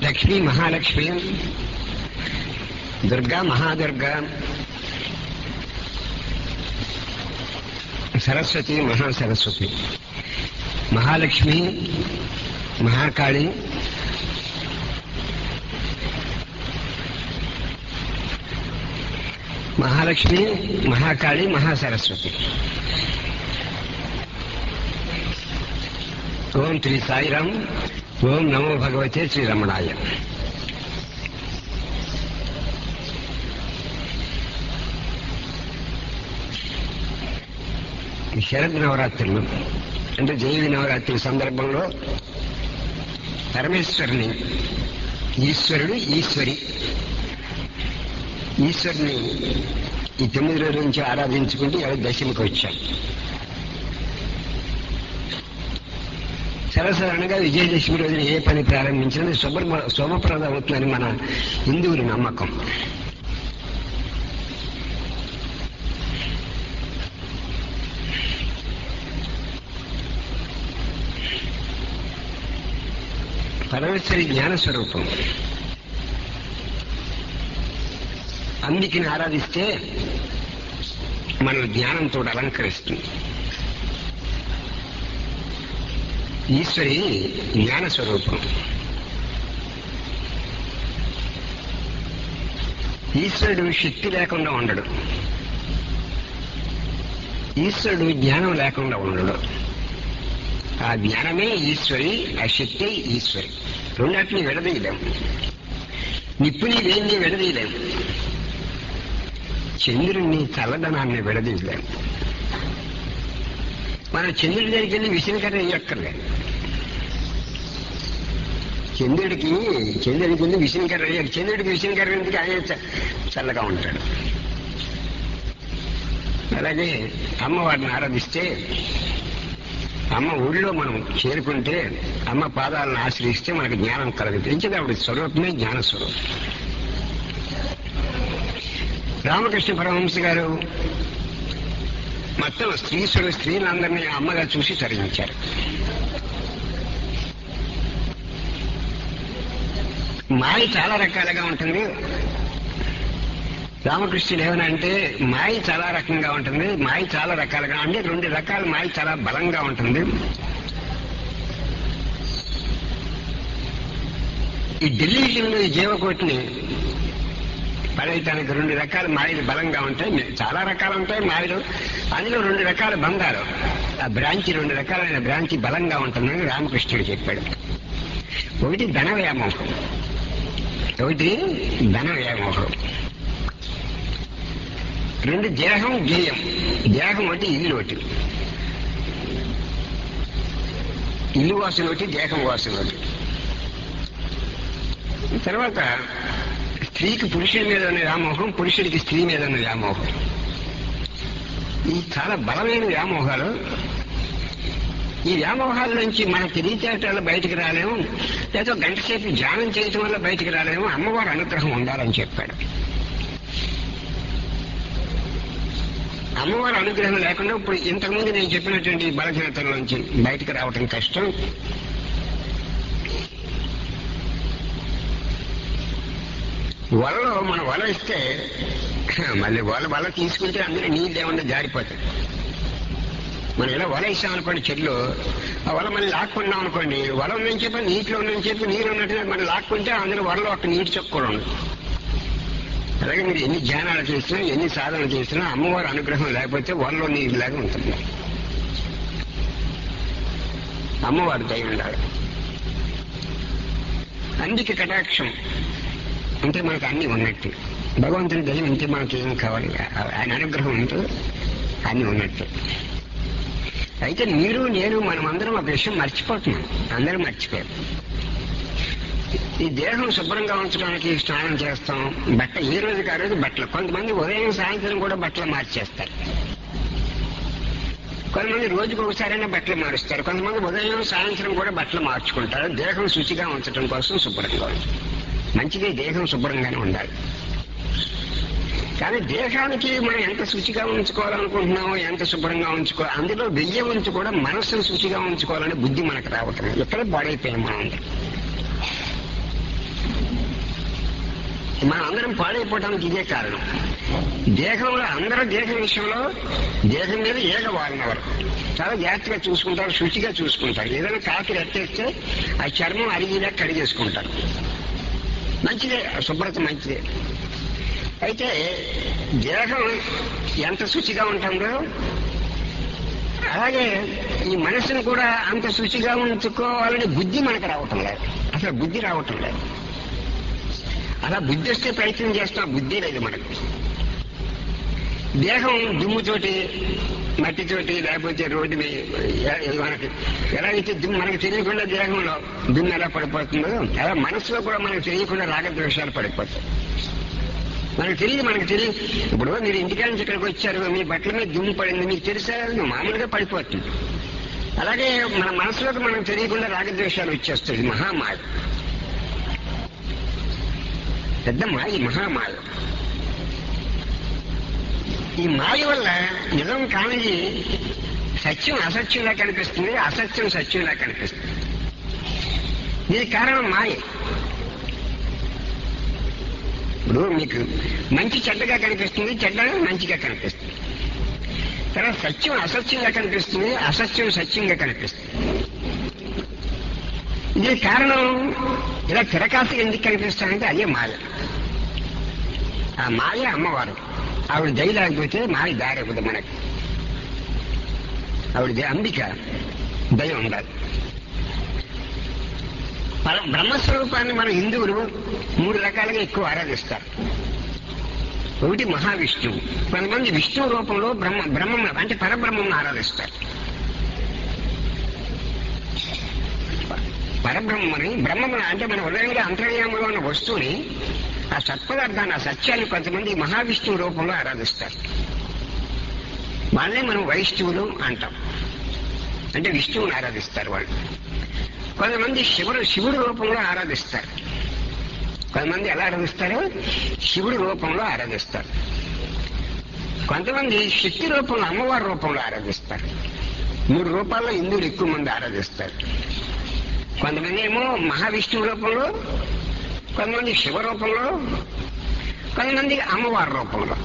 లక్ష్మీ మహాలక్ష్మి, దుర్గా మహాదుర్గా, సరస్వతి మహాసరస్వతి. మహాలక్ష్మి, మహాకాళి, మహాలక్ష్మి, మహాకాళి, మహాసరస్వతి. ఓం శ్రీ సాయిరాం. ఓం నమో భగవతే శ్రీరమణాయ. శరద్ నవరాత్రులు అంటే దేవి నవరాత్రి సందర్భంలో పరమేశ్వరుని, ఈశ్వరుడు, ఈశ్వరుని ఈ 9 రోజుల నుంచి ఆరాధించుకుంటూ దశమికి వచ్చాం. సరసరణగా విజయదశమి రోజున ఏ పని ప్రారంభించినా శుభప్రదం అవుతుందని మన హిందువుల నమ్మకం. పరమేశ్వరి జ్ఞానస్వరూపం. అంబికని ఆరాధిస్తే మన జ్ఞానంతో అలంకరిస్తుంది. ఈశ్వరి జ్ఞానస్వరూపం. ఈశ్వరుడు శక్తి లేకుండా ఉండడు, ఈశ్వరుడు జ్ఞానం లేకుండా ఉండడు. ఆ జ్ఞానమే ఈశ్వరి, ఆ శక్తి ఈశ్వరి. రెండాటిని విడదీయలేం. నిప్పుని వేణ్ణి విడదీయలేం, చంద్రుడిని చల్లదనాన్ని విడదీయలేం. మనం చంద్రుడి దగ్గరికి వెళ్ళి విషయకర్ర వేయక్కర్లేదు. చంద్రుడికి వెళ్ళి విషయకర్ర వేయాలి. చంద్రుడికి విషయకర్ర ఎందుకు? ఆయన చల్లగా ఉంటాడు. అలాగే అమ్మవారిని ఆరాధిస్తే, అమ్మ ఊళ్ళో మనం చేరుకుంటే, అమ్మ పాదాలను ఆశ్రయిస్తే మనకు జ్ఞానం కలుగుతుంది. ఇంకేది ఆవిడ స్వరూపమే జ్ఞానస్వరూపం. రామకృష్ణ పరమహంస గారు మొత్తం స్త్రీలందరినీ అమ్మగా చూసి తరించారు. మాయ చాలా రకాలుగా ఉంటుంది. రామకృష్ణుడు ఏమనంటే మాయ చాలా రకంగా ఉంటుంది. మాయ చాలా రకాలుగా అంటే 2 రకాల మాయ చాలా బలంగా ఉంటుంది. ఈ ఢిల్లీలో ఈ జీవకోటిని పడేయటానికి 2 రకాల మాయలు బలంగా ఉంటాయి. చాలా రకాలు ఉంటాయి మాయలు. అందులో 2 రకాల బంధాలు, ఆ బ్రాంచి 2 రకాలైన బ్రాంచి బలంగా ఉంటుందని రామకృష్ణుడు చెప్పాడు. ఒకటి ధన వ్యామోహం, ఒకటి ధన వ్యామోహం. 2 దేహం జ్ఞేయం. దేహం ఒకటి, ఇల్లు ఒకటి. ఇల్లు వాసన ఒకటి, దేహం వాసన ఒకటి. తర్వాత స్త్రీకి పురుషుడి మీద ఉన్న వ్యామోహం, పురుషుడికి స్త్రీ మీద ఉన్న వ్యామోహం. ఈ చాలా బలమైన వ్యామోహాలు. ఈ వ్యామోహాల నుంచి మన తెలివితేటలు బయటికి రాలేము, లేదా గంట సేపు ధ్యానం చేయటం వల్ల బయటికి రాలేము. అమ్మవారి అనుగ్రహం ఉండాలని చెప్పాడు. అమ్మవారి అనుగ్రహం లేకుండా ఇప్పుడు ఇంతకుముందు నేను చెప్పినటువంటి బలహీనతల నుంచి బయటికి రావటం కష్టం. వలలో మనం వల ఇస్తే మళ్ళీ వల తీసుకుంటే అందులో నీళ్ళు ఏమన్నా జారిపోతాయి. మనం ఇలా వల ఇస్తామనుకోండి చెట్లు, ఆ వల మళ్ళీ లాక్కున్నాం అనుకోండి, వల ఉందని చెప్పి నీటిలో ఉందని చెప్పి నీరు ఉన్నట్టుగా మనం లాక్కుంటే అందులో వలలో ఒక నీటి చొక్క కూడా ఉండదు. అలాగే మీరు ఎన్ని ధ్యానాలు చేసినా, ఎన్ని సాధనలు చేసినా అమ్మవారి అనుగ్రహం లేకపోతే వలలో నీరులాగా ఉంటుంది. అమ్మవారి దయ ఉండాలి. అందుకే కటాక్షం అంటే మనకు అన్ని ఉన్నట్టు. భగవంతుని దయ ఉంటే మనకి ఏం కావాలి? ఆయన అనుగ్రహం ఉంటే అన్ని ఉన్నట్టు. అయితే మీరు నేను మనమందరం ఒక విషయం మర్చిపోతున్నాం. అందరం మర్చిపోయారు. ఈ దేహం శుభ్రంగా ఉంచడానికి స్నానం చేస్తాం, బట్ట ఏ రోజుకి ఆ రోజు బట్టలు. కొంతమంది ఉదయం సాయంత్రం కూడా బట్టలు మార్చేస్తారు. కొంతమంది రోజుకు ఒకసారైనా బట్టలు మారుస్తారు. కొంతమంది ఉదయం సాయంత్రం కూడా బట్టలు మార్చుకుంటారు. దేహం శుచిగా ఉంచడం కోసం, శుభ్రంగా ఉంచడం. మంచిది, దేహం శుభ్రంగానే ఉండాలి. కానీ దేహానికి మనం ఎంత శుచిగా ఉంచుకోవాలనుకుంటున్నామో, ఎంత శుభ్రంగా ఉంచుకోవాలి, అందులో వెయ్యి ఉంచి కూడా మనస్సును శుచిగా ఉంచుకోవాలనే బుద్ధి మనకు రావటం. ఎక్కడ పాడైపోయాం మనం. మనం అందరం పాడైపోవడానికి ఇదే కారణం. దేహంలో అందరూ దేహం విషయంలో దేహం మీద ఏగ వాడినవారు చాలా జాగ్రత్తగా చూసుకుంటారు, శుచిగా చూసుకుంటారు. ఏదైనా కాకి రెట్టేస్తే ఆ చర్మం అరిగిలా కడిగేసుకుంటారు. మంచిదే, శుభ్రత మంచిదే. అయితే దేహం ఎంత శుచిగా ఉంటుందో అలాగే ఈ మనసును కూడా అంత శుచిగా ఉంచుకోవాలని బుద్ధి మనకు రావటం లేదు. అసలు బుద్ధి రావటం లేదు. అలా బుద్ధి వస్తే ప్రయత్నం చేస్తాం, బుద్ధి లేదు మనకు. దేహం దుమ్ముతోటి, మట్టితోటి, లేకపోతే రోడ్డు మనకి ఎలా అయితే మనకు తెలియకుండా దేహంలో దుమ్ము ఎలా పడిపోతుందో అలా మనసులో కూడా మనకు తెలియకుండా రాగద్వేషాలు పడిపోతాయి. మనకు తెలియదు. ఇప్పుడు మీరు ఇంటికాడ నుంచి ఇక్కడికి వచ్చారు, మీ బట్టల మీద దుమ్ము పడింది, మీకు తెలిసా? మామూలుగా పడిపోతుంది. అలాగే మన మనసులోకి మనకు తెలియకుండా రాగద్వేషాలు వచ్చేస్తాయి. మహామాయ, పెద్ద మాయ, మహామాయ. ఈ మాయ వల్ల నిజం కానిది సత్యం అసత్యంలా కనిపిస్తుంది, అసత్యం సత్యంలా కనిపిస్తుంది. దీనికి కారణం మాయ. ఇప్పుడు మీకు మంచి చెడ్డగా కనిపిస్తుంది, చెడ్డ మంచిగా కనిపిస్తుంది. తర్వాత సత్యం అసత్యంగా కనిపిస్తుంది, అసత్యం సత్యంగా కనిపిస్తుంది. దీనికి కారణం ఇలా తిరకాసులు ఎందుకు కనిపిస్తానంటే అదే మాయ. ఆ మాయ అమ్మవారు. ఆవిడ దయ లేకపోతే మాయ దారివ్వదు మనకి. ఆవిడ అంబిక దయ ఉండాలి. బ్రహ్మస్వరూపాన్ని మన హిందువులు 3 రకాలుగా ఎక్కువ ఆరాధిస్తారు. ఒకటి మహావిష్ణువు. కొంతమంది విష్ణువు రూపంలో బ్రహ్మం అంటే పరబ్రహ్మం ఆరాధిస్తారు. పరబ్రహ్మని బ్రహ్మం అంటే మన హృదయంలో అంతర్యామంలో ఉన్న వస్తువుని, ఆ సత్పదార్థాన్ని, ఆ సత్యాన్ని కొంతమంది మహావిష్ణువు రూపంలో ఆరాధిస్తారు. వాళ్ళే మనం వైష్ణవులు అంటాం. అంటే విష్ణువుని ఆరాధిస్తారు వాళ్ళు. కొంతమంది శివుడు రూపంలో ఆరాధిస్తారు. కొంతమంది ఎలా ఆరాధిస్తారు? శివుడి రూపంలో ఆరాధిస్తారు. కొంతమంది శక్తి రూపంలో, అమ్మవారి రూపంలో ఆరాధిస్తారు. 3 రూపాల్లో హిందువులు ఎక్కువ మంది ఆరాధిస్తారు. కొంతమంది ఏమో మహావిష్ణువు రూపంలో, కొంతమంది శివ రూపంలో, కొంతమంది అమ్మవారి రూపంలో.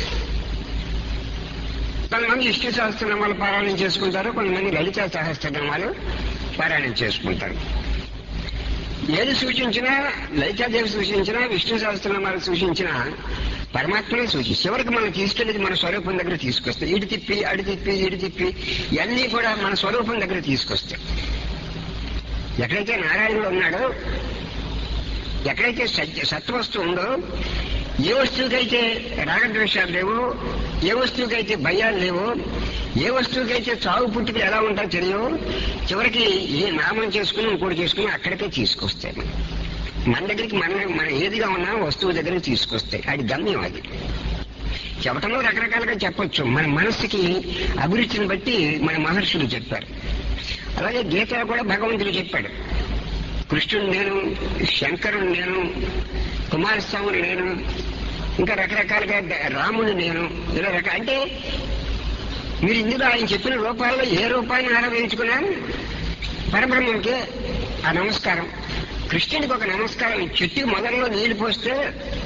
కొంతమంది విష్ణు సహస్రనామాలు పారాయణం చేసుకుంటారు, కొంతమంది లలితా సహస్రనామాలు పారాయణం చేసుకుంటారు. ఏది సూచించినా, లలితాదేవి సూచించినా, విష్ణు సహస్రనామాలు సూచించినా పరమాత్మనే సూచించి చివరికి మనం తీసుకెళ్ళేది మన స్వరూపం దగ్గర తీసుకొస్తాయి. ఇటు తిప్పి అడి తిప్పి ఇవన్నీ కూడా మన స్వరూపం దగ్గర తీసుకొస్తాయి. ఎక్కడైతే నారాయణుడు ఉన్నాడో, ఎక్కడైతే సత్వస్తు ఉందో, ఏ వస్తువుకైతే రాగద్వేషాలు లేవో, ఏ వస్తువుకైతే భయాలు లేవో, ఏ వస్తువుకైతే చావు పుట్టుకలు ఎలా ఉంటాయో తెలియవో, చివరికి ఏ నామం చేసుకుని ఇంకోటి చేసుకుని అక్కడికే తీసుకొస్తాయి. మన దగ్గరికి మన ఏదిగా ఉన్నా వస్తువు దగ్గరికి తీసుకొస్తాయి. అది గమ్యం. అది చెప్పటంలో రకరకాలుగా చెప్పొచ్చు. మన మనస్సుకి అభిరుచిని బట్టి మన మహర్షులు చెప్పారు. అలాగే గీతలో కూడా భగవంతుడు చెప్పాడు. కృష్ణుడు నేను, శంకరుడు నేను, కుమారస్వాముడు నేను, ఇంకా రకరకాలుగా రాముడు నేను, ఇలా అంటే మీరు ఇందులో ఆయన చెప్పిన రూపాల్లో ఏ రూపాన్ని ఆరాధించుకున్నా పరబ్రహ్మంకే ఆ నమస్కారం. కృష్ణుడికి ఒక నమస్కారం. చెట్టు మొదల్లో నీళ్లు పోస్తే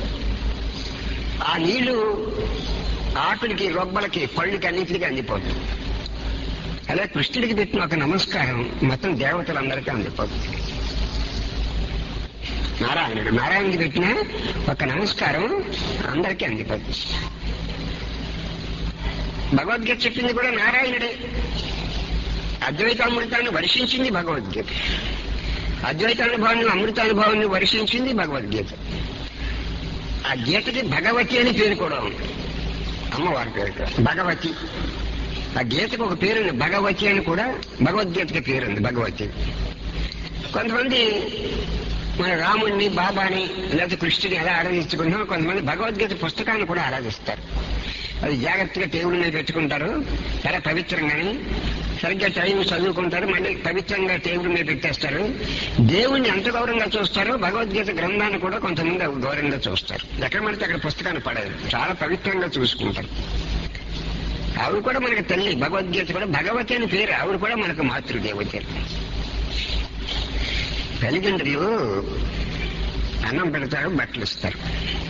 ఆ నీళ్లు ఆకులకి, రొబ్బలకి, పళ్ళకి అన్నింటికి అందిపోతుంది. అలా కృష్ణుడికి పెట్టిన ఒక నమస్కారం మొత్తం దేవతలందరికీ అందిపోతుంది. నారాయణుడికి పెట్టిన ఒక నమస్కారం అందరికీ అందిపోతుంది. భగవద్గీత చెప్పింది కూడా నారాయణుడే. అద్వైతామృతాన్ని వర్షించింది భగవద్గీత. అద్వైతానుభవాన్ని, అమృతానుభవాన్ని వర్షించింది భగవద్గీత. ఆ గీతకి భగవతి అని పేరు కూడా ఉంది. అమ్మవారి పేరు కూడా భగవతి. ఆ గీతకు ఒక పేరుంది, భగవతి అని కూడా భగవద్గీతకి పేరుంది, భగవతి. కొంతమంది మన రాముడిని, బాబాని, లేకపోతే కృష్ణుని ఎలా ఆరాధించుకుంటున్నాం, కొంతమంది భగవద్గీత పుస్తకాన్ని కూడా ఆరాధిస్తారు. అది జాగ్రత్తగా టేబుల్ మీద పెట్టుకుంటారు, చాలా పవిత్రంగాని సరిగ్గా టైం చదువుకుంటారు, మళ్ళీ పవిత్రంగా టేబుల్ మీద పెట్టేస్తారు. దేవుణ్ణి ఎంత గౌరవంగా చూస్తారో భగవద్గీత గ్రంథాన్ని కూడా కొంతమంది గౌరవంగా చూస్తారు. ఎక్కడ పడితే అక్కడ పుస్తకాన్ని పడదు, చాలా పవిత్రంగా చూసుకుంటారు. ఆవిడ కూడా మనకు తల్లి. భగవద్గీత కూడా భగవతి అని పేరు. ఆవిడ కూడా మనకు మాతృదేవత. తల్లిదండ్రులు అన్నం పెడతారు, బట్టలు ఇస్తారు.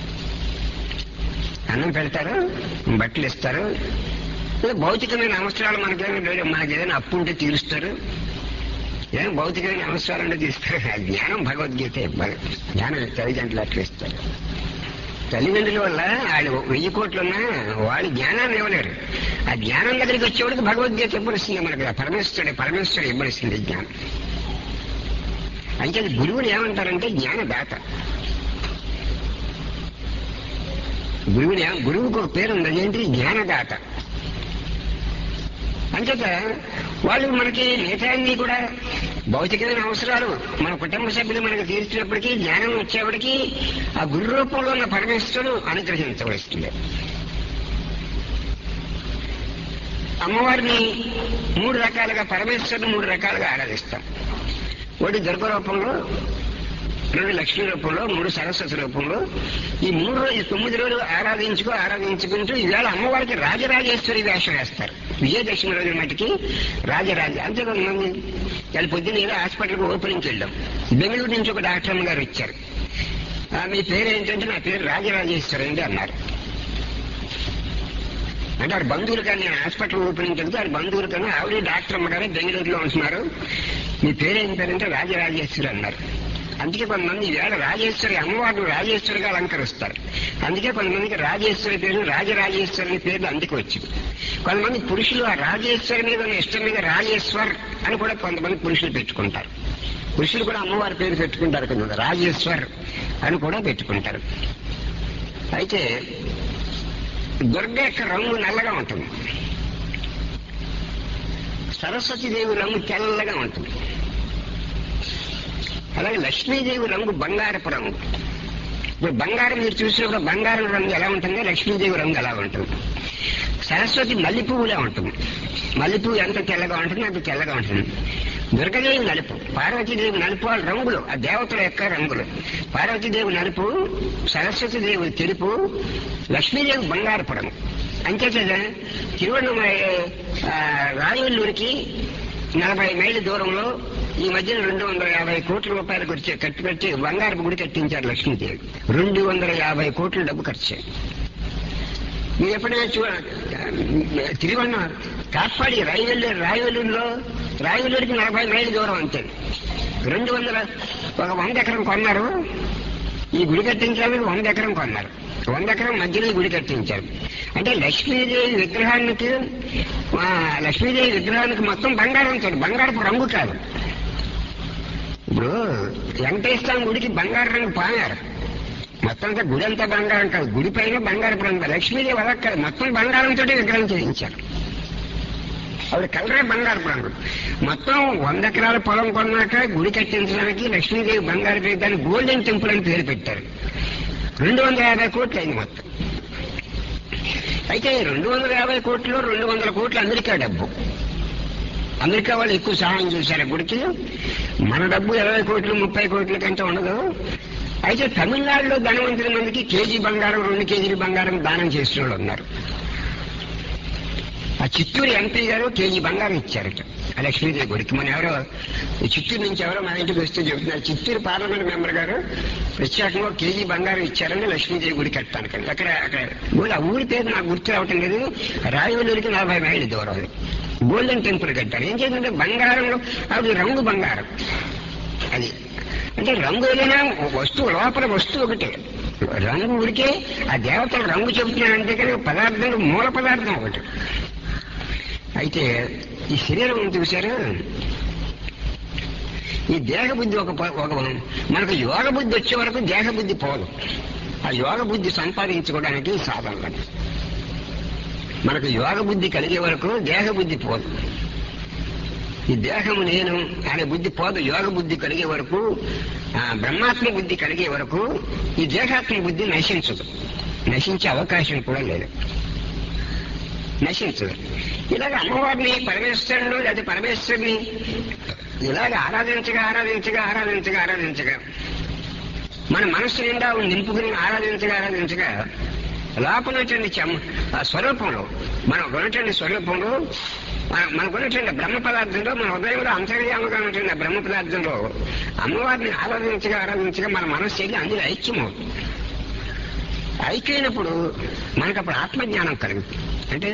అన్నం పెడతారు, బట్టలు ఇస్తారు. భౌతికమైన అవసరాలు మనకేదైనా అప్పు ఉంటే తీరుస్తారు. ఏం భౌతికమైన అవసరాలు అంటే తీస్తారు. జ్ఞానం భగవద్గీత, జ్ఞానం తల్లిదండ్రులు అట్లా ఇస్తారు. తల్లిదండ్రుల వల్ల వాళ్ళు 1000 కోట్లున్నా వాళ్ళు జ్ఞానాన్ని ఇవ్వలేరు. ఆ జ్ఞానం దగ్గరికి వచ్చేవాడికి భగవద్గీత ఇవ్వనిస్తుంది. మనకి పరమేశ్వరుడు ఇవ్వనిస్తుంది జ్ఞానం. అంటే గురువుని ఏమంటారంటే జ్ఞానదాత. గురువుకు ఒక పేరు ఉంది, అదేంటి? జ్ఞానదాత. అంచేత వాళ్ళు మనకి మిగతాన్ని కూడా భౌతికమైన అవసరాలు మన కుటుంబ సభ్యులు మనకు తీర్చినప్పటికీ, జ్ఞానం వచ్చేప్పటికీ ఆ గురు రూపంలో ఉన్న పరమేశ్వరుడు అనుగ్రహించవలసిందే. అమ్మవారిని 3 రకాలుగా, పరమేశ్వరుని 3 రకాలుగా ఆరాధిస్తాం. ఒకటి దుర్గ రూపంలో, 2 లక్ష్మీ రూపంలో, 3 సరస్వతి రూపంలో. ఈ 3 రోజులు 9 రోజులు ఆరాధించుకుంటూ ఈవేళ అమ్మవారికి రాజరాజేశ్వరి వేషం వేస్తారు. విజయదశమి రోజుల మటుకి రాజరాజ. అంతే కొంతమంది వాళ్ళు పొద్దున్న ఏదో హాస్పిటల్కి ఓపెనింగ్కి వెళ్ళాం. బెంగళూరు నుంచి ఒక డాక్టర్ అమ్మ గారు వచ్చారు. మీ పేరు ఏంటంటే నా పేరు రాజరాజేశ్వరి అండి అన్నారు. అంటే ఆవిడ బంధువులు కానీ, నేను హాస్పిటల్ ఓపెనింగ్కి వెళ్తే ఆవిడ బంధువులు కానీ ఆవిడ డాక్టర్ అమ్మగారే బెంగళూరులో ఉంటున్నారు. మీ పేరేం పేరంటే రాజరాజేశ్వరి అన్నారు. అందుకే కొంతమంది ఈవేళ రాజేశ్వరి అమ్మవారిని రాజేశ్వరిగా అలంకరిస్తారు. అందుకే కొంతమందికి రాజేశ్వరి పేరు, రాజరాజేశ్వరి పేర్లు అందుకు వచ్చింది. కొంతమంది పురుషులు ఆ రాజేశ్వరి మీద ఇష్టం మీద రాజేశ్వర్ అని కూడా కొంతమంది పురుషులు పెట్టుకుంటారు. పురుషులు కూడా అమ్మవారి పేరు పెట్టుకుంటారు, కొంత రాజేశ్వర్ అని కూడా పెట్టుకుంటారు. అయితే దుర్గ యొక్క రంగు నల్లగా ఉంటుంది, సరస్వతీదేవి రంగు తెల్లగా ఉంటుంది. అలాగే లక్ష్మీదేవి రంగు బంగారపు రంగు. ఇప్పుడు బంగారం మీరు చూసినప్పుడు బంగారం రంగు ఎలా ఉంటుందో లక్ష్మీదేవి రంగు ఎలా ఉంటుంది. సరస్వతి మల్లెపువ్వులా ఉంటుంది. మల్లెపువ్వు ఎంత తెల్లగా ఉంటుంది అంత తెల్లగా ఉంటుంది. దుర్గదేవి నలుపు, పార్వతీదేవి నలుపు. వాళ్ళ రంగులు ఆ దేవతల యొక్క రంగులు. పార్వతీదేవి నలుపు, సరస్వతీదేవి తెలుపు, లక్ష్మీదేవి బంగారపు రంగు. అంతేకాద తిరువణ్ణమై రాయవల్లూరికి 40 మైళ్ళ దూరంలో ఈ మధ్యన 250 కోట్ల రూపాయలు ఖర్చు పెట్టి బంగారపు గుడి కట్టించారు లక్ష్మీదేవి. 250 కోట్ల డబ్బు ఖర్చు. మీరు ఎప్పుడైనా తిరువన్న కాట్పాడి రాయవల్లూరికి 40 మైళ్ళ దూరం అంతే. 100 ఎకరం కొన్నారు. ఈ గుడి కట్టించాలని 100 ఎకరం కొన్నారు. 100 ఎకరం మధ్యలో ఈ గుడి కట్టించారు. అంటే లక్ష్మీదేవి విగ్రహానికి మొత్తం బంగారంతో, బంగారపు రంగు కాదు. ఇప్పుడు వెంకటేశ్వర గుడికి బంగారు రంగు పానారు. మొత్తం అంతా గుడి అంతా బంగారం కాదు, గుడి పైన బంగారపు రంగు. లక్ష్మీదేవి అలా కాదు, మొత్తం బంగారంతో విగ్రహం చేయించారు. ఆవిడ కలరే బంగారపు రంగు. మొత్తం 100 ఎకరాల పొలం కొన్నాక గుడి కట్టించడానికి లక్ష్మీదేవి బంగారు దాన్ని గోల్డెన్ టెంపుల్ అని పేరు పెట్టారు. 250 కోట్లు అయింది మొత్తం. అయితే 250 కోట్లు 200 కోట్లు అమెరికా డబ్బు. అమెరికా వాళ్ళు ఎక్కువ సహాయం చేశారు గుడికి. మన డబ్బు 20 కోట్లు 30 కోట్ల కంటే ఉండదు. అయితే తమిళనాడులో ధనవంతుల మందికి కేజీ బంగారం 2 కేజీల బంగారం దానం చేసిన వాళ్ళు ఉన్నారు. ఆ చిత్తూరు ఎంపీ గారు కేజీ బంగారం ఇచ్చారట లక్ష్మీదేవి గుడికి. మన ఎవరో చిత్తూరు నుంచి ఎవరో మా ఇంటికి వస్తే చెబుతున్నారు, చిత్తూరు పార్లమెంట్ మెంబర్ గారు ప్రత్యేకంగా కేజీ బంగారం ఇచ్చారని లక్ష్మీదేవి గుడి కట్టడానికి. అక్కడ ఆ ఊరి పేరు నాకు గుర్తు రావటం లేదు. రాయవల్లూరికి 40 మైళ్ళ దూరం గోల్డెన్ టెంపుల్ కట్టారు. ఏం చేసిందంటే బంగారంలో అది రంగు బంగారం. అది అంటే రంగు ఏదైనా వస్తువు, లోపల వస్తువు ఒకటే. రంగు ఊరికే ఆ దేవతలు రంగు చెబుతున్నారంటే కానీ పదార్థం మూల పదార్థం ఒకటి. అయితే ఈ శరీరం చూశారు, ఈ దేహబుద్ధి ఒక మనకు యోగ బుద్ధి వచ్చే వరకు దేహబుద్ధి పోదు. ఆ యోగ బుద్ధి సంపాదించుకోవడానికి సాధనలు. మనకు యోగ బుద్ధి కలిగే వరకు దేహబుద్ధి పోదు. ఈ దేహము నేను అనే బుద్ధి పోదు. యోగ బుద్ధి కలిగే వరకు, బ్రహ్మాత్మ బుద్ధి కలిగే వరకు ఈ దేహాత్మ బుద్ధి నశించదు. నశించే అవకాశం కూడా లేదు, నశించదు. ఇలాగ అమ్మవారిని పరమేశ్వరుడు లేదా పరమేశ్వరుని ఇలాగ ఆరాధించగా ఆరాధించగా ఆరాధించగా ఆరాధించగా మన మనస్సు నిండా నింపుకుని ఆరాధించగా ఆరాధించగా లోపల ఆ స్వరూపంలో మనం ఉన్నటువంటి స్వరూపంలో మనకున్నటువంటి బ్రహ్మ పదార్థంలో మన హృదయంలో అంతర్యాముగా ఉన్నటువంటి బ్రహ్మ పదార్థంలో అమ్మవారిని ఆరాధించగా మన మనస్సు వెళ్ళి అందులో ఐక్యమవుతుంది. ఐక్యమైనప్పుడు మనకు అప్పుడు ఆత్మజ్ఞానం కలుగుతుంది. అంటే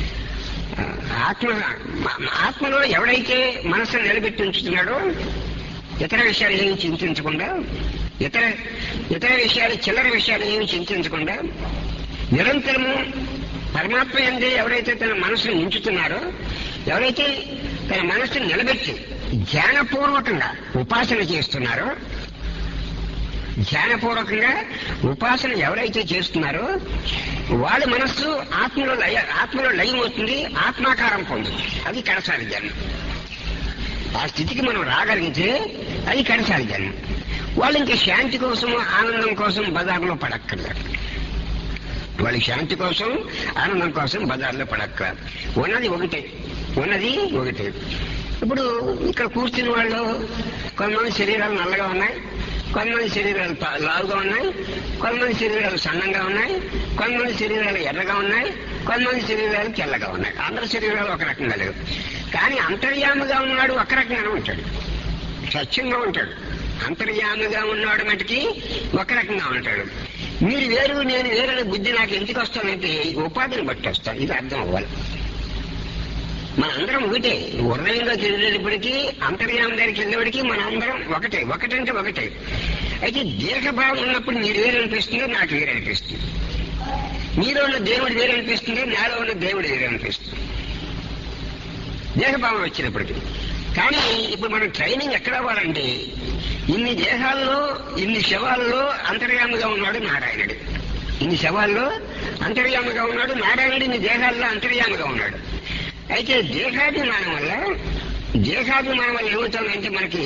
ఆత్మలో ఎవడైతే మనసును నిలబెట్టి ఉంచుతున్నాడో ఇతర విషయాలు ఏమి చింతించకుండా, ఇతర విషయాలు చిల్లర విషయాలు ఏమి చింతించకుండా నిరంతరము పరమాత్మ యందే ఎవరైతే తన మనసును ఉంచుతున్నారో, ఎవరైతే తన మనసును నిలబెట్టి ధ్యానపూర్వకంగా ఉపాసన చేస్తున్నారో, ధ్యానపూర్వకంగా ఉపాసన ఎవరైతే చేస్తున్నారో వాళ్ళ మనస్సు ఆత్మలో లయం అవుతుంది, ఆత్మాకారం పొందుతుంది. అది కడసారి జన్మ. ఆ స్థితికి మనం రాగలిగితే అది కడసారి జన్మ. వాళ్ళు ఇంకా శాంతి కోసం ఆనందం కోసం బజార్లో పడక్కర్లేదు. వాళ్ళకి శాంతి కోసం ఆనందం కోసం బజార్లో పడక్కర్లేదు. ఉన్నది ఒకటే. ఇప్పుడు ఇక్కడ కూర్చున్న వాళ్ళు కొంతమంది శరీరాలు నల్లగా ఉన్నాయి, కొంతమంది శరీరాలు లావుగా ఉన్నాయి, కొంతమంది శరీరాలు సన్నంగా ఉన్నాయి, కొంతమంది శరీరాలు ఎర్రగా ఉన్నాయి, కొంతమంది శరీరాలు తెల్లగా ఉన్నాయి. అందరి శరీరాలు ఒక రకంగా లేవు. కానీ అంతర్యామిగా ఉన్నాడు ఒక రకంగానే ఉంటాడు, స్వచ్ఛంగా ఉంటాడు. అంతర్యామిగా ఉన్నాడు మటుకి ఒక రకంగా ఉంటాడు. మీరు వేరు నేను వేరే బుద్ధి నాకు ఎందుకు వస్తానంటే ఉపాధిని బట్టి వస్తాను. ఇది అర్థం అవ్వాలి. మనందరం ఒకటే. హృదయంలోకి వెళ్ళేటప్పటికీ అంతర్యామి దగ్గరికి వెళ్ళేప్పటికీ మనందరం ఒకటంటే ఒకటే. అయితే దేహభావం ఉన్నప్పుడు మీరు వేరే అనిపిస్తుంది, నాకు వేరే అనిపిస్తుంది. మీలో ఉన్న దేవుడు వేరే అనిపిస్తుంది, నాలో ఉన్న దేవుడు వేరే అనిపిస్తుంది దేహభావం వచ్చినప్పటికీ. కానీ ఇప్పుడు మనం ట్రైనింగ్ ఎక్కడ అవ్వాలంటే ఇన్ని దేహాల్లో ఇన్ని శవాల్లో అంతర్యామిగా ఉన్నాడు నారాయణుడు. ఇన్ని శవాల్లో అంతర్యామిగా ఉన్నాడు నారాయణుడు, ఇన్ని దేహాల్లో అంతర్యామిగా ఉన్నాడు. అయితే దేహాభిమానం వల్ల ఏమవుతుందంటే మనకి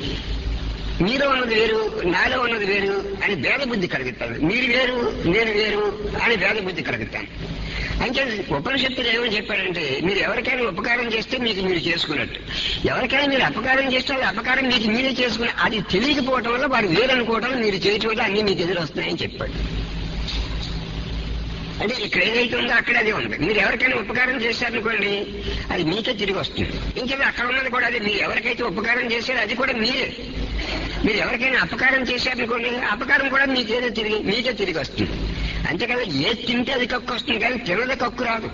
మీలో ఉన్నది వేరు, నాలో ఉన్నది వేరు అని భేద బుద్ధి కలుగుతాను. మీరు వేరు నేను వేరు అని భేద బుద్ధి కలుగుతాను. అంటే ఉపనిషత్తులు ఏమని చెప్పారంటే మీరు ఎవరికైనా ఉపకారం చేస్తే మీకు మీరు చేసుకున్నట్టు, ఎవరికైనా మీరు అపకారం చేస్తే అది అపకారం మీకు మీరే చేసుకుని, అది తెలియకపోవటం వల్ల వాడు వేరు అనుకోవటం మీరు చేయటం వల్ల అన్ని మీకు ఎదురొస్తున్నాయని చెప్పాడు. అంటే ఇక్కడ ఏదైతే ఉందో అక్కడ అదే ఉంది. మీరు ఎవరికైనా ఉపకారం చేశారనుకోండి అది మీకే తిరిగి వస్తుంది. ఇంకేది అక్కడ ఉన్నది కూడా అదే. మీరు ఎవరికైతే ఉపకారం చేశారో అది కూడా మీరే. మీరు ఎవరికైనా అపకారం చేశారనుకోండి అపకారం కూడా మీకే తిరిగి వస్తుంది. అంతే కదా, ఏది తింటే అది కక్కు వస్తుంది కానీ తినది కక్కు రాదు.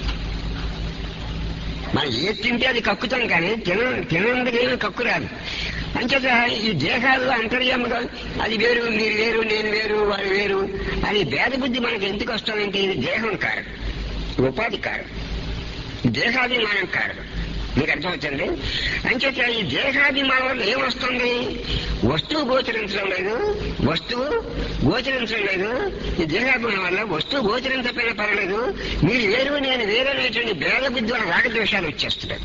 మనం ఏది తింటే అది కక్కుతాం కానీ తినందుకు ఏమి కక్కు రాదు. అంచేత ఈ దేహాలు అంతర్యాముగా అది వేరు మీరు వేరు నేను వేరు వారు వేరు అని భేద బుద్ధి మనకి ఎందుకు వస్తుందంటే ఇది దేహం కారణం, ఉపాధి కారణం, దేహాభిమానం కారణం. మీకు అర్థమవుతుంది. అంచేత ఈ దేహాభిమానం వల్ల ఏమొస్తుంది? వస్తువు గోచరించడం లేదు. ఈ దేహాభిమానం వల్ల వస్తువు గోచరించకపోయినా పర్వాలేదు, మీరు వేరు నేను వేరు అనేటువంటి భేద బుద్ధి వల్ల రాగద్వేషాలు వచ్చేస్తున్నాయి.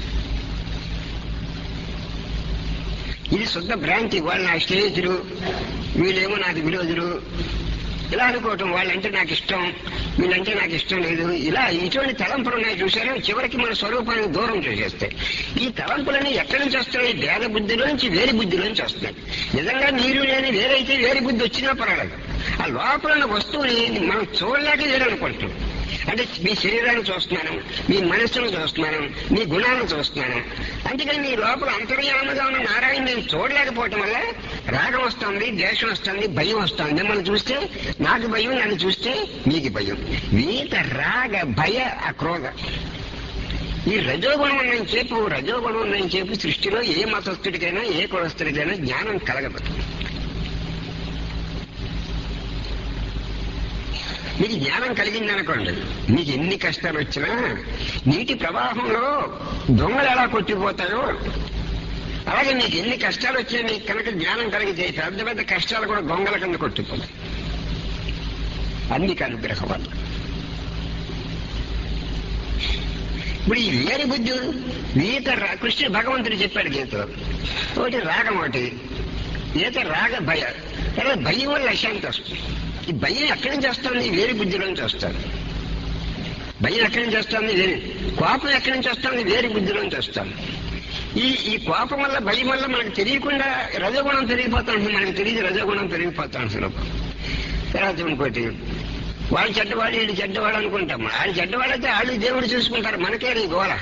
ఇది శుద్ధ భ్రాంతి. వాళ్ళు నా స్నేహితులు, వీళ్ళేమో నాకు విరోధులు ఇలా అనుకోవటం. వాళ్ళంటే నాకు ఇష్టం, వీళ్ళంటే నాకు ఇష్టం లేదు, ఇలా ఇటువంటి తలంపులు ఉన్నాయి చూసారో, చివరికి మన స్వరూపాన్ని దూరం చేసేస్తాయి. ఈ తలంపులన్నీ ఎక్కడి నుంచి వస్తాయి? భేద బుద్ధిలోంచి వేరే బుద్ధిలోంచి వస్తాయి. నిజంగా మీరు నేను వేరైతే వేరే బుద్ధి వచ్చినా పర్వాలేదు, ఆ లోపల ఉన్న వస్తువుని మనం చూడలేక వేరనుకుంటున్నాం. అంటే మీ శరీరాన్ని చూస్తున్నాను, మీ మనస్సును చూస్తున్నాను, మీ గుణాలను చూస్తున్నాను. అందుకని మీ లోపల అంతర్యాముగా ఉన్న నారాయణ నేను చూడలేకపోవటం వల్ల రాగం వస్తుంది, ద్వేషం వస్తుంది, భయం వస్తుంది. మిమ్మల్ని చూస్తే నాకు భయం, నన్ను చూస్తే మీకు భయం. వీత రాగ భయ అక్రోధ ఈ రజోగుణం ఉన్నని చెప్పు సృష్టిలో ఏ మతస్థుడికైనా ఏ కులస్థుడికైనా జ్ఞానం కలగదు. మీకు జ్ఞానం కలిగిందనుకోండి, మీకు ఎన్ని కష్టాలు వచ్చినా నీటి ప్రవాహంలో దొంగలు ఎలా కొట్టిపోతాయో అలాగే మీకు ఎన్ని కష్టాలు వచ్చినా మీకు కనుక జ్ఞానం కలిగితే పెద్ద పెద్ద కష్టాలు కూడా దొంగల కింద కొట్టిపోతాయి. అందుకు అనుగ్రహం వల్ల. ఇప్పుడు ఈ వేరే బుద్ధి ఈత కృష్ణ భగవంతుడు చెప్పాడు గీతలో. ఒకటి రాగం, ఒకటి ఈత రాగ భయ. తర్వాత భయం వల్ల అశాంతి వస్తుంది. ఈ భయం ఎక్కడి నుంచి వస్తుంది? వేరే బుద్ధిలోంచి వస్తుంది. భయం ఎక్కడి నుంచి వస్తుంది? కోపం ఎక్కడి నుంచి వస్తుంది? వేరే బుద్ధిలోంచి వస్తుంది. ఈ కోపం వల్ల భయం వల్ల మనకు తెలియకుండా రజోగుణం పెరిగిపోతా ఉంటుంది. మనకు తెలియదు రజోగుణం పెరిగిపోతా ఉంటుంది. తర్వాత ఇంకోటి వాళ్ళు చెడ్డవాళ్ళు వీళ్ళు చెడ్డవాళ్ళు అనుకుంటాం. వాళ్ళు చెడ్డవాళ్ళైతే వాళ్ళు దేవుడు చూసుకుంటారు, మనకే ఈ గోల.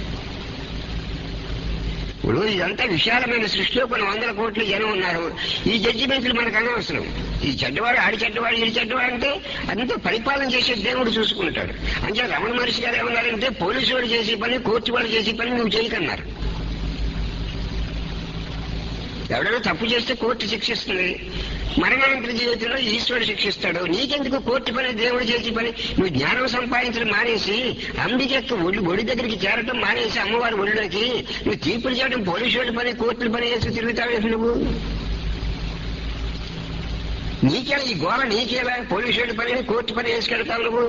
ఇప్పుడు ఇదంతా విశాలమైన సృష్టిలో కొన్ని 100 కోట్ల జనం ఉన్నారు. ఈ జడ్జిమెంట్లు మనకు అనవసరం. ఈ చెడ్డవాడు ఆడి చెడ్డవాడు వీడి చెడ్డవాడు అంటే అంతా పరిపాలన చేసే దేవుడు చూసుకుంటాడు. అంటే రమణ మహర్షి గారు ఏమన్నారంటే పోలీసు వాడు చేసే పని కోర్టు వాడు చేసే పని నువ్వు చేయకన్నారు. ఎవడైనా తప్పు చేస్తే కోర్టు శిక్షిస్తుంది, మరణానంతర జీవితంలో ఈశ్వరుడు శిక్షిస్తాడు. నీకెందుకు కోర్టు పని దేవుడు చేసే పని? నువ్వు జ్ఞానం సంపాదించడం మానేసి అంబిక యొక్క ఒడి దగ్గరికి చేరటం మానేసి అమ్మవారి ఒడిలోకి నువ్వు తీర్పులు చేయడం పోలీసు వాడి పని కోర్టుల పని వేసి తిరుగుతావు. నువ్వు నీకేలా ఈ గోళ? నీకేలా పోలీసు వాడి పని కోర్టు పని వేసుకెళ్తావు? నువ్వు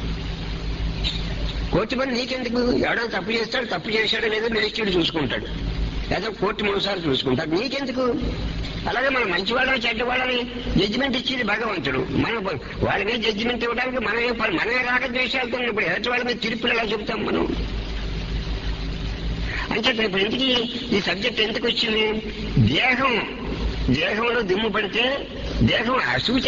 కోర్టు పని నీకెందుకు? ఎవడో తప్పు చేస్తాడు, తప్పు చేశాడో లేదో మేజిస్ట్రేట్ చూసుకుంటాడు, లేదా కోర్టు 3 సార్లు చూసుకుంటాడు. నీకెందుకు? అలాగే మనం మంచివాళ్ళని చెడ్డవాళ్ళని జడ్జిమెంట్ ఇచ్చేది భగవంతుడు. మనం వాళ్ళ మీద జడ్జిమెంట్ ఇవ్వడానికి మనమే రాక ద్వేషాలతో ఇప్పుడు ఎదుటి వాళ్ళ మీద తీర్పులు ఎలా చెబుతాం మనం? అంటే ఇప్పుడు ఇంటికి ఈ సబ్జెక్ట్ ఎందుకు వచ్చింది? దేహంలో దిమ్ము పడితే దేహం అశుచి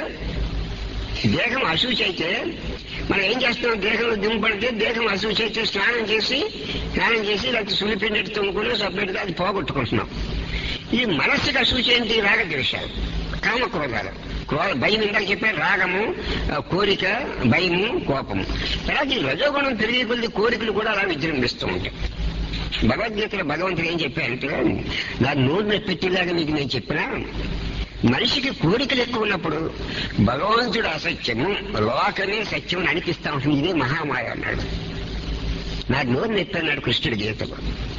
అయితే మనం ఏం చేస్తున్నాం? దేహంలో దిమ్ము పడితే దేహం అశుచి అయితే స్నానం చేసి లేకపోతే సులిపిండి తొమ్ముకుని సబ్బెడితే అది పోగొట్టుకుంటున్నాం. ఈ మనస్సుకి అశుచి ఏంటి? రాగద్వేషాలు, కామక్రోధాలు, భయం. ఇందాక చెప్పారు రాగము, కోరిక, భయము, కోపము. తర్వాత ఈ రజోగుణం పెరిగే కొద్ది కోరికలు కూడా అలా విజృంభిస్తూ ఉంటాయి. భగవద్గీతలో భగవంతుడు ఏం చెప్పారంటే, నా నోరు పెట్టేలాగా మీకు నేను చెప్పినా, మనిషికి కోరికలు ఎక్కువ ఉన్నప్పుడు భగవంతుడు అసత్యము, లోకమే సత్యం అని అనిపిస్తా ఉంటుంది. ఇదే మహామాయ అన్నాడు. నా నోరు నొప్పి అన్నాడు కృష్ణుడి గీతలో.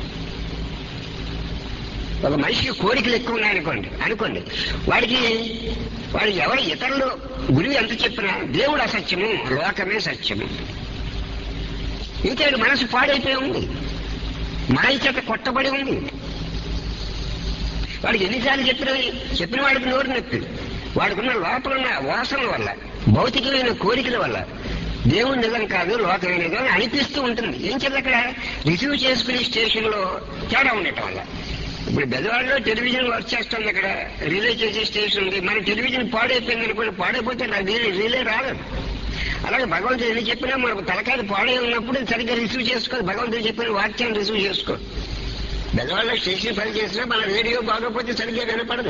ఒక మనిషికి కోరికలు ఎక్కువ ఉన్నాయనుకోండి, వాడు ఎవరు ఇతరులు గురువు ఎంత చెప్పినా దేవుడు అసత్యము, లోకమే సత్యము. ఇంకా మనసు పాడైపోయి ఉంది, మాయ చేత కొట్టబడి ఉంది. వాడికి ఎన్నిసార్లు చెప్పిన వాడికి నోరు నొప్పి. వాడికున్న లోపలున్న వాసనల వల్ల, భౌతికమైన కోరికల వల్ల దేవుడు నిజం కాదు, లోకమే నిజం అని అనిపిస్తూ ఉంటుంది. ఏం చేయాలి? అక్కడ రిసీవ్ చేసుకునే స్టేషన్ లో తేడా ఉండటం వల్ల. ఇప్పుడు బెదవాడలో టెలివిజన్ వర్క్ చేస్తుంది, అక్కడ రిలే చేసే స్టేషన్ ఉంది. మన టెలివిజన్ పాడైపోయింది అనుకోండి, పాడైపోతే రిలే రాదు. అలాగే భగవంతుడు ఎన్ని చెప్పినా మనకు తలకాయ పాడై ఉన్నప్పుడు సరిగ్గా రిసీవ్ చేసుకోదు. భగవంతుడు చెప్పిన వాక్యాన్ని రిసీవ్ చేసుకో. బెదవాడలో స్టేషన్ పని చేసినా మన రేడియో బాగోపోతే సరిగ్గా వినపడదు.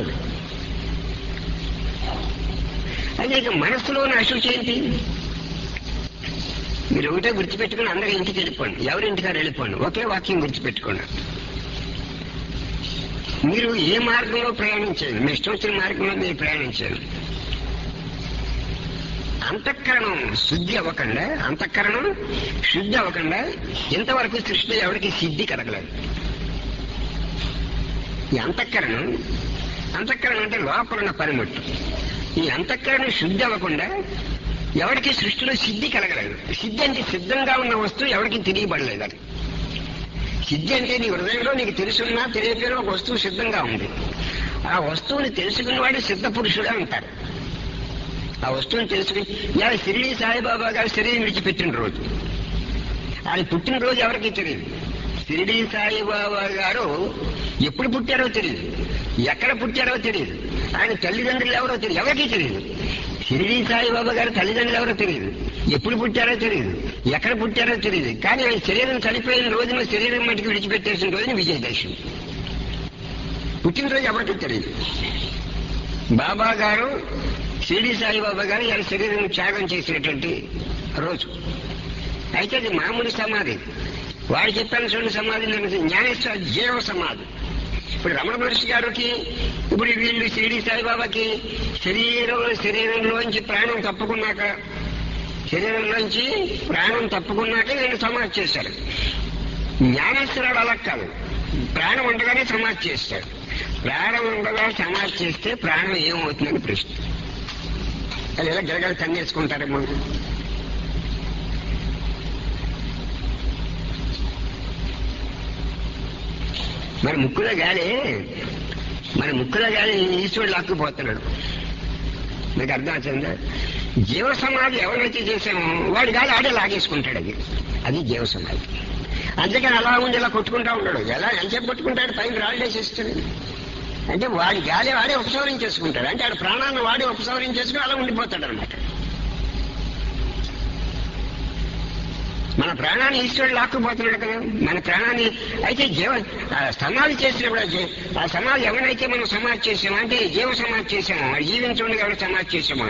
అయితే ఇక మనస్సులోని అశుచి ఏంటి? మీరు ఒకటే గుర్తుపెట్టుకుని అందరూ ఇంటికి వెళ్ళిపోండి, ఎవరింటికారు వెళ్ళిపోండి, ఒకే వాక్యం గుర్తుపెట్టుకోండి. మీరు ఏ మార్గంలో ప్రయాణించారు, మీ ఇష్టం వచ్చిన మార్గంలో మీరు ప్రయాణించారు. అంతఃకరణం శుద్ధి అవ్వకుండా ఇంతవరకు సృష్టిలో ఎవరికి సిద్ధి కలగలేదు. ఈ అంతఃకరణం అంటే లోపల ఉన్న పనిముట్టు. ఈ అంతఃకరణం శుద్ధి అవ్వకుండా ఎవరికి సృష్టిలో సిద్ధి కలగలేదు. సిద్ధి అంటే సిద్ధంగా ఉన్న వస్తువు ఎవరికి తెలియబడలేదు. అది సిద్ధి అంటే నీ హృదయంలో నీకు తెలుసున్నా తెలియకపోయినా ఒక వస్తువు సిద్ధంగా ఉంది. ఆ వస్తువుని తెలుసుకున్నవాడు సిద్ధ పురుషుడే అంటారు. ఆ వస్తువుని తెలుసుకుని ఇలా షిరిడీ సాయిబాబా గారు శరీరం విడిచిపెట్టిన రోజు, ఆయన పుట్టినరోజు ఎవరికి తెలియదు. షిరిడీ సాయిబాబా గారు ఎప్పుడు పుట్టారో తెలియదు, ఎక్కడ పుట్టారో తెలియదు, ఆయన తల్లిదండ్రులు ఎవరో తెలియదు, ఎవరికీ తెలియదు. షిరిడీ సాయిబాబా గారు తల్లిదండ్రులు ఎవరో తెలియదు, ఎప్పుడు పుట్టారో తెలియదు, ఎక్కడ పుట్టారో తెలియదు. కానీ ఆయన శరీరం చనిపోయిన రోజున శరీరం మటుకు విడిచిపెట్టేసిన రోజున విజయదశమి. పుట్టినరోజు ఎవరికి తెలియదు. బాబా గారు షిరిడీ సాయిబాబా గారు ఆయన శరీరం త్యాగం చేసినటువంటి రోజు. అయితే అది మామూలు సమాధి. వాడు చెప్పాను చూడండి, సమాధి జ్ఞానేశ్వర జీవ సమాధి. ఇప్పుడు రమణ మహర్షి గారికి, ఇప్పుడు వీళ్ళు షిరిడీ సాయిబాబాకి శరీరంలోంచి ప్రాణం తప్పుకున్నాక వీళ్ళు సమాధి చేశారు. జ్ఞానేశ్వరుడు అలా కాదు, ప్రాణం ఉండగానే సమాధి చేస్తాడు. ప్రాణం ఉండగా సమాధి చేస్తే ప్రాణం ఏమవుతుందని ప్రశ్న. అది ఎలా గడగడ కన్నేసుకుంటారేమో. మన ముక్కులో గాలి ఈశ్వరుడు లాక్కుపోతున్నాడు. మీకు అర్థం అవుతుందా? జీవ సమాధి ఎవరైతే చేసామో వాడి గాలి ఆడే లాగేసుకుంటాడు. అది జీవ సమాధి. అందుకని అలా ఉండి ఇలా కొట్టుకుంటా ఉన్నాడు. ఎలా ఎంతసేపు కొట్టుకుంటాడు? పైన రాళ్ళేసేస్తాడు. అంటే వాడి గాలి వాడే ఉపసంహరించేసుకుంటాడు. అంటే ఆడ ప్రాణాన్ని వాడే ఉపసంహరించేసుకుని అలా ఉండిపోతాడు అనమాట. మన ప్రాణాన్ని ఈశ్వరుడు లాక్కుపోతున్నాడు కదా, మన ప్రాణాన్ని. అయితే సమాధి చేసినప్పుడు ఆ సమాధి ఎవరైతే మనం సమాధి చేసామో, అంటే జీవ సమాధి చేసామో, జీవించండి ఎవరు సమాధి చేసామో,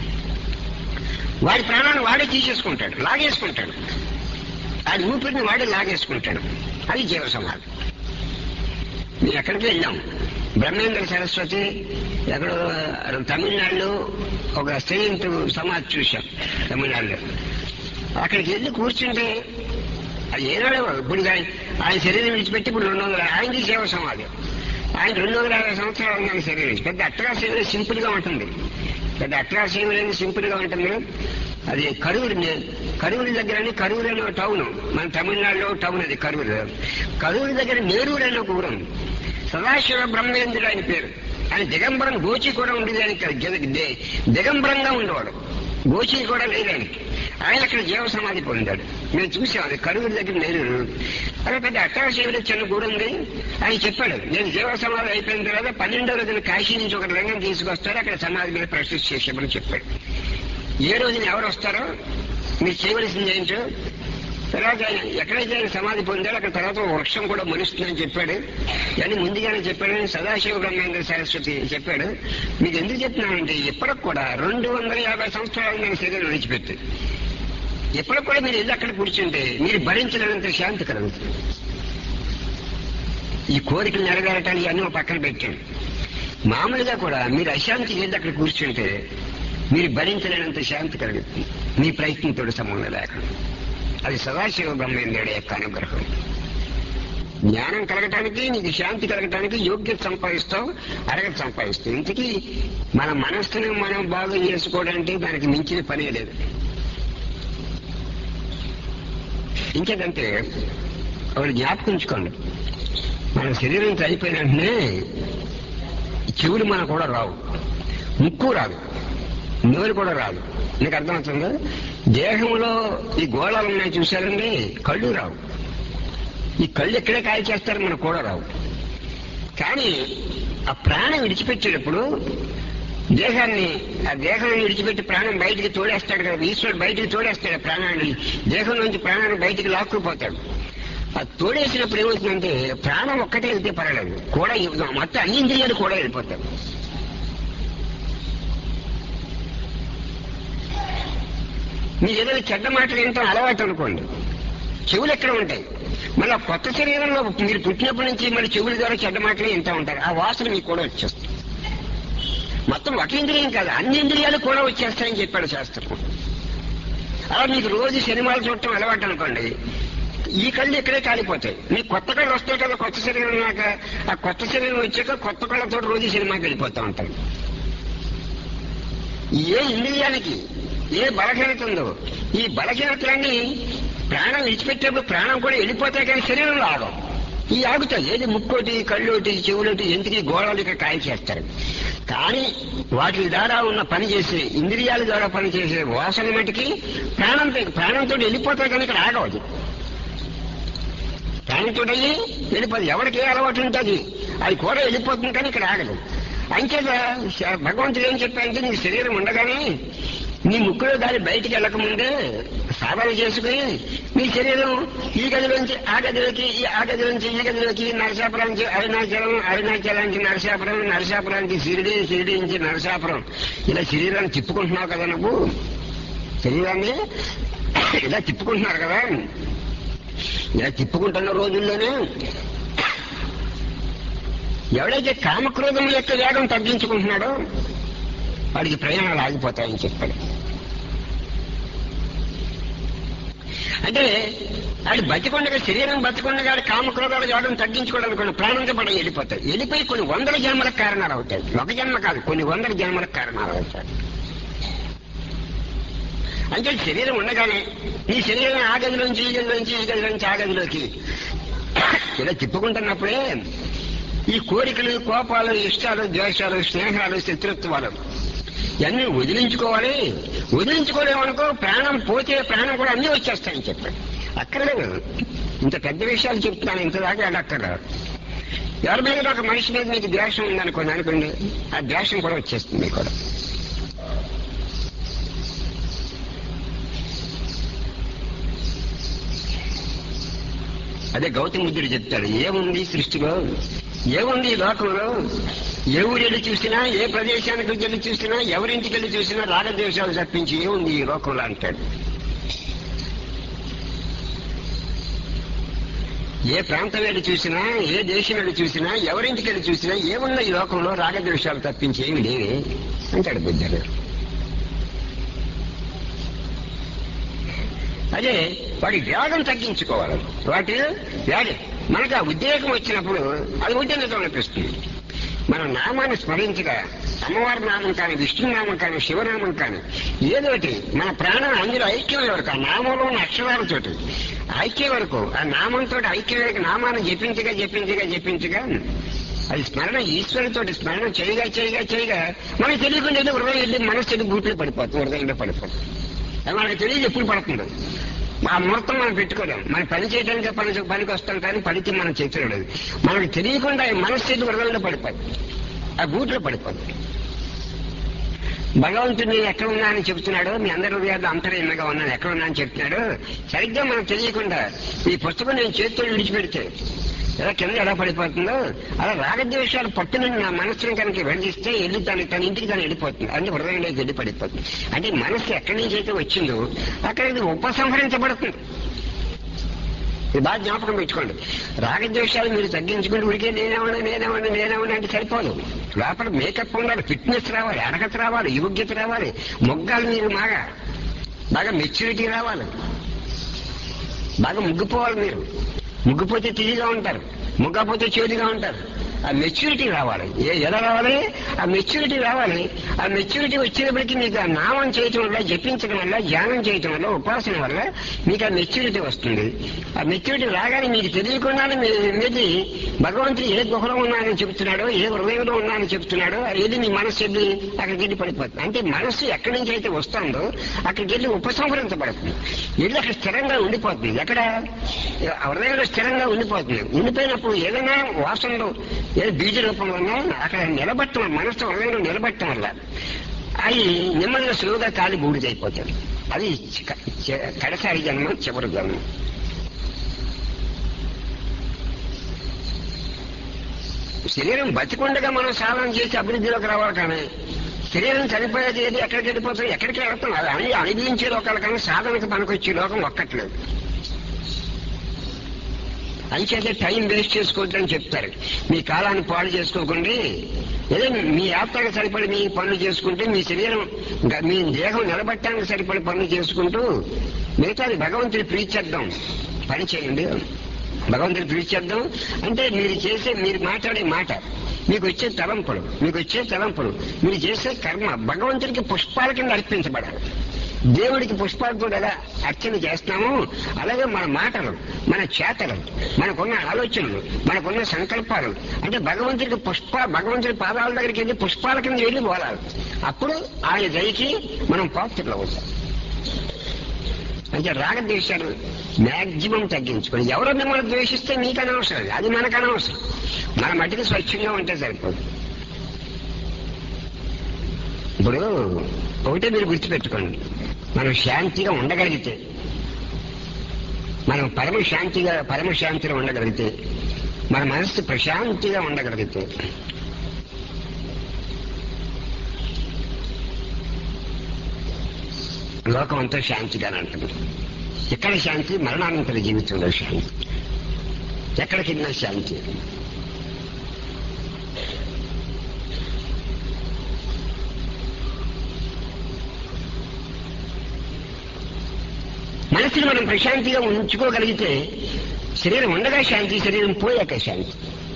వాడి ప్రాణాన్ని వాడే తీసేసుకుంటాడు, లాగేసుకుంటాడు. అది ఊపిరిని వాడే లాగేసుకుంటాడు. అది జీవ సమాధి. మేము ఎక్కడికి వెళ్ళాం, బ్రహ్మేంద్ర సరస్వతి ఎక్కడో తమిళనాడులో ఒక సెయింట్ సమాధి చూశాం. తమిళనాడులో అక్కడికి వెళ్ళి కూర్చుంటే అది ఏనాడో ఇప్పుడు ఆయన శరీరం విడిచిపెట్టి ఇప్పుడు 200 ఆయనకి జీవ సమాధి. ఆయన 250 సంవత్సరాలు ఆయన శరీరం. పెద్ద అట్రాసేవ సింపుల్ గా ఉంటుంది, పెద్ద అట్రాసేవ అనేది సింపుల్ గా ఉంటుంది. అది కరూరు దగ్గరని, కరూరు అనే టౌన్, మన తమిళనాడులో టౌన్ అది కరూరు. కరూరు దగ్గర నేరూరు అనే ఒక ఊరు. సదాశివ బ్రహ్మేంద్రుడు ఆయన పేరు. ఆయన దిగంబరం, గోచి కూడా ఉండేది ఆయనకి, దిగంబరంగా ఉండేవాడు, గోచి కూడా లేదు ఆయనకి. ఆయన అక్కడ జీవ సమాధి పొందాడు. మేము చూసాం, అది కరూరు దగ్గర నేరూరు. అదే పెద్ద అట్టాశివుడు చిన్న గుడి ఉంది. ఆయన చెప్పాడు, నేను జీవ సమాధి అయిపోయిన తర్వాత 12వ రోజున కాశీ నుంచి ఒక లింగం తీసుకొస్తాడు, అక్కడ సమాధి మీద ప్రశ్న చేసామని చెప్పాడు. ఏ రోజున ఎవరు వస్తారో మీరు చేయవలసింది ఏంటో, తర్వాత ఎక్కడైతే ఆయన సమాధి పొందాడో అక్కడ తర్వాత వృక్షం కూడా మొలుస్తుందని చెప్పాడు. అని ముందుగానే చెప్పాడు. సదాశివ బ్రహ్మేంద్ర సరస్వతి చెప్పాడు. మీకు ఎందుకు చెప్తున్నానంటే, ఇప్పటికి కూడా 250 సంవత్సరాలు నేను శరీరం విడిచిపెట్టి ఎప్పటికి కూడా మీరు వెళ్ళి అక్కడ కూర్చుంటే మీరు భరించలేనంత శాంతి కలుగుతుంది. ఈ కోరికలు నెరవేరటానికి అన్నీ పక్కన పెట్టండి. మామూలుగా కూడా మీరు అశాంతికి వెళ్ళి అక్కడ కూర్చుంటే మీరు భరించలేనంత శాంతి కలుగుతుంది, మీ ప్రయత్నంతో సంబంధం లేకుండా. అది సదాశివ బ్రహ్మేంద్రుడి యొక్క అనుగ్రహం. జ్ఞానం కలగటానికి, నీకు శాంతి కలగటానికి యోగ్యత సంపాదిస్తావు, అరగత సంపాదిస్తావు. ఇంతకీ మన మనస్సును మనం బాగు చేసుకోవడానికి దానికి మించిన పనే లేదు. ఇంకేదంటే ఒకటి జ్ఞాపకించుకోండి, మన శరీరం అయిపోయిన వెంటనే చెవులు మనకు కూడా రావు, ముక్కు రాదు, నోరు కూడా రాదు. నీకు అర్థమవుతుందా? దేహంలో ఈ గోళాలు ఉన్నాయి చూశారండి, కళ్ళు రావు. ఈ కళ్ళు ఎక్కడే కాయ చేస్తారు, మనకు కూడా రావు. కానీ ఆ ప్రాణం విడిచిపెట్టేటప్పుడు ఆ దేహాన్ని విడిచిపెట్టి ప్రాణం బయటికి తోడేస్తాడు కదా, ఈశ్వరుడు బయటికి తోడేస్తాడు ప్రాణాన్ని, దేహం నుంచి ప్రాణాన్ని బయటికి లాక్కుపోతాడు. అది తోడేసినప్పుడు ఏమవుతుందంటే, ప్రాణం ఒక్కటే వెళ్తే పర్వాలేదు, కూడా మొత్తం అన్ని ఇంద్రియాలు కూడా వెళ్ళిపోతాయి. మీరు ఏదైనా చెడ్డ మాటలు వింటాం అలవాటు అనుకోండి, చెవులు ఎక్కడ ఉంటాయి. మళ్ళీ కొత్త శరీరంలో మీరు పుట్టినప్పటి నుంచి మళ్ళీ చెవుల ద్వారా చెడ్డ మాటలు వింటూ ఉంటారు, ఆ వాసన మీకు కూడా వచ్చేస్తుంది. మొత్తం ఒక ఇంద్రియం కాదు, అన్ని ఇంద్రియాలు కూడా వచ్చేస్తాయని చెప్పాడు శాస్త్రం. అలా మీకు రోజు సినిమాలు చూడటం అలవాటు అనుకోండి, ఈ కళ్ళు ఇక్కడే కాలిపోతాయి. మీకు కొత్త కళ్ళు వస్తాయి కదా, కొత్త శరీరం ఉన్నాక. ఆ కొత్త శరీరం వచ్చాక కొత్త కళ్ళతో రోజు సినిమాకి వెళ్ళిపోతూ ఉంటాయి. ఏ ఇంద్రియానికి ఏ బలహీనత ఉందో, ఈ బలహీనతలన్నీ ప్రాణం విడిచిపెట్టేప్పుడు ప్రాణం కూడా వెళ్ళిపోతాయి, కానీ శరీరంలో ఆగం. ఈ ఆగుతాయి. ఏది ముక్కోటి, కళ్ళోటి, చెవులోటి, ఎందుకు గోళాలు ఇక్కడ కాయ చేస్తారు. కానీ వాటి ద్వారా ఉన్న పని చేసే ఇంద్రియాల ద్వారా పనిచేసే వాసన మటుకి ప్రాణంతో వెళ్ళిపోతాయి, కానీ ఇక్కడ ఆగవదు. ప్రాణంతో వెళ్ళిపోదు. ఎవరికి ఏ అలవాటు ఉంటుంది అది కూడా వెళ్ళిపోతుంది, కానీ ఇక్కడ ఆగదు. అంచేత భగవంతుడు ఏం చెప్పారంటే, నీ శరీరం ఉండగానే నీ ముక్కులో దాని బయటికి వెళ్ళకముందే సాధన చేసుకుని నీ శరీరం ఈ గదిలోంచి ఆ గదిలోకి, ఆ గదిలోంచి ఈ గదిలోకి, నరసాపురానికి అరుణాచలం, అరుణాచలానికి నరసాపురం, నరసాపురానికి షిరిడి, షిరిడి నుంచి నరసాపురం, ఇలా శరీరాన్ని తిప్పుకుంటున్నావు కదా. నువ్వు శరీరాన్ని ఇలా తిప్పుకుంటున్నారు కదా. ఇలా తిప్పుకుంటున్న రోజుల్లోనే ఎవడైతే కామక్రోధం యొక్క వేగం తగ్గించుకుంటున్నాడో వాడికి ప్రయాణాలు ఆగిపోతాయని చెప్పాడు. అంటే వాడు బతికొండగా, శరీరం బతికొండగా కామక్రోధాలు వేగం తగ్గించుకోవడానికి ప్రాణంతో పడ వెళ్ళిపోతాయి. వెళ్ళిపోయి కొన్ని 100 జన్మలకు కారణాలు అవుతాయి. ఒక జన్మ కాదు, కొన్ని 100 జన్మలకు కారణాలు అవుతాయి. అంటే శరీరం ఉండగానే నీ శరీరం ఆ గదిలోంచి ఈ గదిలోంచి, ఈ గదిలోంచి ఆ గదిలోకి ఇలా తిప్పుకుంటున్నప్పుడే ఈ కోరికలు, కోపాలు, ఇష్టాలు, ద్వేషాలు, స్నేహాలు, శత్రుత్వాలు ఇవన్నీ వదిలించుకోవాలి. వదిలించుకోలేమనుకో ప్రాణం పోతే ప్రాణం కూడా అన్నీ వచ్చేస్తాయని చెప్పాడు. అక్కర్లేదు, ఇంత పెద్ద విషయాలు చెప్తున్నాను, ఇంతదాకా అడక్కర్లేదు. ఎవరి మీద ఒక మనిషి మీద మీకు ద్వేషం ఉందనుకోండి, ఆ ద్వేషం కూడా వచ్చేస్తుంది మీకు కూడా. అదే గౌతమ బుద్ధుడు చెప్తాడు, ఏముంది సృష్టిలో, ఏముంది ఈ లోకంలో, ఏ ఊరెళ్ళి చూసినా, ఏ ప్రదేశానికి వెళ్ళి చూసినా, ఎవరింటికి వెళ్ళి చూసినా రాగద్వేషాలు తప్పించి ఏముంది ఈ లోకంలో అంటాడు. ఏ ప్రాంతం వెళ్ళి చూసినా, ఏ దేశం వెళ్ళి చూసినా, ఎవరింటికి వెళ్ళి చూసినా ఏమున్నా ఈ లోకంలో రాగద్వేషాలు తప్పించి ఏమి లేవే అంటాడు బుద్ధుడు. అదే వాడి వేగం తగ్గించుకోవాలి. వాటి వేగం మనకు ఆ ఉద్రేకం వచ్చినప్పుడు అది ఉద్రేకం అనిపిస్తుంది. మనం నామాన్ని స్మరించగా, అమ్మవారి నామం కానీ, విష్ణునామం కానీ, శివనామం కానీ ఏదోటి మన ప్రాణం అందులో ఐక్యం వరకు, ఆ నామంలో ఉన్న అక్షరాలతోటి ఐక్యం వరకు, ఆ నామంతో ఐక్యం వరకు నామాన్ని జపించగా జపించగా జపించగా అది స్మరణ ఈశ్వరుతోటి స్మరణ చేయగా చేయగా చేయగా మనకు తెలియకుండా హృదయం వెళ్ళి మనస్సు బూట్లో పడిపోతుంది, హృదయంలో పడిపోతుంది. అది మనకు తెలియదు ఎప్పుడు పడుతుంది. ఆ ముహూర్తం మనం పెట్టుకోలేం. మనం పని చేయడానికి పనికి వస్తాం కానీ పనికి మనం చేసేయలేదు. మనకు తెలియకుండా మనస్సు హృదయంలో పడిపోతుంది, ఆ గూట్లో పడిపోతుంది. భగవంతుడు నేను ఎక్కడ ఉన్నా అని చెప్తున్నాడు, మీ అందరి హృదయాలు అంతర్యంగా ఉన్నాను ఎక్కడ ఉన్నా అని చెప్తున్నాడు. సరిగ్గా మనకు తెలియకుండా ఈ పుస్తకం నేను చేతితో విడిచిపెడితే ఎలా కింద ఎలా పడిపోతుందో అలా రాగద్వేషాలు పట్టున నా మనస్సును కనుక వెళ్ళిస్తే వెళ్ళి తన ఇంటికి తను వెళ్ళిపోతుంది, అంటే హృదయంలోకి వెళ్ళి పడిపోతుంది. అంటే మనస్సు ఎక్కడి నుంచి అయితే వచ్చిందో అక్కడ ఇది ఉపసంహరించబడుతుంది. ఇది బాగా జ్ఞాపకం పెట్టుకోండి. రాగద్వేషాలు మీరు తగ్గించుకుంటే ఉడికే నేనేమన్నా అంటే సరిపోదు. లోపల మేకప్ ఉండాలి, ఫిట్నెస్ రావాలి, అర్హత రావాలి, యోగ్యత రావాలి, మొగ్గాలు మీరు బాగా మెచ్యూరిటీ రావాలి, బాగా ముగ్గిపోవాలి. మీరు ముగ్గిపోతే తిరిగిగా ఉంటారు, ముగ్గపోతే చేదుగా ఉంటారు. ఆ మెచ్యూరిటీ రావాలి. ఎలా రావాలి? ఆ మెచ్యూరిటీ రావాలి. ఆ మెచ్యూరిటీ వచ్చినప్పటికీ మీకు ఆ నామం చేయటం వల్ల, జపించడం వల్ల, ధ్యానం చేయటం వల్ల, ఉపాసన వల్ల మీకు ఆ మెచ్యూరిటీ వస్తుంది. ఆ మెచ్యూరిటీ రాగానే మీకు తెలియకుండానే మీది భగవంతుడు ఏ గుహలో ఉన్నానని చెప్తున్నాడో, ఏ హృదయంలో ఉన్నానని చెప్తున్నాడో ఏది మీ మనస్సు వెళ్ళి అక్కడికి వెళ్ళి పడిపోతుంది. అంటే మనస్సు ఎక్కడి నుంచి అయితే వస్తుందో అక్కడికి వెళ్ళి ఉపసంహరించబడుతుంది, వెళ్ళి అక్కడ స్థిరంగా ఉండిపోతుంది. ఎక్కడ హృదయంలో స్థిరంగా ఉండిపోతుంది. ఉండిపోయినప్పుడు ఏదైనా వాసనలో ఏదో బీజ రూపంలో ఉన్నా అక్కడ నిలబట్టడం, మనసు హృదయంలో నిలబట్టడం వల్ల అవి నెమ్మదిగా సులువుగా కాలి బూడిదైపోతాయి. అది కడసారి జన్మ, చివరి జన్మ. శరీరం బతికుండగా మనం సాధన చేసి అభివృద్ధిలోకి రావాలి. కానీ శరీరం చనిపోయేది ఏది ఎక్కడికి వెళ్ళిపోతుంది, ఎక్కడికి వెళ్తాం. అది అన్ని అనుభవించే లోకాలు కానీ సాధనకు పనికొచ్చే లోకం ఒక్కట్లేదు. అంచేతే టైం వేస్ట్ చేసుకోవద్దని చెప్తారు. మీ కాలాన్ని పాడు చేసుకోకండి, ఏదో మీ యాత్రకు సరిపడి మీ పనులు చేసుకుంటే మీ శరీరం మీ దేహం నిలబట్టడానికి సరిపడి పనులు చేసుకుంటూ మిగతాది భగవంతుడి ప్రీత్యర్థం పని చేయండి. భగవంతుడి ప్రీత్యర్థం అంటే మీరు మాట్లాడే మాట, మీకు వచ్చే తలంపులు, మీరు చేసే కర్మ భగవంతుడికి పుష్పాల కింద అర్పించబడాలి. దేవుడికి పుష్పాలతో ఎలా అర్చన చేస్తున్నాము అలాగే మన మాటలు, మన చేతలు, మనకున్న ఆలోచనలు, మనకున్న సంకల్పాలు అంటే భగవంతుడి పాదాల దగ్గరికి వెళ్ళి పుష్పాల కింద వెళ్ళి పోలాలి. అప్పుడు ఆయన దయకి మనం పాత్రలు అవుతాం. అంటే రాగద్వేషాలు మ్యాక్సిమం తగ్గించుకోండి. ఎవరో మిమ్మల్ని ద్వేషిస్తే మీకు అనవసరం, అది మనకు అనవసరం. మన మట్టికి స్వచ్ఛంగా ఉంటే సరిపోదు. ఇప్పుడు ఒకటే మీరు గుర్తుపెట్టుకోండి, మనం శాంతిగా ఉండగలిగితే, మనం పరమశాంతిలో ఉండగలిగితే, మన మనస్సు ప్రశాంతిగా ఉండగలిగితే లోకం అంతా శాంతిగానే ఉంటుంది. ఎక్కడ శాంతి? మరణానంతర జీవితంలో శాంతి. ఎక్కడికి వెళ్ళినా శాంతి. మనసుని మనం ప్రశాంతిగా ఉంచుకోగలిగితే శరీరం ఉండగా శాంతి, శరీరం పోయాక శాంతి.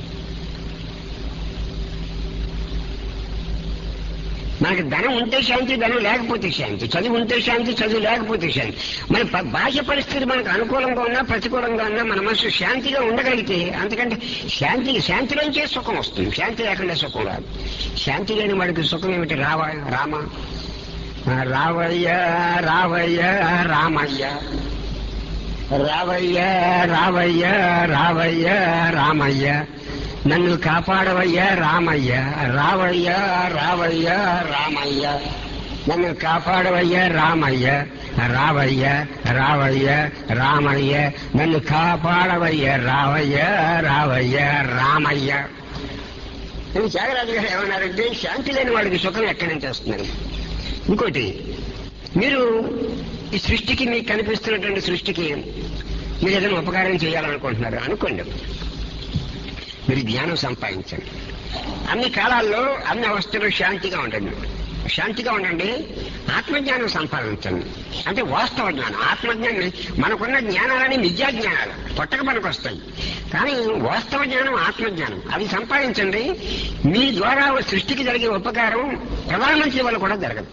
మనకి ధనం ఉంటే శాంతి, ధనం లేకపోతే శాంతి, చదువు ఉంటే శాంతి, చదువు లేకపోతే శాంతి. మన బాహ్య పరిస్థితి మనకు అనుకూలంగా ఉన్నా ప్రతికూలంగా ఉన్నా మన మనసు శాంతిగా ఉండగలిగితే అంతకంటే శాంతిలోంచే సుఖం వస్తుంది. శాంతి లేకుండా సుఖం రాదు. శాంతి లేని వాడికి సుఖం ఏమిటి? రామ రావయ్య రావయ్య రామయ్య, రావయ్య రావయ్య రావయ్య రామయ్య, నన్ను కాపాడవయ్యా రామయ్య, రావయ్య రావయ్య రామయ్య, నన్ను కాపాడవయ్యా రామయ్య, రావయ్య రావయ్య రామయ్య నన్ను కాపాడవయ్య రావయ్య రావయ్య రామయ్య అని త్యాగరాజు గారు ఏమన్నారంటే శాంతి లేని వాడికి సుఖం ఎక్కడి నుంచి వస్తున్నారు. ఇంకోటి, మీరు ఈ సృష్టికి మీకు కనిపిస్తున్నటువంటి సృష్టికి మీరు ఏదైనా ఉపకారం చేయాలనుకుంటున్నారు అనుకోండి, మీరు జ్ఞానం సంపాదించండి. అన్ని కాలాల్లో అన్ని అవస్థలు శాంతిగా ఉండండి, శాంతిగా ఉండండి. ఆత్మజ్ఞానం సంపాదించండి. అంటే వాస్తవ జ్ఞానం, ఆత్మజ్ఞానం. మనకున్న జ్ఞానాలని మిథ్యా జ్ఞానాలు పొట్టక మనకు వస్తాయి, కానీ వాస్తవ జ్ఞానం ఆత్మజ్ఞానం అది సంపాదించండి. మీ ద్వారా సృష్టికి జరిగే ఉపకారం ప్రధానమంత్రి వల్ల కూడా జరగదు.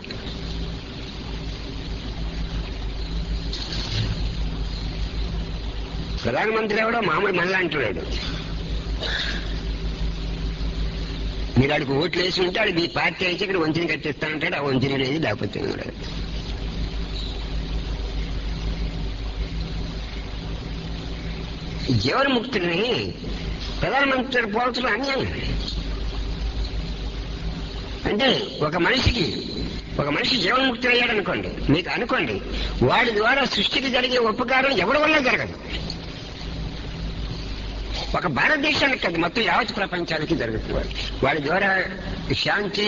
ప్రధానమంత్రి ఎవడో మామూలు మళ్ళీ అంటున్నాడు. మీరు ఆడికి ఓట్లు వేసి ఉంటే ఆడు మీ పార్టీ అయితే ఇక్కడ వంచిన కట్టిస్తానంటాడు. ఆ వంచిన లేదు, లేకపోతే జీవన్ముక్తుడిని ప్రధానమంత్రి పోల్చడం అన్యాయం. అంటే ఒక మనిషి జీవన్ముక్తుడు అయ్యాడు అనుకోండి, మీకు అనుకోండి, వాడి ద్వారా సృష్టికి జరిగే ఉపకారం ఎవరి వల్ల జరగదు. ఒక భారతదేశానికి కాదు, మొత్తం యావత్ ప్రపంచానికి జరుగుతుంది. వాడి ద్వారా శాంతి,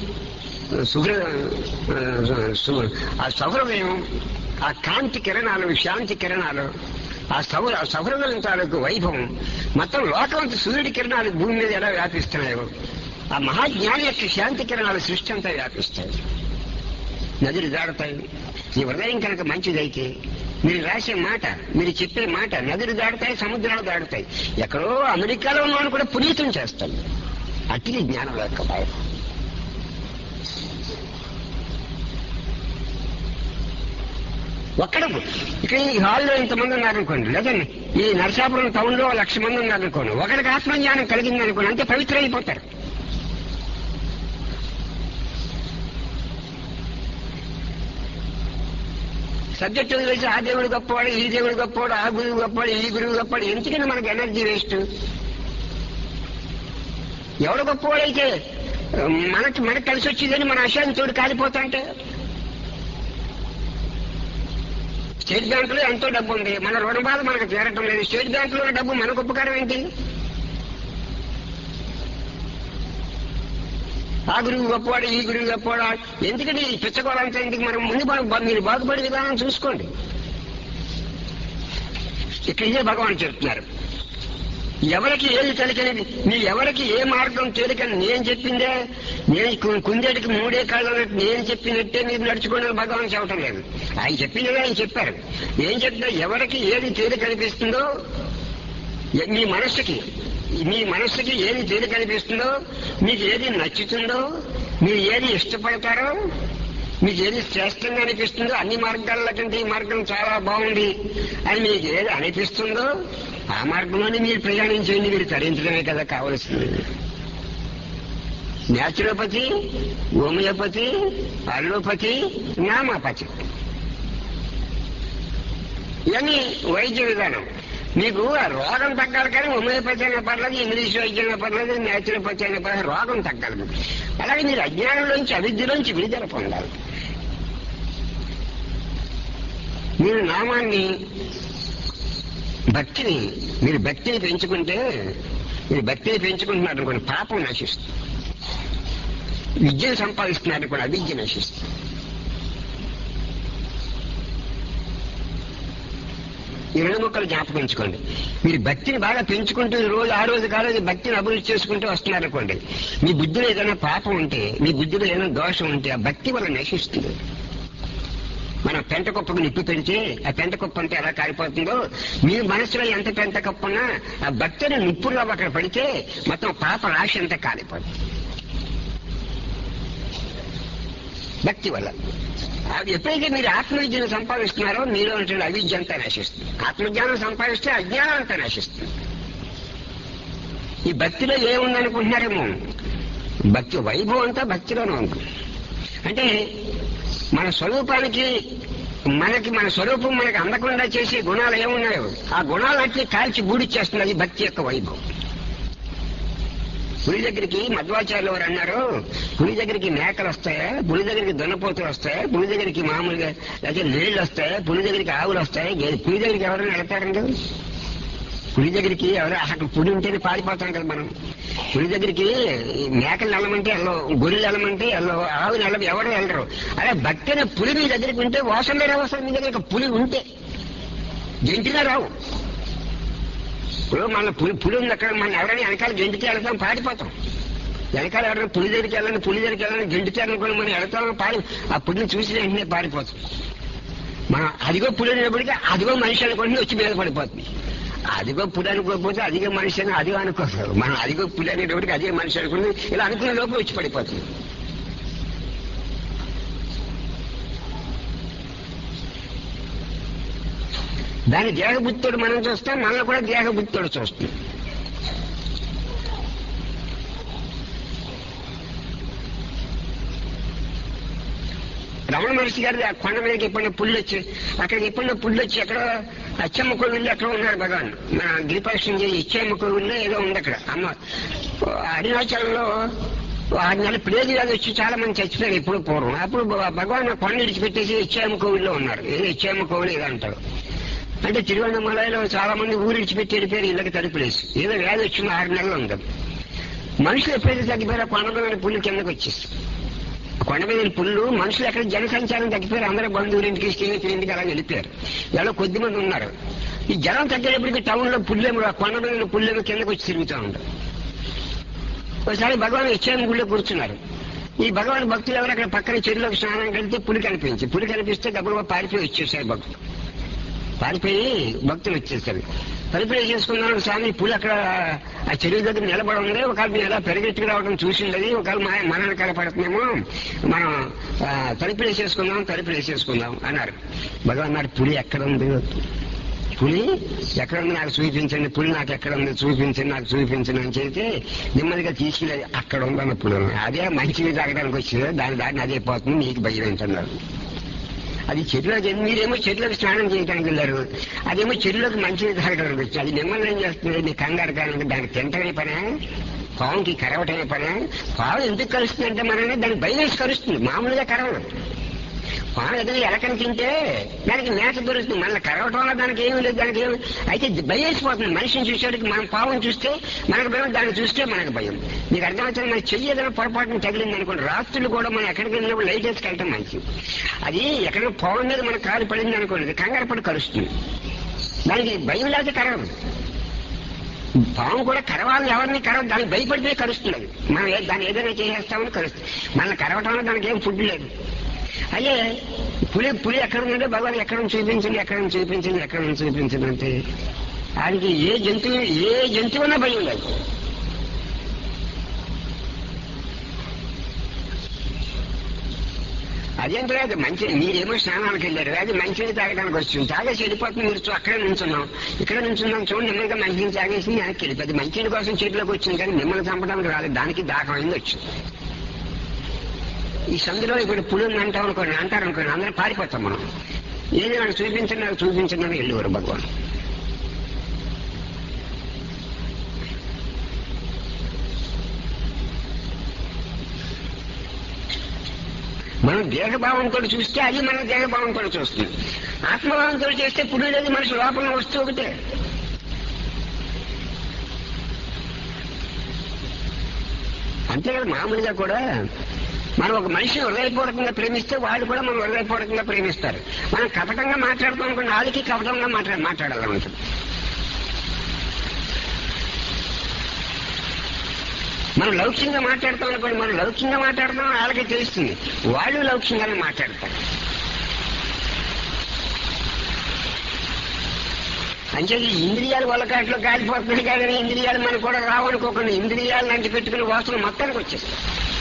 ఆ సౌహృదయం, ఆ కాంతి కిరణాలు, శాంతి కిరణాలు, ఆ సౌహృదయం తాలూకు వైభవం మొత్తం లోకమంతా సూర్యుడి కిరణాలు భూమి మీద ఎలా వ్యాపిస్తున్నాయో ఆ మహాజ్ఞాని యొక్క శాంతి కిరణాలు సృష్టి అంతా వ్యాపిస్తాయి. నదులు దాడుతాయి. ఈ హృదయం కనుక మంచిదైతే మీరు రాసే మాట, మీరు చెప్పే మాట నదులు దాడుతాయి, సముద్రాలు దాడుతాయి. ఎక్కడో అమెరికాలో ఉన్నవాళ్ళు కూడా పునీతం చేస్తాడు. అట్టి జ్ఞానం యొక్క భయం. ఒక్కడ ఇక్కడ ఈ హాల్లో ఇంతమంది ఉన్నారనుకోండి, లేదండి ఈ నరసాపురం టౌన్ లో 1,00,000 మంది ఉన్నారనుకోండి, ఒకరికి ఆత్మజ్ఞానం కలిగిందనుకోండి, అంతే పవిత్ర అయిపోతారు. సబ్జెక్ట్ వదిలేసి ఆ దేవుడు గొప్పవాడు, ఈ దేవుడు గొప్పవాడు, ఆ గురువు గొప్పవాడు, ఈ గురువు గొప్పవాడు, ఎందుకని మనకు ఎనర్జీ వేస్ట్? ఎవడు గొప్పవాడైతే మనకు కలిసి వచ్చిందని మన అశాంతితోడు కాలిపోతా అంటే. స్టేట్ బ్యాంకులో ఎంతో డబ్బు ఉంది, మన రుణ బాధ మనకు తీరటం లేదు. స్టేట్ బ్యాంకులో డబ్బు మనకు ఉపకారం ఏంటి? ఆ గురువు గొప్పవాడు, ఈ గురువు గొప్పవాడు, ఎందుకని పిచ్చగోళంతా ఎందుకు? మనం ముందు మీరు బాగుపడే విధానం చూసుకోండి. ఇక్కడ ఇదే భగవాన్ చెప్తున్నారు. ఎవరికి ఏది తేలికనేది, నీ ఎవరికి ఏ మార్గం తేలికని నేను చెప్పిందే, నేను కుందేటికి 3 కాళ్ళు నేను చెప్పినట్టే మీరు నడుచుకోండి భగవాన్ చెప్పటం లేదు. ఆయన చెప్పిందే ఆయన చెప్పారు. ఏం చెప్తా, ఎవరికి ఏది తేలిక అనిపిస్తుందో, మీ మనస్సుకి ఏది తేలిక అనిపిస్తుందో, మీకు ఏది నచ్చుతుందో, మీరు ఏది ఇష్టపడతారో, మీకు ఏది శ్రేష్టంగా అనిపిస్తుందో, అన్ని మార్గాల కంటే ఈ మార్గం చాలా బాగుంది అని మీకు ఏది అనిపిస్తుందో ఆ మార్గంలోనే మీరు ప్రయాణించండి. మీరు తరించడమే కదా కావలసింది. న్యాచురోపతి, హోమియోపతి, అల్లోపతి, నామాపతి, ఇవన్నీ వైద్య విధానం. మీకు ఆ రోగం తగ్గాలి కానీ హోమియోపతి అయినా పర్లేదు, ఇంగ్లీష్ వైద్యం అయినా పర్లేదు, న్యాచురోపతి అయినా పర్లేదు, రోగం తగ్గాలి. అలాగే మీరు అజ్ఞానంలోంచి, అవిద్యలోంచి విడుదల పొందాలి. మీరు నామాన్ని, మీరు భక్తిని పెంచుకుంటే, మీరు భక్తిని పెంచుకుంటున్నారు అనుకోండి, పాపం నశిస్తుంది. విద్యను సంపాదిస్తున్నారు అనుకోండి, అవిద్య నశిస్తుంది. ఈ 2 ముక్కలు జ్ఞాపకించుకోండి. మీరు భక్తిని బాగా పెంచుకుంటూ రోజు ఆ రోజు కాదు భక్తిని అభివృద్ధి చేసుకుంటూ వస్తున్నారనుకోండి, మీ బుద్ధిలో ఏదైనా పాపం ఉంటే, మీ బుద్ధిలో ఏదైనా దోషం ఉంటే ఆ భక్తి వల్ల నశిస్తుంది. మనం పెంట కుప్పకు నిప్పు పెడితే ఆ పెంట కుప్ప అంటే ఎలా కాలిపోతుందో, మీ మనసులో ఎంత పెంట కుప్ప ఉన్నా ఆ భక్తిని నిప్పుల్లో అక్కడ పడితే మొత్తం పాప రాశి అంతా కాలిపోతుంది భక్తి వల్ల. ఎప్పుడైతే మీరు ఆత్మవిద్యను సంపాదిస్తున్నారో మీలో ఉంటున్న అవిద్య అంతా నశిస్తుంది. ఆత్మజ్ఞానం సంపాదిస్తే అజ్ఞానం అంతా నశిస్తుంది. ఈ భక్తిలో ఏముందనుకుంటున్నారేమో, భక్తి వైభవం అంతా భక్తిలోనే ఉంది. అంటే మన స్వరూపానికి, మన స్వరూపం మనకు అందకుండా చేసే గుణాలు ఏమున్నాయో ఆ గుణాలన్నీ కాల్చి బూడిచ్చేస్తుంది. అది భక్తి యొక్క వైభవం. పులి దగ్గరికి మధ్వాచార్యులు వారు అన్నారు, పులి దగ్గరికి మేకలు వస్తాయా, పులి దగ్గరికి దున్నపోతులు వస్తాయా, పులి దగ్గరికి మామూలుగా లేకపోతే నీళ్లు వస్తాయా, పులి దగ్గరికి ఆవులు వస్తాయా, పులి దగ్గరికి ఎవరైనా వెళ్తారండి? పులి దగ్గరికి ఎవరు అసలు పులి ఉంటేనే పారిపోతాం కదా మనం. పులి దగ్గరికి మేకలు వెళ్ళమంటే వెళ్ళవు, గొర్రెలు వెళ్ళమంటే వెళ్ళవు, ఆవులు వెళ్ళవు, ఎవరు వెళ్ళరు. అలా భక్తి అనే పులి మీ దగ్గరికి ఉంటే వాసనలే రావు. అసలు మీ దగ్గర పులి ఉంటే జంటిగా రావు. ఇప్పుడు మన పులి ఉంది అక్కడ, మనం ఎవరైనా వెనకాల గెంటికి వెళ్తాం, పారిపోతాం. వెనకాల ఎవరైనా పులి దగ్గరికి వెళ్ళాలని గెంటికి వెళ్ళాలని మనం వెళ్తాం, ఆ పులిని చూసి వెంటనే పారిపోతాం. మనం అదిగో పులి అనేప్పటికీ అదిగో మనిషి అనుకుంటే వచ్చి మీద పడిపోతుంది. అదిగో పులి అనుకోకపోతే అదిగో మనిషి అని అదిగో అనుకోరు. మనం అదిగో పులి అనేటప్పటికి అదే మనిషి అనుకుంటే ఇలా అనుకునే లోపు వచ్చి పడిపోతుంది. దాని దేహబుద్ధితోడు మనం చూస్తాం, మనల్ని కూడా దేహబుద్ధితోడు చూస్తాం. రమణ మహర్షి గారి ఆ కొండ మీదకి ఎప్పుడైనా పుల్లు వచ్చి అక్కడికి ఎప్పుడైనా పుల్లు వచ్చి ఎక్కడ అచ్చమ్మ కోవిల్లో అక్కడ ఉన్నారు భగవాన్. మన గిరిపాక్షం చేసి ఇచ్చమ్మ కోవిల్లో ఏదో ఉంది అక్కడ అమ్మ. అరుణాచలంలో 6 నెలలు ప్లేగు వ్యాధి వచ్చి చాలా మంది చచ్చిపోయారు ఎప్పుడు పూర్వం. అప్పుడు భగవాన్ కొండ విడిచిపెట్టేసి ఇచ్చమ్మ కోవిల్లో ఉన్నారు. ఏదో ఇచ్చమ్మ కోవిలు ఏదో అంటారు. అంటే తిరువన్నమలలో చాలా మంది ఊరు విడిచిపెట్టి వెళ్ళిపోయారు, ఇళ్ళకి తడిపేసి. ఏదో వ్యాధి వచ్చింది 6 నెలలు ఉంది. మనుషులు ఎప్పుడైతే తగ్గిపోయారో కొండ మీద పుల్లు కిందకి వచ్చేస్తారు. కొండ మీద పుల్లు మనుషులు ఎక్కడ జనసంచారం తగ్గిపోయారు, అందరూ బంధువులింటికి స్నేహితులింటికి అలా వెళ్ళిపోయారు. ఎవరో కొద్ది మంది ఉన్నారు. ఈ జనం తగ్గేటప్పటికి టౌన్ లో పుల్లేమో కొండ మీద పుల్లేమో కిందకి వచ్చి తిరుగుతూ ఉంటారు. ఒకసారి భగవాన్ ఇచ్చాము గుళ్ళో కూర్చున్నారు. ఈ భగవాన్ భక్తులు ఎవరు అక్కడ పక్కన చెరువులోకి స్నానానికి వెళ్తే పులి కనిపిస్తే డబ్బులు పారిపోయి వచ్చేసారు భక్తులు. పారిపోయి భక్తులు వచ్చేసారు. పరిపరి చేసుకున్నాను స్వామి, పులి అక్కడ ఆ చెరువు దగ్గర నిలబడి ఉంది, ఒకవేళ మేము ఎలా పెరిగెట్టుకు రావడం చూసిండది, ఒకవేళ మనల్ని కలపడుతున్నామో మనం తలుపులు వేసేసుకుందాం అన్నారు. భగవాన్ అన్నాడు, పులి ఎక్కడ ఉంది, పులి ఎక్కడ ఉంది నాకు చూపించండి, పులి నాకు ఎక్కడ ఉంది నాకు చూపించండి అని చెప్తే నెమ్మదిగా తీసుకెళ్ళి అక్కడ ఉందన్న పులి. అదే మంచిగా తాగడానికి వచ్చింది, దాన్ని అదే పోతుంది, నీకు భయం ఏంటన్నారు. అది చెరువులోకి, మీరేమో చెరువులోకి స్నానం చేయడానికి వెళ్ళారు, అదేమో చెరువులోకి మంచిగా తాగడానికి వచ్చింది. అది మిమ్మల్ని ఏం చేస్తుంది, నీ కంగారు కానీ దానికి తింటమే పనే, పావుకి కరవటమే పనే. పావు ఎందుకు కలుస్తుంది అంటే మననే దానికి భయం వేసి కలుస్తుంది, మామూలుగా కరవదు. పాము ఏదైనా ఎలకని తింటే దానికి మేత దొరుకుతుంది, మళ్ళీ కరవటం వల్ల దానికి ఏమీ లేదు, దానికి ఏమి అయితే భయం వేసిపోతుంది. మనిషిని చూసేటికి మనం పావును చూస్తే మనకు భయం, దాన్ని చూస్తే మనకు భయం. మీకు అర్థమవుతుంది. మన చెయ్యి ఏదైనా పొరపాటును తగిలింది అనుకోండి, రాత్రులు కూడా మనం ఎక్కడికి వెళ్ళినప్పుడు లైట్ వేసి వెళ్ళటం మంచిది. అది ఎక్కడైనా పావు మీద మన కాలు పడింది అనుకోండి, కంగారు పడి కలుస్తుంది, దానికి భయం లేకపోతే కరవదు. పాము కూడా కరవాలని ఎవరిని కరవదు, దానికి భయపడితే కలుస్తుంది. అది మనం దాన్ని ఏదైనా చేసేస్తామని కలుస్తుంది, మనల్ని కరవటం వల్ల దానికి ఏం ఫుడ్ లేదు. అయ్యే పులి ఎక్కడ ఉందంటే భగవాన్ ఎక్కడ చూపించండి అంటే ఆయనకి ఏ జంతువున్నా భయం లేదు. అదేంటో అది మంచి, మీరేమో స్నానానికి వెళ్ళారు, అది మంచిని తాగడానికి వచ్చింది, తాగేసి వెళ్ళిపోతుంది. మీరు అక్కడే ఇక్కడ నుంచున్నాం చూడండి, నిమ్మగా మంచిని తాగేసి వెనక్కి వెళ్ళిపోతుంది. మంచిని కోసం చెట్లోకి వచ్చింది కానీ మిమ్మల్ని చంపడానికి రాలేదు, దానికి దాహం అయింది వచ్చింది. ఈ సందులో ఇప్పుడు పులి అంటారు అనుకోండి, అందరూ పారిపోతాం మనం. ఏది నాకు చూపించండి అని వెళ్ళేవారు భగవాన్. మనం దేహభావంతో చూస్తే అది మన దేహభావంతో చూస్తుంది. ఆత్మభావంతో చేస్తే పులి లేదు, మనిషి లోపల వస్తువు ఒకటే. అంతే కదా. మామూలుగా కూడా మనం ఒక మనిషిని హృదయపూర్వకంగా ప్రేమిస్తే వాళ్ళు కూడా మనం హృదయపూర్వకంగా ప్రేమిస్తారు. మనం కపటంగా మాట్లాడుతాం అనుకోండి, వాళ్ళకి కపటంగా మాట్లాడాలనుకుంటుంది. మనం లౌక్యంగా మాట్లాడతాం అనుకోండి, మనం లౌక్యంగా మాట్లాడతాం వాళ్ళకి తెలుస్తుంది, వాళ్ళు లౌక్యంగానే మాట్లాడతారు. అంటే ఈ ఇంద్రియాలు వల్లకాట్లో కాలిపోతున్నాయి కానీ ఇంద్రియాలు మనకు కూడా రావనుకోకుండా ఇంద్రియాలు నంటి పెట్టుకుని వాసన మొత్తానికి వచ్చేస్తాయి.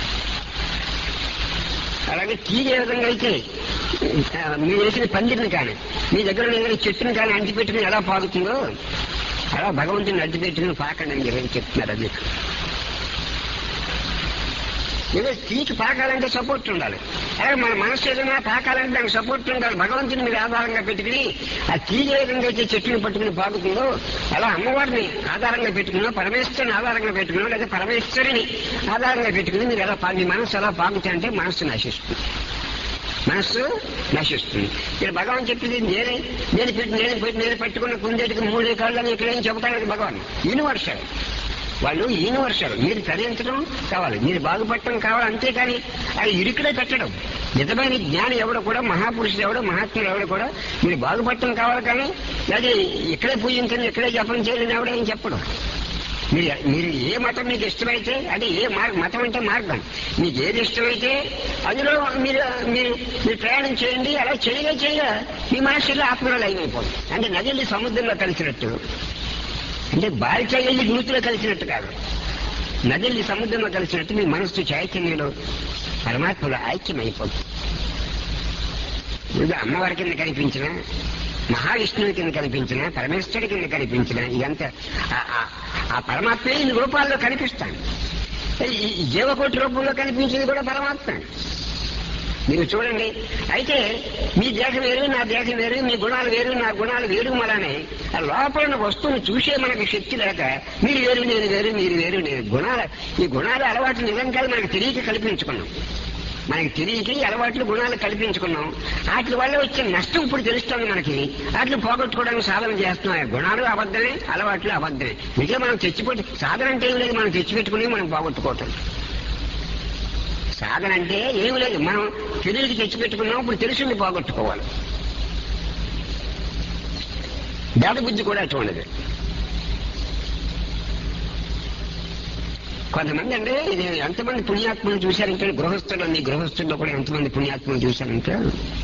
అలాగే తీగ ఏ విధంగా అయితే మీరు వేసిన పందిరిని కానీ మీ దగ్గర ఏదైనా చెట్టుని కానీ అంటిపెట్టుకుని ఎలా పాకుతుందో అలా భగవంతుని అంటిపెట్టుకుని పాకండి అని చెప్తున్నారు. అది ఏదో తీకి పాకాలంటే సపోర్ట్ ఉండాలి. అలాగే మన మనస్సు ఏదైనా పాకాలంటే దానికి సపోర్ట్ ఉండాలి. భగవంతుని మీరు ఆధారంగా పెట్టుకుని ఆ తీగ ఏ విధంగా అయితే చెట్టుని పట్టుకుని పాకుతుందో అలా అమ్మవారిని ఆధారంగా పెట్టుకున్నా, పరమేశ్వరుని ఆధారంగా పెట్టుకున్నా, లేదా పరమేశ్వరిని ఆధారంగా పెట్టుకుని మీరు ఎలా మీ మనస్సు ఎలా పాకుతా అంటే మనస్సు నశిస్తుంది. మనస్సు నశిస్తుంది. ఇక్కడ భగవాన్ చెప్పింది నేను పట్టుకున్న కుందేటికి 3 కాళ్ళని ఇక్కడేం చెబుతాడు భగవాన్. యూనివర్సల్ వాళ్ళు యూనివర్సల్. మీరు తరించడం కావాలి, మీరు బాగుపడటం కావాలి, అంతేకాని అది ఇరుకుడే పెట్టడం. నిజమైన జ్ఞాని ఎవడో కూడా, మహాపురుషుడు ఎవడో, మహాత్ముడు ఎవడో కూడా మీరు బాగుపడటం కావాలి, కానీ అది ఇక్కడే పూజించండి, ఇక్కడే జపం చేయాలని ఎవడో ఏం చెప్పడం. మీరు ఏ మతం మీకు ఇష్టమైతే, అది ఏ మతం అంటే మార్గం, మీకు ఏది ఇష్టమైతే అందులో మీరు ప్రయాణం చేయండి. అలా చేయగా మీ మనస్సులో ఆత్మలో లయమైపోతుంది. అంటే నదిల్ని సముద్రంలో కలిసినట్టు, అంటే బాలిక వెళ్ళి నూతిలో కలిసినట్టు కాదు, నదిల్ని సముద్రంలో కలిసినట్టు మీ మనస్సు చైతన్యంలో పరమాత్మలో ఐక్యమైపోతుంది. ఇది అమ్మవారి కింద కనిపించిన, మహావిష్ణువు కింద కనిపించిన, పరమేశ్వరుడి కింద కనిపించిన, ఇదంతా ఆ పరమాత్మ ఈ రూపాల్లో కనిపిస్తాను. ఈ జీవకోటి రూపంలో కనిపించేది కూడా పరమాత్మ. మీరు చూడండి. అయితే మీ దేహం వేరు, నా దేహం వేరు, మీ గుణాలు వేరు, నా గుణాలు వేరు. మలానే ఆ లోపల వస్తువును చూసే మనకి శక్తి లేక మీరు వేరు, నేను వేరు, మీరు వేరు, నేను ఈ గుణాలు అలవాట్లు నిజంగా మనకు తెలియక కల్పించుకున్నాం. మనకి తెలియక అలవాట్లు గుణాలు కల్పించుకున్నాం. వాటి వల్ల వచ్చే నష్టం ఇప్పుడు తెలుస్తుంది మనకి. వాటిని పోగొట్టుకోవడానికి సాధన చేస్తున్నాం. గుణాలు అబద్ధమే, అలవాట్లు అబద్ధమే. నిజంగా మనం తెచ్చిపెట్టి సాధన అంటే ఏమి లేదు, మనం తెచ్చిపెట్టుకుని మనం పోగొట్టుకోవటం. సాధన అంటే ఏమి లేదు, మనం తెలివికి తెచ్చిపెట్టుకున్నాం, ఇప్పుడు తెలిసింది పోగొట్టుకోవాలి. భేద బుద్ధి కూడా అటువంటిది. కొంతమంది అంటే ఇది ఎంతమంది పుణ్యాత్మలు చూశారంటే, గృహస్థుల్లో కూడా ఎంతమంది పుణ్యాత్మలు చూశారంటే,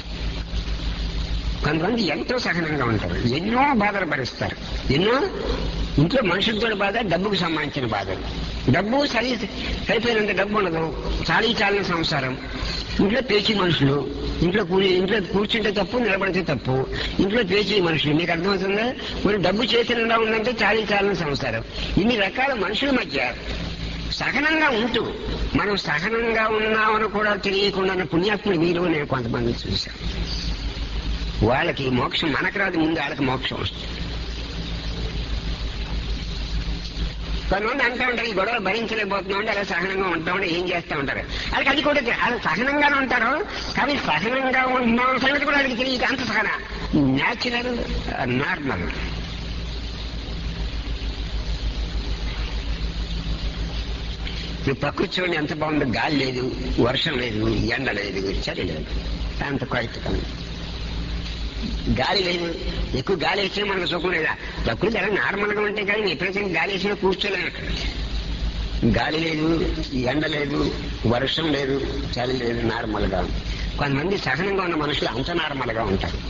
కొంతమంది ఎంతో సహనంగా ఉంటారు, ఎన్నో బాధలు భరిస్తారు. ఇంట్లో మనుషులతో బాధ, డబ్బుకు సంబంధించిన బాధలు. డబ్బు సరిపోయినంత డబ్బు ఉండదు, చాలిన సంసారం, ఇంట్లో పేచీ మనుషులు, ఇంట్లో కూర్చుంటే తప్పు, నిలబడితే తప్పు, ఇంట్లో పేచీ మనుషులు. మీకు అర్థమవుతుందా? మరి డబ్బు చేతిలో ఉందంటే చాలిన సంసారం. ఇన్ని రకాల మనుషుల మధ్య సహనంగా ఉంటూ మనం సహనంగా ఉన్నామని కూడా తెలియకుండా పుణ్యాత్ములు మీరు నేను కొంతమంది చూశాను. వాళ్ళకి మోక్షం మనకు రాదు, ముందు వాళ్ళకి మోక్షం వస్తుంది. కొంతమంది అంటూ ఉంటారు, ఈ గొడవలు భరించలేకపోతున్నాం అంటే అలా సహనంగా ఉంటామంటే ఏం చేస్తూ ఉంటారు. వాళ్ళకి అది కూడా అలా సహనంగానే ఉంటారు, కానీ సహనంగా ఉన్న సంగతి కూడా వాళ్ళకి తెలియదు. అంత సహన న్యాచురల్, నార్మల్. ఈ ప్రకృతి చూడండి ఎంత బాగుందో. గాలి లేదు, వర్షం లేదు, ఎండ లేదు, చలి లేదు, అంత క్వైట్గా. గాలి లేదు, ఎక్కువ గాలి వేసినా మనకు సుఖం లేదా. ప్రకృతి అలా నార్మల్ గా ఉంటే కానీ ఎప్పుడైతే గాలి వేసినా కూర్చోలేము అక్కడ. గాలి లేదు, ఎండ లేదు, వర్షం లేదు, చలి లేదు, నార్మల్ గా. కొంతమంది సహనంగా ఉన్న మనుషులు అంత నార్మల్ గా ఉంటారు.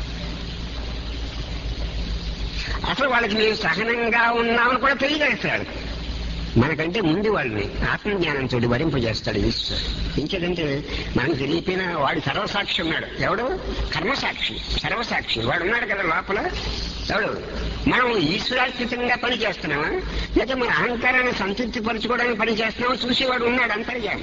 అసలు వాళ్ళకి మేము సహనంగా ఉన్నామని కూడా తెలియజేస్తాడు. మనకంటే ముందు వాళ్ళని ఆత్మజ్ఞానంతో వరింపజేస్తాడు ఈశ్వరుడు. ఇంకేదంటే మనకు తెలియపోయినా వాడు సర్వసాక్షి ఉన్నాడు. ఎవడు? కర్మసాక్షి, సర్వసాక్షి వాడు ఉన్నాడు కదా లోపల. ఎవడు? మనం ఈశ్వరార్పితంగా పని చేస్తున్నామా, లేదా మన అహంకారాన్ని సంతృప్తి పరచుకోవడానికి పని చేస్తున్నామా చూసేవాడు ఉన్నాడు అంతర్యామి.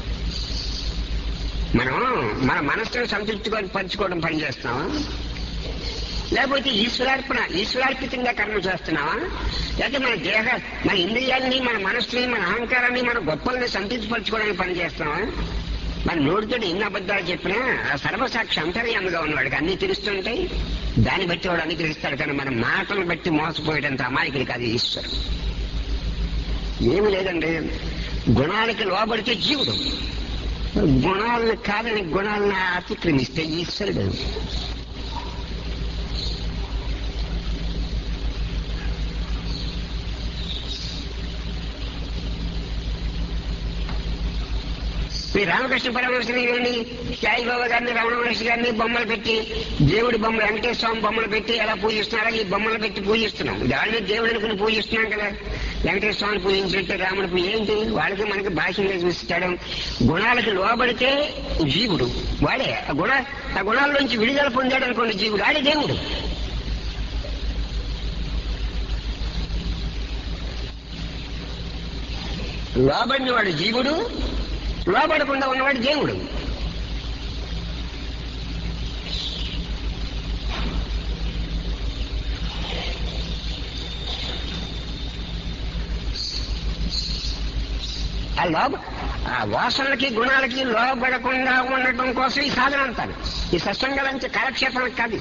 మనం మన మనస్సును సంతృప్తి పరచుకోవడం పని చేస్తున్నామా, లేకపోతే ఈశ్వరార్పితంగా కర్మ చేస్తున్నావా, లేకపోతే మన ఇంద్రియాలని, మన మనస్సుని, మన అహంకారాన్ని, మన గొప్పల్ని సంతృప్తిపరచుకోవడానికి పని చేస్తున్నావా? మన నోటితో ఎన్ని అబద్ధాలు చెప్పినా ఆ సర్వసాక్షి అంతర్యామిగా ఉన్నవాడికి అన్ని తెలుస్తుంటాయి. దాన్ని బట్టి వాడు అన్ని తెలుస్తాడు. కానీ మన మాటలను బట్టి మోసపోయేటంత అమాయకుడు కాదు ఈశ్వరుడు. ఏమి లేదండి, గుణాలకి లోబడితే జీవుడు, గుణాలను కాదని గుణాలను అతిక్రమిస్తే ఈశ్వరుడు. మీ రామకృష్ణ పరమహంసని కానీ సాయిబాబా గారిని, రమణ మహర్షి గారిని బొమ్మలు పెట్టి, దేవుడి బొమ్మలు, వెంకటేశ్వర స్వామి బొమ్మలు పెట్టి ఎలా పూజిస్తున్నారా? ఈ బొమ్మలు పెట్టి పూజిస్తున్నాం. దాన్ని దేవుడు అనుకుని పూజిస్తున్నాం కదా. వెంకటేశ్వర స్వామిని పూజించినట్టు రాముడు ఏంటి? వాళ్ళకి మనకి భాషగా చూస్తాడు. గుణాలకు లోబడితే జీవుడు వాడే. ఆ గుణాల్లోంచి విడుదల పొందాడు అనుకోండి జీవుడు, ఆడే దేవుడు. లోబడిన వాడు జీవుడు, లోబడకుండా ఉన్నవాడు దేవుడు. ఆ వాసనలకి గుణాలకి లోబడకుండా ఉండటం కోసం ఈ సాధన అంటారు. ఈ సత్సంగాలంటే కాలక్షేపం కాదు.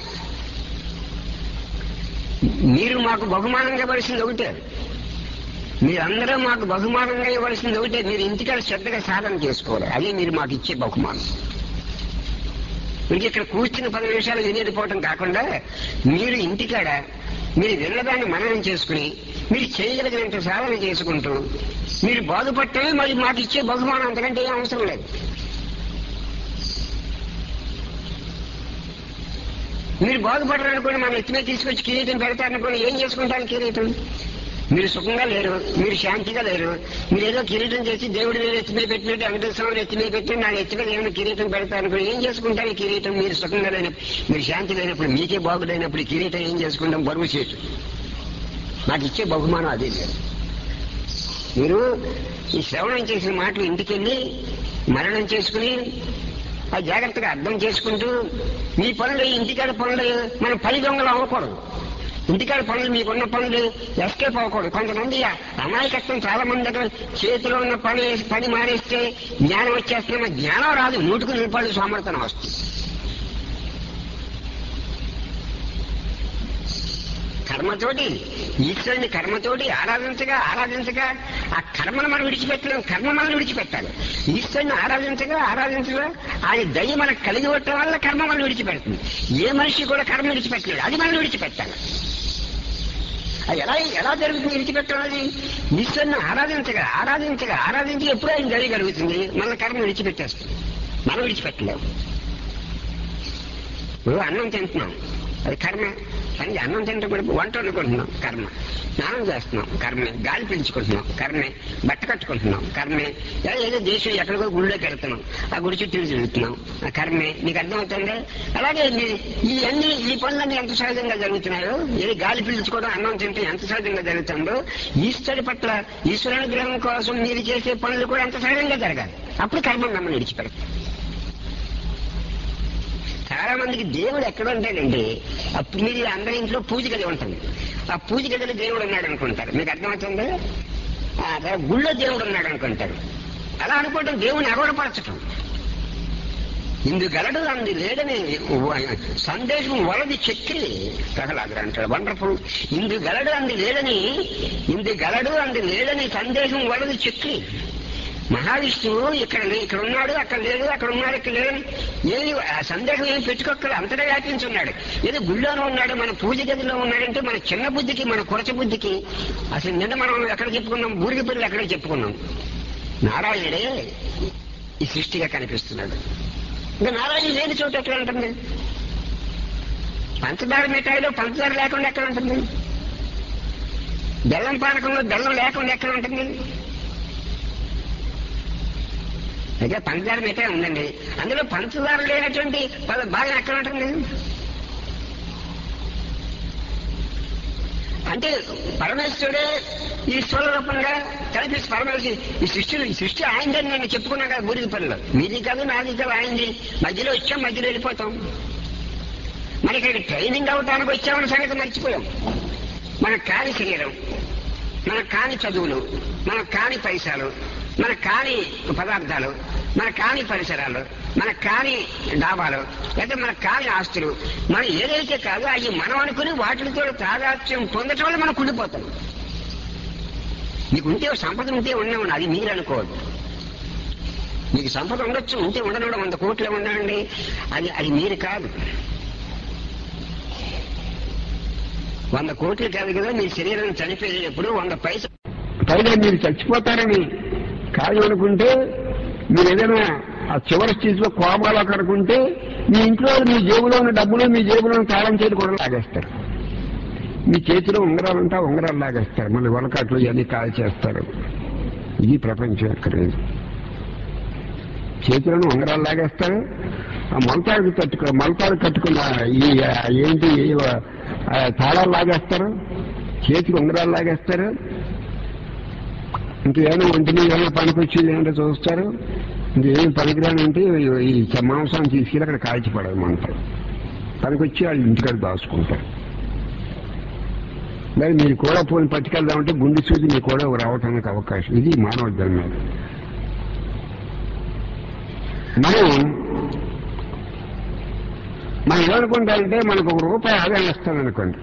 మీరు మాకు బహుమానంగా ఇవ్వాల్సింది ఒకటే, మీరందరూ మాకు బహుమానంగా ఇవ్వాల్సింది ఒకటే, మీరు ఇంటికాడ శ్రద్ధగా సాధన చేసుకోవాలి. అదే మీరు మాకు ఇచ్చే బహుమానం. మీకు ఇక్కడ కూర్చుని 10 నిమిషాలు వినేదిపోవటం కాకుండా మీరు ఇంటికాడ మీరు వెళ్ళదాన్ని మననం చేసుకుని మీరు చేయగలిగినంత సాధన చేసుకుంటూ మీరు బాధపడటమే మరి మాకు ఇచ్చే బహుమానం. అంతకంటే ఏం అవసరం లేదు. మీరు బాధపడరనుకోండి, మన ఎత్తుమే తీసుకొచ్చి కిరీటం పెడతారనుకోండి, ఏం చేసుకుంటారు కిరీటం? మీరు సుఖంగా లేరు, మీరు శాంతిగా లేరు. మీరు ఏదో కిరీటం చేసి దేవుడి మీద ఎత్తిమే పెట్టినట్టు వెంకటేశ్వరం ఎత్తిమే పెట్టి నా ఎత్తుగా ఏమైనా కిరీటం పెడతారనుకోండి, ఏం చేసుకుంటారు ఈ కిరీటం? మీరు సుఖంగా లేనప్పుడు, మీరు శాంతి లేనప్పుడు, మీకే బాగులేనప్పుడు కిరీటం ఏం చేసుకుంటాం? బరువు చేటు. నాకు ఇచ్చే బహుమానం అదే లేదు. మీరు ఈ శ్రవణం చేసిన మాటలు ఇంటికెళ్ళి మరణం చేసుకుని ఆ జాగ్రత్తగా అర్థం చేసుకుంటూ మీ పనులు ఇంటికాడ పనులు మనం పని దొంగలు అవ్వకూడదు. ఇంటికాడ పనులు మీకున్న పనులు ఎస్కేప్ అవ్వకూడదు. కొంతమంది అమాయకత్వం చాలా మంది దగ్గర చేతిలో ఉన్న పని మానేస్తే జ్ఞానం వచ్చేస్తున్నా జ్ఞానం రాదు, 100కు 100 సోమర్థనం వస్తుంది. కర్మతోటి ఈశ్వరుని కర్మతోటి ఆరాధించగా ఆ కర్మను మనం విడిచిపెట్టలేము. కర్మ మనం విడిచిపెట్టాలి. ఈశ్వరుని ఆరాధించగా ఆయన దయ మనకు కలిగి ఉండటం వల్ల కర్మ మనం విడిచిపెడుతుంది. ఏ మనిషి కూడా కర్మ విడిచిపెట్టలేదు, అది మనం విడిచిపెట్టాలి. అది ఎలా జరుగుతుంది విడిచిపెట్టడం? అది ఈశ్వరుని ఆరాధించి ఎప్పుడూ ఆయన దయ కలుగుతుంది, మన కర్మ విడిచిపెట్టేస్తుంది. మనం విడిచిపెట్టలేము. ఇప్పుడు అన్నం తింటున్నాం, అది కర్మ. కానీ అన్నం తింటే కూడా వంట వండుకుంటున్నాం, కర్మ. స్నానం చేస్తున్నాం, కర్మే. గాలి పీల్చుకుంటున్నాం, కర్మే. బట్ట కట్టుకుంటున్నాం, కర్మే. ఏదో దేశం ఎక్కడికో గుడిలోకి వెళ్తున్నాం, ఆ గుడి చుట్టూ తిరుగుతున్నాం, ఆ కర్మే. నీకు అర్థమవుతుంది? అలాగే ఈ పనులన్నీ ఎంత సహజంగా జరుగుతున్నాయో, ఏది గాలి పీల్చుకోవడం, అన్నం తింటే ఎంత సహజంగా జరుగుతుందో, ఈశ్వరుడి పట్ల ఈశ్వరానుగ్రహం కోసం మీరు చేసే పనులు కూడా ఎంత సహజంగా జరగాలి. అప్పుడు కర్మ నమ్మని విడిచిపెడతాం. చాలా మందికి దేవుడు ఎక్కడ ఉంటాడండి, అప్పుడు మీరు అందరి ఇంట్లో పూజ గది ఉంటుంది, ఆ పూజ గదిలో దేవుడు ఉన్నాడు అనుకుంటారు. మీకు అర్థమవుతుంది? గుళ్ళో దేవుడు ఉన్నాడు అనుకుంటారు. అలా అనుకోవటం దేవుని అగౌరవపరచటం. ఇందుగలడు అంది లేడని సందేశం వలది చక్రి ప్రహ్లాదుడు అంటాడు. వండర్ఫుల్. ఇందుగలడు అంది లేడని సందేశం వలది చక్రి. మహావిష్ణువు ఇక్కడ ఉన్నాడు, అక్కడ లేడు, అక్కడ ఉన్నాడు, ఇక్కడ లేడు. ఏది సందేహం ఏం పెట్టుకోక్కర్లేదు, అంతటా వ్యాపించున్నాడు. ఏదో గుళ్ళోనే ఉన్నాడు, మన పూజ గదిలో ఉన్నాడంటే మన చిన్న బుద్ధికి, మన కొరచ బుద్ధికి అసలు నిన్న మనం ఎక్కడ చెప్పుకున్నాం? బూరిగపల్లి ఎక్కడ చెప్పుకున్నాం? నారాయణుడే ఈ సృష్టిగా కనిపిస్తున్నాడు. ఇంకా నారాయణ లేని చోటు ఎక్కడ ఉంటుంది? పంచదార మిఠాయిలో పంచదార లేకుండా ఎక్కడ ఉంటుంది? బెల్లం పానకంలో బెల్లం లేకుండా ఎక్కడ ఉంటుంది? అయితే పంచదార మిఠాయి ఉందండి, అందులో పంచదార లేనటువంటి బాగా ఎక్కడ ఉంటుంది? అంటే పరమేశ్వరుడే ఈశ్వర రూపంగా కనిపిస్తుంది. పరమేశ్వరుడు ఈ సృష్టి ఆయనదని నేను చెప్పుకున్నా కదా బూరిగి పనిలో. మీది కాదు, నాది కాదు, ఆయనది. మధ్యలో వచ్చాం, మధ్యలో వెళ్ళిపోతాం. మరి ఇక్కడ ట్రైనింగ్ అవటానికి వచ్చామన్న సంగతి మర్చిపోయాం. మనకు కాని శరీరం, మనకు కాని చదువులు, మనకు కాని పైసలు, మనకు కాని పదార్థాలు, మనకు కాని పరిసరాలు, మనకు కాని డాబాలు, లేదా మనకు కాని ఆస్తులు, మనం ఏదైతే కాదో అవి మనం అనుకుని వాటితో తాదాత్మ్యం పొందటం వల్ల మనం కుళ్ళిపోతాం. మీకు ఉంటే సంపద ఉంటే ఉండేవాడు, అది మీరు అనుకోవద్దు. మీకు సంపద ఉండొచ్చు, ఉంటే ఉండడం 100 కోట్లు ఉండండి, అది మీరు కాదు. 100 కోట్లు కాదు కదా మీ శరీరం చనిపోయేటప్పుడు 100 పైసలు పైగా మీరు చచ్చిపోతారని కాదు అనుకుంటే, మీరు ఏదైనా ఆ చివరి స్టేజ్లో కోమాలో కనుకుంటే మీ ఇంట్లో మీ జేబులో ఉన్న డబ్బులు, మీ జేబులో ఉన్న తాళం చేతి కూడా లాగేస్తారు. మీ చేతిలో ఉంగరాలంటా ఉంగరాలు లాగేస్తారు, మళ్ళీ వలకాట్లు ఇవన్నీ కాల్ చేస్తారు. ఇది ప్రపంచం ఎక్కడలేదు. చేతులను ఉంగరాలు లాగేస్తారు. ఆ మొలతాడు కట్టుకున్న ఏంటి తాళాలు లాగేస్తారు, చేతికి ఉంగరాలు లాగేస్తారు. ఇంకేమైనా ఒంటి మీద ఏమైనా పనికొచ్చేది ఏమంటే చూస్తారు. ఇంకేం పనికిరానంటే ఈ మాంసాన్ని తీసుకెళ్ళి అక్కడ కాల్చిపడమంటారు. పనికొచ్చి వాళ్ళు ఇంటికాడ దాచుకుంటారు. మరి మీరు కూడా పోని పట్టుకెళ్దామంటే గుండె సూది మీకు కూడా రావటానికి అవకాశం. ఇది మానవ జన్మ. మనం ఏమనుకుంటామంటే మనకు ₹1 ఆదాయం వస్తుందనుకోండి,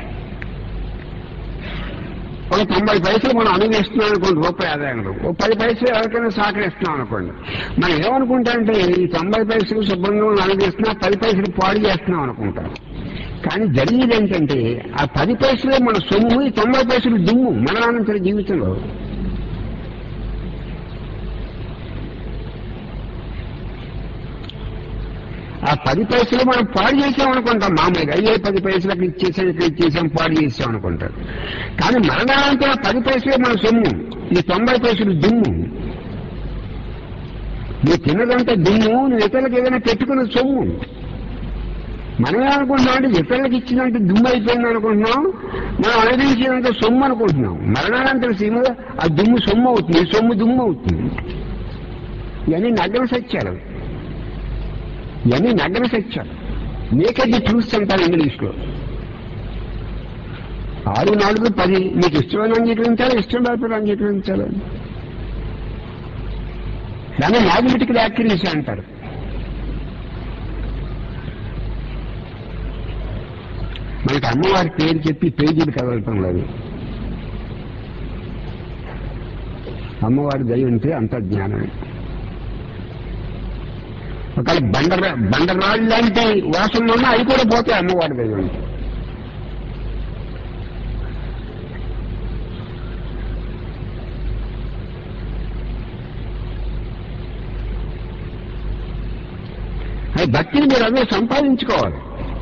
ఒక 90 పైసలు మనం అనుభవిస్తున్నాం అనుకోండి, ₹1 ఆదాయం. ఓ 10 పైసలు ఎవరికైనా సహకరిస్తున్నాం అనుకోండి, మనం ఏమనుకుంటామంటే ఈ 90 పైసలు శుభ్రంగా అనుభవిస్తున్నా 10 పైసలు పాడు చేస్తున్నాం అనుకుంటాం. కానీ జరిగేది ఏంటంటే ఆ 10 పైసలే మన సొమ్ము, ఈ 90 పైసలు దుమ్ము మరణానంతర జీవితంలో. ఆ 10 పైసలు మనం పాడు చేసాం అనుకుంటాం. మామూలుగా అయ్యే 10 పైసలు అక్కడ ఇచ్చేసాం, ఇక్కడ ఇచ్చేసాం, పాడు చేసాం అనుకుంటారు. కానీ మరణానంతర 10 పైసలే మన సొమ్ము, ఈ 90 పైసలు దుమ్ము. నువ్వు తిన్నదంతా దుమ్ము, నువ్వు ఇతరులకు ఏదైనా పెట్టుకున్న సొమ్ము. మనం ఏమనుకుంటున్నాం అంటే ఇతరులకు ఇచ్చినంత దుమ్ము అయిపోయింది అనుకుంటున్నాం, మనం అనుభవించినంత సొమ్ము అనుకుంటున్నాం. మరణానంతర సీమ ఆ దుమ్ము సొమ్ము అవుతుంది, సొమ్ము దుమ్ము అవుతుంది. ఇవన్నీ నగ్న సత్యాలు, ఇవన్నీ నగ్న సత్యాలు. నేకెడ్ ట్రూత్స్ అంటారు ఇంగ్లీష్లో. 6, 4, 10 మీకు ఇష్టమైన అంగీకరించాలి, ఇష్టం లేకపోతే అంగీకరించాలి. దాన్ని మ్యాథమెటికల్ యాక్యురసీ అంటారు. మనకి అమ్మవారి పేరు చెప్పి పేజీలు కదలటం లేదు. అమ్మవారి దయ ఉంటే అంత జ్ఞానమే. ఒకవేళ బండరాళ్ళు లాంటి వాసనలు ఉన్నా అవి కూడా పోతాయి అమ్మవారి దయ ఉంటే. అది భక్తిని మీరు అదే సంపాదించుకోవాలి.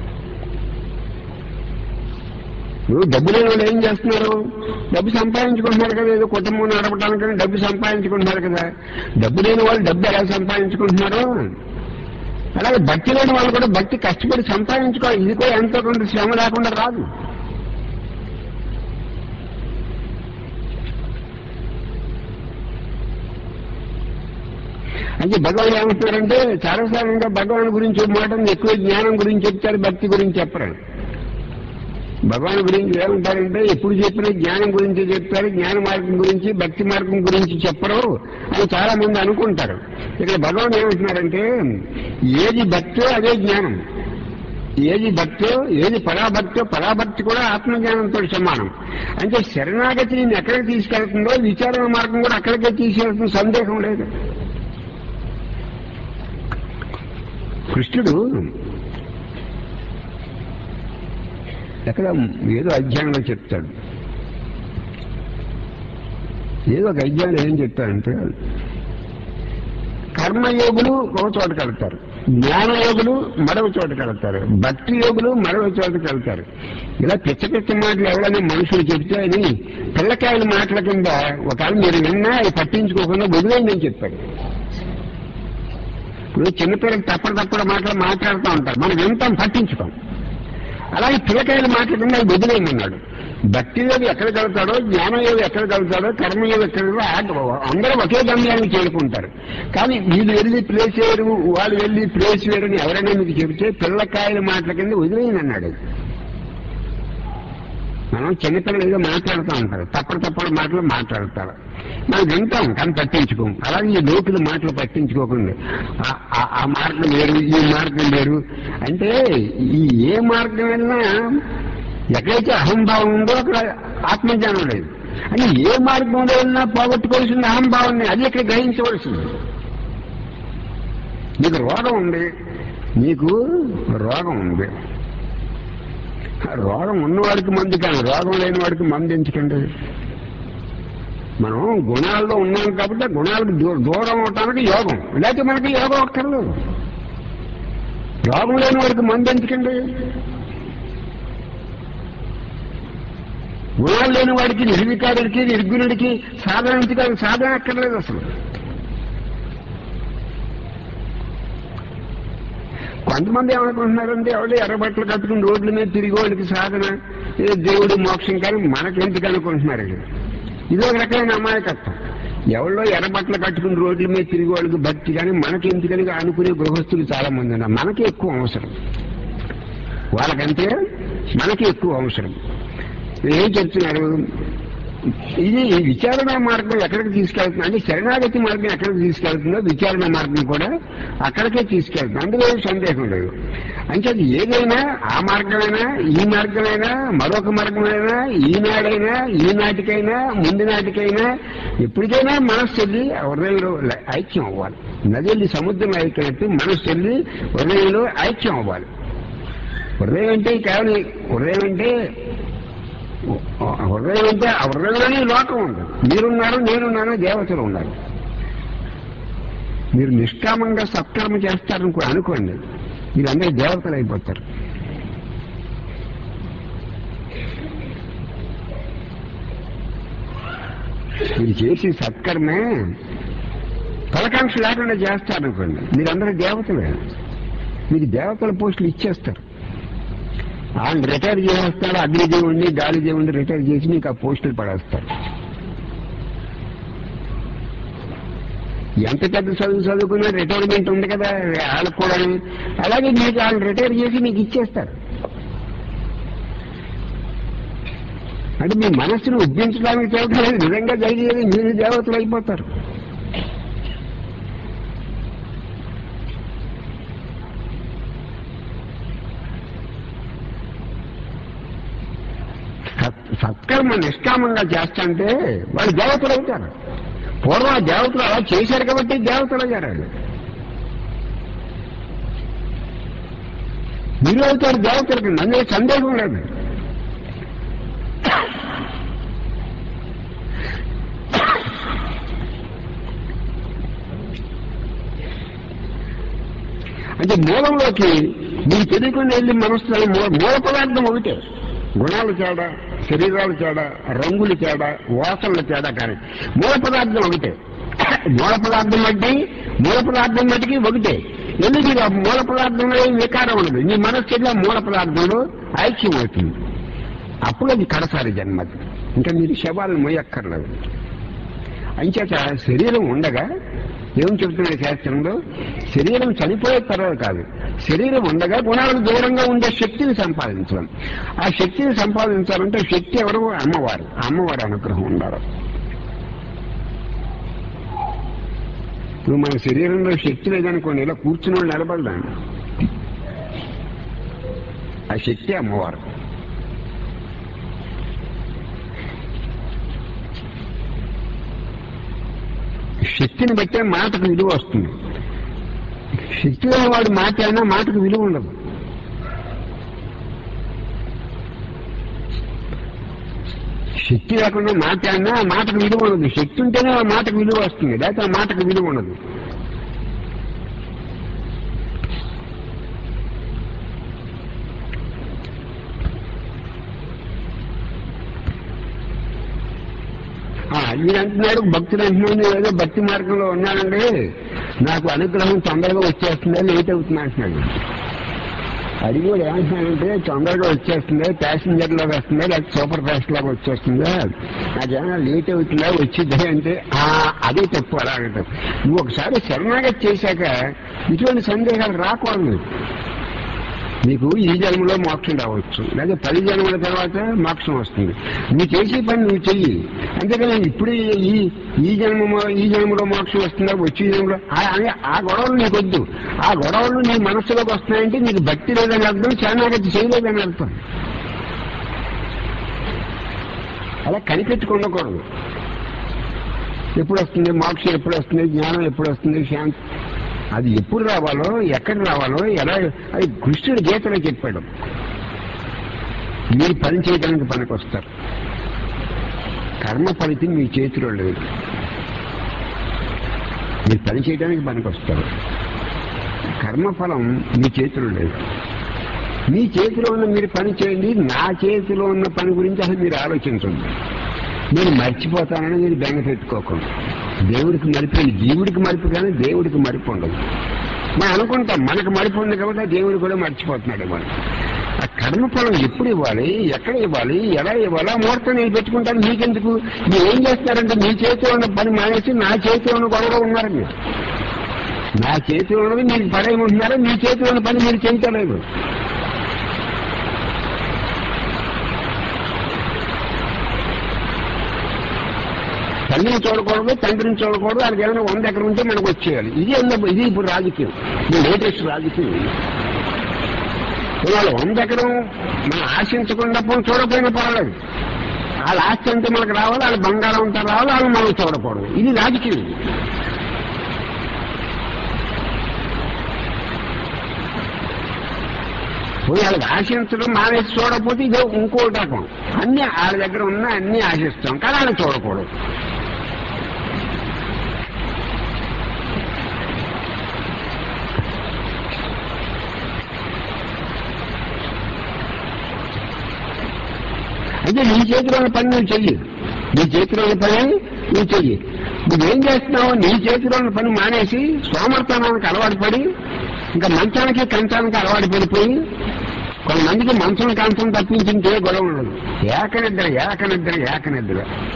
డబ్బు లేని వాళ్ళు ఏం చేస్తున్నారు? డబ్బు సంపాదించుకుంటున్నారు కదా, ఏదో కుటుంబం నడపడానికి డబ్బు సంపాదించుకుంటున్నారు కదా. డబ్బు లేని వాళ్ళు డబ్బు ఎలా సంపాదించుకుంటున్నారు, అలాగే భక్తి లేని వాళ్ళు కూడా భక్తి కష్టపడి సంపాదించుకోవాలి. ఇది కూడా ఎంతో కొంత శ్రమ లేకుండా రాదు. అంటే భగవాన్ ఏమంటున్నారంటే, చాలాసార్లు భగవాన్ గురించి మాట ఎక్కువ జ్ఞానం గురించి చెప్తారు, భక్తి గురించి చెప్పరు. భగవాన్ గురించి ఏమంటారంటే ఎప్పుడు చెప్పినా జ్ఞానం గురించి చెప్తారు, జ్ఞాన మార్గం గురించి, భక్తి మార్గం గురించి చెప్పరు అని చాలా మంది అనుకుంటారు. ఇక్కడ భగవాన్ ఏమంటున్నారంటే ఏది భక్తో అదే జ్ఞానం, ఏది భక్తో ఏది పరాభక్తో, పరాభక్తి కూడా ఆత్మజ్ఞానంతో సమానం. అంటే శరణాగతి నేను ఎక్కడికి తీసుకెళ్తుందో విచారణ మార్గం కూడా అక్కడికే తీసుకెళ్తున్న సందేహం లేదు. కృష్ణుడు ఎక్కడ ఏదో అధ్యాయంలో చెప్తాడు, ఏదో ఒక అధ్యాయంలో ఏం చెప్తాడంటే కర్మయోగులు ఒక చోటకి వెళ్తారు, జ్ఞానయోగులు మరొక చోటకి వెళ్తారు, భక్తి యోగులు మరొక చోటకి వెళ్తారు. ఇలా పిచ్చ పిచ్చ మాటలు ఎవరైనా మనుషులు చెప్తే అని పిల్లకాయల మాటల కింద ఒకవేళ మీరు విన్నా అవి పట్టించుకోకుండా వదిలేయని చెప్పాడు. ఇప్పుడు చిన్నపిల్లలు తప్పటి మాటలు మాట్లాడుతూ ఉంటారు, మనం వింటాం, పట్టించుకోం. అలాగే పిల్లకాయల మాటల కింద అది వదిలేయమన్నాడు. భక్తి యోగి ఎక్కడికి వెళ్తాడో, జ్ఞానయోగి ఎక్కడికి వెళ్తాడో, కర్మయోగి ఎక్కడికి అందరూ ఒకే గమ్యానికి చేరుకుంటారు. కానీ వీళ్ళు వెళ్ళి ప్లేస్ వేరు, వాళ్ళు వెళ్ళి ప్లేస్ వేరు అని ఎవరైనా మీకు చెబితే పిల్లకాయల మాటల కింద వదిలేయనన్నాడు. మనం చిన్నపిల్లలు ఏదో మాట్లాడుతూ ఉంటారు, తప్పటి మాటలు మాట్లాడతారు, మనం వింటాం కానీ పట్టించుకోం. అలాగే ఈ లోకుల మాటలు పట్టించుకోకుండా ఆ మార్గం వేరు, ఈ మార్గం వేరు అంటే ఈ ఏ మార్గం వెళ్ళినా ఎక్కడైతే అహంభావం ఉందో అక్కడ ఆత్మజ్ఞానం లేదు. అని ఏ మార్గంలో వెళ్ళినా పోగొట్టుకోవాల్సింది అహంభావాన్ని, అది ఇక్కడ గ్రహించవలసింది. నీకు రోగం ఉంది, రోగం ఉన్నవాడికి మందు కానీ రోగం లేని వాడికి మందు ఎంచుకండి. మనం గుణాల్లో ఉన్నాం కాబట్టి గుణాలకు దూరం అవటానికి యోగం, లేకపోతే మనకి యోగం అక్కర్లేదు. రోగం లేని వాడికి మందు ఎంచుకండి. గుణాలు లేని వాడికి, నిర్వికారుడికి, నిర్గుణుడికి సాధన అక్కర్లేదు అసలు. కొంతమంది ఏమనుకుంటున్నారంటే ఎవరు ఎర్రబట్టలు కట్టుకుని రోడ్ల మీద తిరిగి వాళ్ళకి సాధన, దేవుడు మోక్షం, కానీ మనకెందుకు అనుకుంటున్నారు. ఇది ఒక రకమైన అమాయకత్వం. ఎవరో ఎర్రబట్టలు కట్టుకుని రోడ్ల మీద తిరిగి వాళ్ళకి భక్తి, కానీ మనకి ఎందుకని అనుకునే గృహస్థులు చాలా మంది ఉన్నారు. మనకి ఎక్కువ అవసరం, వాళ్ళకంటే మనకి ఎక్కువ అవసరం. ఏం చెప్తున్నారు, ఇది విచారణ మార్గం ఎక్కడికి తీసుకెళ్తుంది అంటే శరణాగతి మార్గం ఎక్కడికి తీసుకెళ్తుందో విచారణ మార్గం కూడా అక్కడికే తీసుకెళ్తుంది, అందులో సందేహం లేదు. అంటే అది ఏదైనా ఆ మార్గమైనా ఈ మార్గమైనా మరొక మార్గమైనా ఈనాడైనా ఈనాటికైనా ముందు నాటికైనా ఎప్పటికైనా మనస్సు వెళ్ళి హృదయంలో ఐక్యం అవ్వాలి. నది వెళ్ళి సముద్రం ఐక్యమైతే మనస్సు వెళ్ళి హృదయంలో ఐక్యం అవ్వాలి. హృదయం అంటే కేవలం హృదయం అంటే ఆ హృదయంలోనే లోకం ఉంది. మీరున్నారు, నేనున్నాను, దేవతలు ఉన్నారు. మీరు నిష్కామంగా సత్కర్మ చేస్తారని అనుకోండి, మీరందరూ దేవతలు అయిపోతారు. మీరు చేసి సత్కర్మే ఫలకాంక్ష లేకుండా చేస్తారనుకోండి, మీరందరూ దేవతలే. మీకు దేవతల పోస్టులు ఇచ్చేస్తారు. ఆయన రిటైర్ చేసేస్తారు, అగ్నిదేవుడిని గాలిదేవుడిని రిటైర్ చేసి మీకు ఆ పోస్టులు పడేస్తారు. ఎంత పెద్ద చదువుకున్నా రిటైర్మెంట్ ఉంది కదా వాళ్ళకు కూడా, అలాగే మీకు వాళ్ళు రిటైర్ చేసి మీకు ఇచ్చేస్తారు. అంటే మీ మనస్సును ఉద్దించడానికి చేయడం నిజంగా జరిగేది, మీరు దేవతలు అయిపోతారు. సత్కర్మ నిష్కామంగా చేస్తాంటే వాళ్ళు దేవతలు అవుతారు. పూర్వం దేవతలు అలా చేశారు కాబట్టి దేవతలు అయ్యారు. మీరు అవుతారు దేవతలకి, అందులో సందేహం లేదు. అంటే మూలంలోకి మీకు తెలియకుండా వెళ్ళి మనసులో మూల పదార్థం ఒకటే. గుణాలు తేడా, శరీరాలు తేడా, రంగులు తేడా, వాసనలు తేడా, కానీ మూల పదార్థం ఒకటే. మూల పదార్థం మట్టికి ఒకటే. ఎందుకు మూల పదార్థంలో వికారం ఉండదు. నీ మనస్సులో మూల పదార్థంలో ఐక్యం అవుతుంది. అప్పుడు అది కడసారి జన్మది. ఇంకా మీరు శవాలను మోయక్కర్లేదు. అంచేత శరీరం ఉండగా ఏం చెబుతున్న శాస్త్రంలో, శరీరం చనిపోయే తర్వాత కాదు, శరీరం ఉండగా గుణాలకు దూరంగా ఉండే శక్తిని సంపాదించడం. ఆ శక్తిని సంపాదించాలంటే శక్తి ఎవరు? అమ్మవారు. అమ్మవారి అనుగ్రహం ఉండాలి. ఇప్పుడు మన శరీరంలో శక్తి లేదనుకోండి, ఇలా కూర్చుని వాళ్ళు నిలబడదాం. ఆ శక్తి అమ్మవారు. శక్తిని బట్టే మాటకు విలువ వస్తుంది. శక్తి లేని వాడు మాట అయినా మాటకు విలువ ఉండదు. శక్తి లేకుండా మాట అయినా మాటకు విలువ ఉండదు. శక్తి ఉంటేనే ఆ మాటకు విలువ వస్తుంది, లేకపోతే ఆ మాటకు విలువ ఉండదు. మీరు అంటున్నారు, భక్తులు అంటున్నాను, ఏదో భక్తి మార్గంలో ఉన్నానండి, నాకు అనుగ్రహం తొందరగా వచ్చేస్తుందా లేట్ అవుతుంది అంటున్నాడు. అడిగి కూడా ఏమంటున్నాడంటే తొందరగా వచ్చేస్తుందా, ప్యాసింజర్ లాగా వస్తుందా లేకపోతే సూపర్ ఫాస్ట్ లాగా వచ్చేస్తుందా, నాకేమైనా లేట్ అవుతుందా వచ్చిద్దా అంటే అదే తప్పు. అలాగంటే నువ్వు ఒకసారి శరణాగతి చేశాక ఇటువంటి సందేహాలు రాకూడదు. నీకు ఈ జన్మలో మోక్షం రావచ్చు, లేదా 10 జన్మల తర్వాత మోక్షం వస్తుంది. నువ్వు చేసే పని నువ్వు చెయ్యి. అంతేకాని ఇప్పుడు ఈ జన్మలో మోక్షం వస్తుందా వచ్చే జన్మలో ఆ గొడవలు నీకొద్దు. ఆ గొడవలు నీ మనస్సులోకి వస్తున్నాయంటే నీకు భక్తి లేదని అర్థం, శరణాగతి చేయలేదని అర్థం. అలా కనిపెట్టుకుండకూడదు. ఎప్పుడు వస్తుంది మోక్షం, ఎప్పుడు వస్తుంది జ్ఞానం, ఎప్పుడు వస్తుంది శాంతి, అది ఎప్పుడు రావాలో ఎక్కడ రావాలో ఎలా, అది కృష్ణుడు గీతలో చెప్పాడు. మీరు పని చేయడానికి పనికొస్తారు. కర్మ ఫలితం మీ చేతిలో లేదు. మీరు పని చేయడానికి పనికొస్తారు, కర్మఫలం మీ చేతిలో లేదు. మీ చేతిలో ఉన్న మీరు పని చేయండి. నా చేతిలో ఉన్న పని గురించి అసలు మీరు ఆలోచించండి. నేను మర్చిపోతానని మీరు బెంగ పెట్టుకోకండి. దేవుడికి మరిపోయింది, జీవుడికి మరిపు కానీ దేవుడికి మరిపు ఉండదు. మనం అనుకుంటాం మనకు మరిపు ఉంది కాబట్టి దేవుడు కూడా మర్చిపోతున్నాడు. మనం ఆ కర్మఫలం ఎప్పుడు ఇవ్వాలి, ఎక్కడ ఇవ్వాలి, ఎలా ఇవ్వాలి, ఆ ముహూర్తం నేను పెట్టుకుంటాను. మీకెందుకు? మీరు ఏం చేస్తారంటే మీ చేతిలో ఉన్న పని మానేసి నా చేతిలో ఉన్న గొడవ ఉన్నారు. మీరు నా చేతిలో ఉన్నది మీకు పడేయమంటున్నారు, మీ చేతిలో ఉన్న పని మీరు చేయలేదు. తల్లిని చూడకూడదు, తండ్రిని చూడకూడదు, వాళ్ళకి ఏమైనా 100 ఎకరం ఉంటే మనకు వచ్చేయాలి. ఇది ఇప్పుడు రాజకీయం, ఇది లేటెస్ట్ రాజకీయం. వాళ్ళు 100 ఎకరం మనం ఆశించకుండా చూడకపోయినా పర్వాలేదు. వాళ్ళ ఆస్తి అంటే మనకు రావాలి, వాళ్ళ బంగారం అంతా రావాలి, వాళ్ళు మనం చూడకూడదు. ఇది రాజకీయం. వాళ్ళకి ఆశించడం మానేసి చూడకపోతే ఇదో ఇంకో రకం. అన్ని వాళ్ళ దగ్గర ఉన్నా అన్ని ఆశిస్తాం, కానీ వాళ్ళని చూడకూడదు. అయితే నీ చేతిలో ఉన్న పని నువ్వు చెయ్యి, నీ చేతిలో ఉన్న పని నువ్వు చెయ్యి. నువ్వేం చేస్తున్నావు? నీ చేతిలో ఉన్న పని మానేసి సోమర్థనానికి అలవాటు పడి ఇంకా మంచానికి కంచానికి అలవాటు పడిపోయి, కొంతమందికి మంచం కంచం తప్పించింటే గొడవ ఉండదు. ఏకనిద్ర ఏకనిద్ర ఏకనిద్ర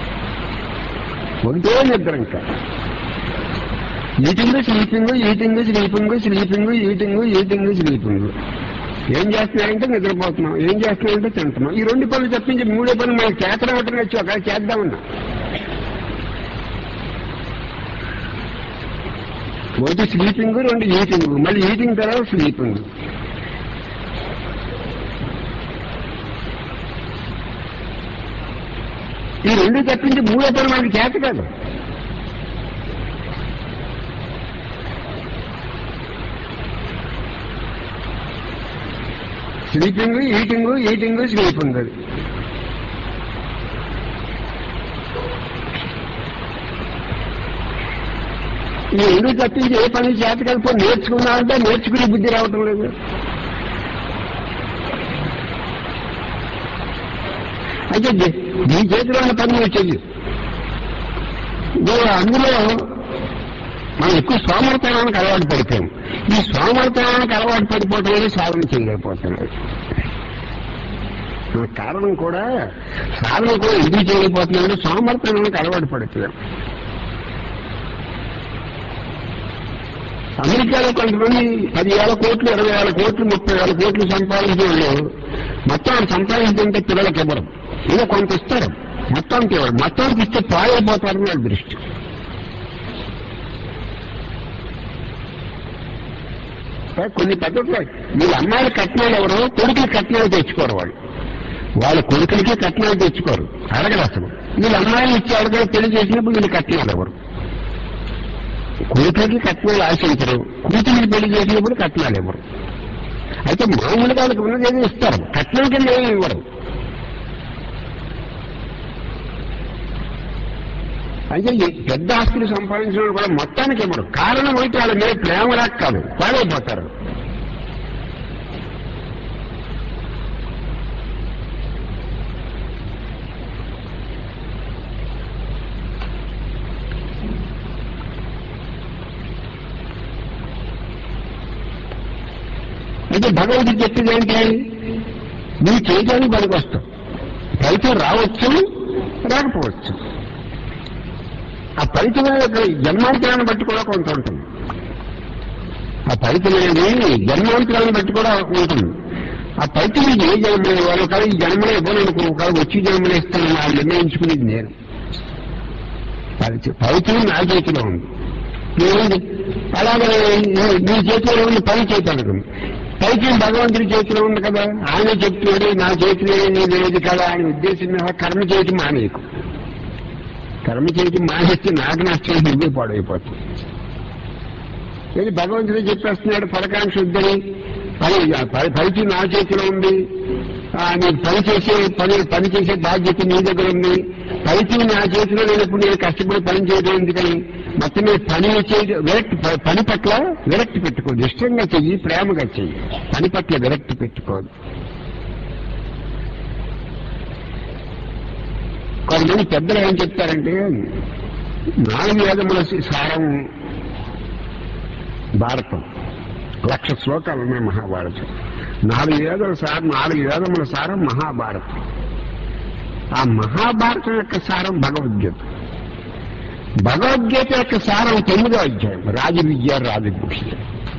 ఒకటే నిద్ర. ఇంకా eating sleeping, eating sleeping, sleeping eating, eating sleeping. ఏం చేస్తున్నారంటే నిద్రపోతున్నాం, ఏం చేస్తున్నారంటే తింటున్నాం. ఈ 2 పనులు తప్పించి 3వ పని మనకి చేతనవటం వచ్చి ఒక చేద్దామన్నా. ఒకటి స్లీపింగ్, 2 ఈటింగ్, మళ్ళీ ఈటింగ్ తర్వాత స్లీపింగ్. ఈ 2 తప్పించి 3వ పని మనకి చేత కాదు. Sleeping, eating, eating, sleeping. ఈ 2 తప్పించి ఏ పని చేత కలిపో నేర్చుకున్నామంటే నేర్చుకునే బుద్ధి రావటం లేదు. అయితే నీ చేతిలో ఉన్న పని నువ్వు చెయ్యి. అందులో మనం ఎక్కువ సోమర్థనానికి అలవాటు పడిపోయాం. ఈ సోమర్థనానికి అలవాటు పడిపోవటం అనేది సాధన చేయలేకపోతున్నాడు. కారణం కూడా సాధన కూడా ఎందుకు చేయలేకపోతున్నాడు? సోమర్థనానికి అలవాటు పడిపోయాం. అమెరికాలో కొంతమంది 10,000 కోట్లు, 20,000 కోట్లు, 30,000 కోట్లు సంపాదించే వాళ్ళు మొత్తం సంపాదించుకుంటే పిల్లలకి ఇవ్వరు, ఏదో కొంత ఇస్తారు, మొత్తానికి ఇవ్వరు. మొత్తానికి ఇస్తే పాడైపోతారని వాళ్ళ దృష్టి. కొన్ని పద్ధతులు వీళ్ళ అమ్మాయిల కట్నాలు ఎవరు, కొడుకులు కట్నాలు తెచ్చుకోరు. వాళ్ళ కొడుకులకి కట్నాలు తెచ్చుకోరు, అడగరు అసలు. వీళ్ళ అమ్మాయిలు ఇచ్చి అడగరు, పెళ్లి చేసినప్పుడు వీళ్ళు కట్నాలు ఎవరు. కొడుకులకి కట్నాలు ఆశించరు, కూతురికి పెళ్లి చేసినప్పుడు కట్నాలు ఇవ్వరు. అయితే మామూలుగా వాళ్ళకి ఉన్నది ఏదో ఇస్తారు, కట్నం కింద ఏమి ఇవ్వరు. అయితే పెద్ద ఆస్తులు సంపాదించిన కూడా మొత్తానికి ఇవ్వరు. కారణం అయితే వాళ్ళ మీద ప్రేమ రాక కాదు, పాడైపోతారు. అయితే భగవంతుడు చెప్పేది ఏంటి? నువ్వు చేయడానికి పనికి వస్తావు, ఫలితం రావచ్చు రాకపోవచ్చు. ఆ ఫలితం జన్మాంతరాన్ని బట్టి కూడా కొంత ఉంటుంది. ఆ ఫలితం అనేది జన్మాంతరాన్ని బట్టి కూడా ఉంటుంది. ఆ ఫలితం ఏ జన్మ వాళ్ళు కాదు, ఈ జన్మలో ఇవ్వననుకో, కాదు వచ్చి జన్మలో ఇస్తాను వాళ్ళు నిర్ణయించుకునేది నేను. ఫలితం నా చేతిలో ఉంది. అలాగే నీ చేతిలో ఉంది, పని చేయగలను. ఫలితం భగవంతుడి చేతిలో ఉంది కదా, ఆయన చెప్తున్నాడు నా చేతిలో లేదు కదా ఆయన ఉద్దేశం. కర్మ చేయటం మానేయకు. కర్మ చేయటం మానేస్తే నాకు నష్టం, నువ్వే పాడైపోతుంది. ఇది భగవంతుడు చెప్పేస్తున్నాడు ఫలకాంక్ష వద్దని. ఫలితం నా చేతిలో ఉంది, నేను పని చేసే బాధ్యత నీ దగ్గర ఉంది. ఫలితం నా చేతిలో లేనప్పుడు నేను కష్టపడి పని చేయడం ఎందుకని? మొత్తం మీద పని పట్ల విరక్తి పెట్టుకోదు. ఇష్టంగా చెయ్యి, ప్రేమగా చెయ్యి, పని పట్ల విరక్తి పెట్టుకోదు. కొంతమంది పెద్దలు ఏం చెప్తారంటే 4 వేదముల సారం భారతం, 1,00,000 శ్లోకాలు ఉన్నాయి మహాభారతం. నాలుగు వేదముల సారం మహాభారతం. ఆ మహాభారతం యొక్క సారం భగవద్గీత. భగవద్గీత యొక్క సారం 9వ అధ్యాయం రాజవిద్య రాజభూషి.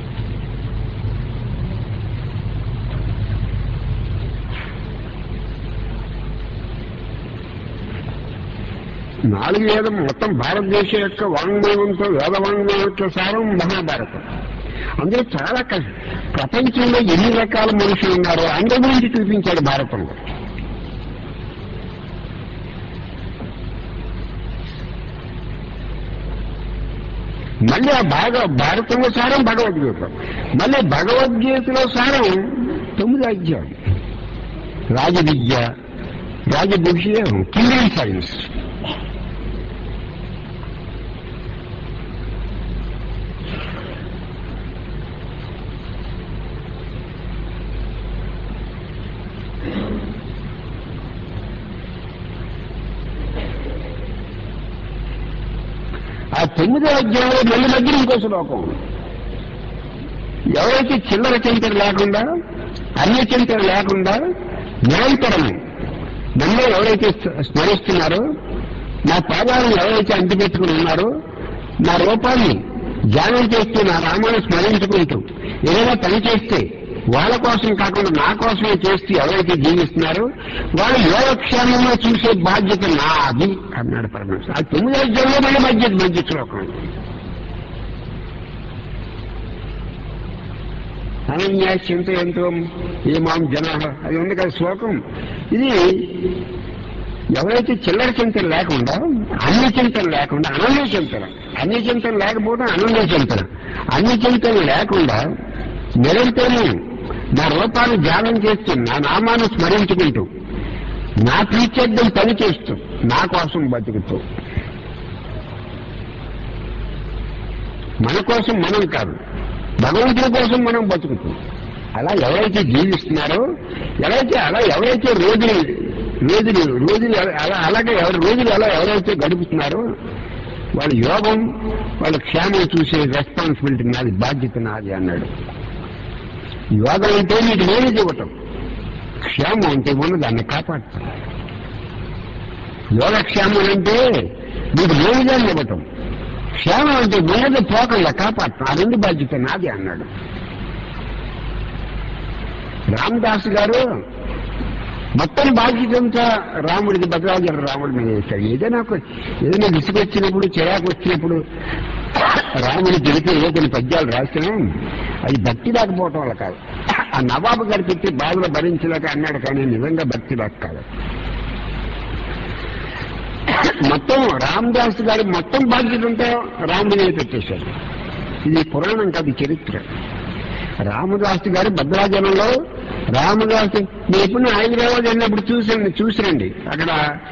నాలుగు వేదం మొత్తం భారతదేశం యొక్క వాంగ్మయంతో వేద వాంగ్మయం యొక్క సారం మహాభారతం. అందులో చాలా ప్రపంచంలో ఎన్ని రకాల మనుషులు ఉన్నారో అందరి గురించి చూపించాడు భారతంలో. మళ్ళీ ఆ భారతంలో సారం భగవద్గీత. మళ్ళీ భగవద్గీతలో సారం 9వ అధ్యాయం రాజవిద్య రాజభూషి కింగ్డమ్ సైన్స్. ఆ 9వ అధ్యాయంలో మళ్ళీ మధ్య ఇంకో శ్లోకం. ఎవరైతే చిల్లర చింతన లేకుండా అన్య చింతన లేకుండా నిరంతరం నన్ను ఎవరైతే స్మరిస్తున్నారో, నా పాదాలను ఎవరైతే అంటిపెట్టుకుని ఉన్నారో, నా రూపాన్ని ధ్యానం చేస్తూ నా నామాన్ని స్మరించుకుంటూ ఏదైనా పని చేస్తే వాళ్ళ కోసం కాకుండా నా కోసమే చేస్తూ ఎవరైతే జీవిస్తున్నారో వాళ్ళ యోగక్షేమంలో చూసే బాధ్యత నాది అన్నాడు పరమేశ్వరుడు. ఆ 9వ అధ్యాయంలో మళ్ళీ మధ్య శ్లోకం. అనన్య చింతయంతో ఏమాం జనా అది ఉంది కదా శ్లోకం. ఇది ఎవరైతే చిల్లర చింతన లేకుండా అన్య చింతన లేకుండా అనన్య చింతన, అన్య చింతన లేకపోతే అనన్య చింతన, అన్య చింతన లేకుండా నిరంతరం నా రూపాన్ని ధ్యానం చేస్తూ నా నామాన్ని స్మరించుకుంటూ నా ప్రీత్యర్థం పని చేస్తూ నా కోసం బతుకుతూ, మన కోసం మనం కాదు భగవంతుడి కోసం మనం బతుకుతూ అలా ఎవరైతే జీవిస్తున్నారో, ఎవరైతే రోజులు అలాగే రోజులు అలా ఎవరైతే గడుపుతున్నారో వాళ్ళ యోగం వాళ్ళ క్షేమం చూసే రెస్పాన్సిబిలిటీ నాది, బాధ్యత నాది అన్నాడు. యోగం అంటే నీకు లేనిది ఇవ్వటం, క్షేమం అంటే ఉన్న దాన్ని కాపాడటం. యోగక్షేమం అంటే నీకు లేనిదాన్ని ఇవ్వటం, క్షేమం అంటే ఉన్నది పోకుండా కాపాడటం. ఆ రెండు బాధ్యత నాది అన్నాడు. రామదాస్ గారు మొత్తం బాధ్యతంతా రాముడికి భద్రాచల రాముడి మీద వేశాడు. ఏదైనా విసుగొచ్చినప్పుడు చిరాకు వచ్చినప్పుడు రాముడి తెలిపి ఏదో కొన్ని పద్యాలు రాసినా అది భక్తి లేకపోవటం వల్ల కాదు, ఆ నవాబు గారు పెట్టి బాధలు భరించలేక అన్నాడు, కానీ నిజంగా భక్తి లేక కాదు. మొత్తం రామదాస్ గారు మొత్తం బాధ్యతంతా రాముడి మీద పెట్టేశాడు. ఇది పురాణం కాదు, చరిత్ర. రామదాస్ గారు భద్రాచలంలో రామదాస్ నేను ఎప్పుడు హైదరాబాద్ వెళ్ళినప్పుడు చూసిరండి. అక్కడ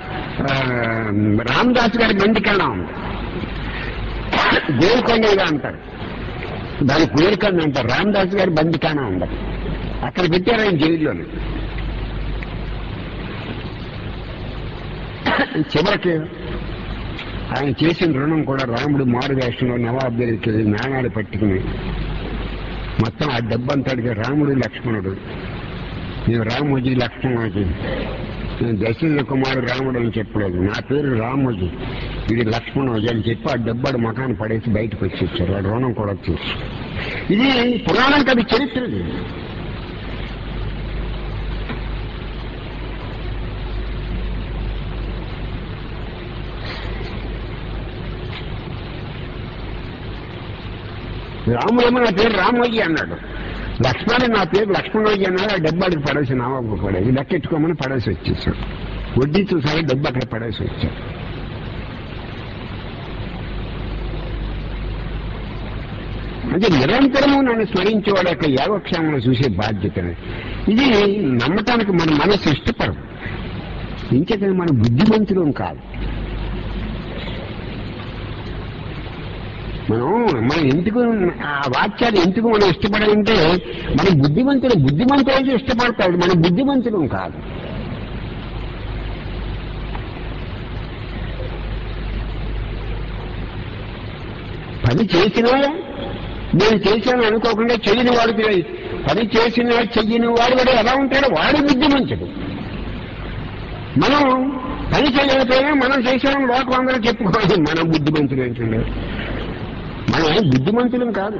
రామదాస్ గారి బండికాణం ఉంది, గోల్కొండగా అంటారు, దాని గోల్కొండ అంటారు. రామదాస్ గారి బండికాణం ఉంది, అక్కడ పెట్టారు ఆయన జైల్లోనే. చివరికి ఆయన చేసిన రుణం కూడా రాముడు మారు వేషంలో నవాబ్ దగ్గరికి వెళ్ళి నాణాలు పట్టుకుని మొత్తం ఆ డబ్బంతా రాముడు లక్ష్మణుడు, నేను రామోజీ లక్ష్మణోజీ, నేను దశరథ కుమారుడు రాముడు అని చెప్పలేదు, నా పేరు రామోజీ, ఇది లక్ష్మణోజీ అని చెప్పి ఆ డబ్బాడు మకాన్ని పడేసి బయటకు వచ్చేసారు. వాడు రుణం కూడా వచ్చేసి. ఇది పురాణం కాదు, చరిత్ర. రాముడేమో నా పేరు రామోజీ అన్నాడు, లక్ష్మణుడు నా పేరు లక్ష్మణోజీ అన్నాడు. ఆ డబ్బాడికి పడేసి నామకు పడేసి లెక్కెట్టుకోమని పడేసి వచ్చేసాడు. వడ్డీతో సరే డబ్బు అక్కడ పడేసి వచ్చాడు. అంటే నిరంతరము నన్ను స్మరించేవాడు యొక్క యోగక్షేమంలో చూసే బాధ్యత. ఇది నమ్మటానికి మన మనసు ఇష్టపడదు, ఇంకేత మన బుద్ధిమంతులం కాదు. మనం ఎందుకు ఆ వాక్యాలు ఎందుకు మనం ఇష్టపడాలంటే మన బుద్ధిమంతులైతే ఇష్టపడతాడు, మన బుద్ధిమంతులం కాదు. పని చేసినా నేను చేశాను అనుకోకుండా చెయ్యని వాడికి పని చేసిన చెయ్యని వాడు కూడా ఎలా ఉంటాడో వాడు బుద్ధిమంతుడు. మనం పని చేయకపోయినా మనం చేశామని లోకం అందరూ చెప్పుకోవాలి మనం బుద్ధిమంతులు ఏంటండి. మనం బుద్ధిమంతులం కాదు,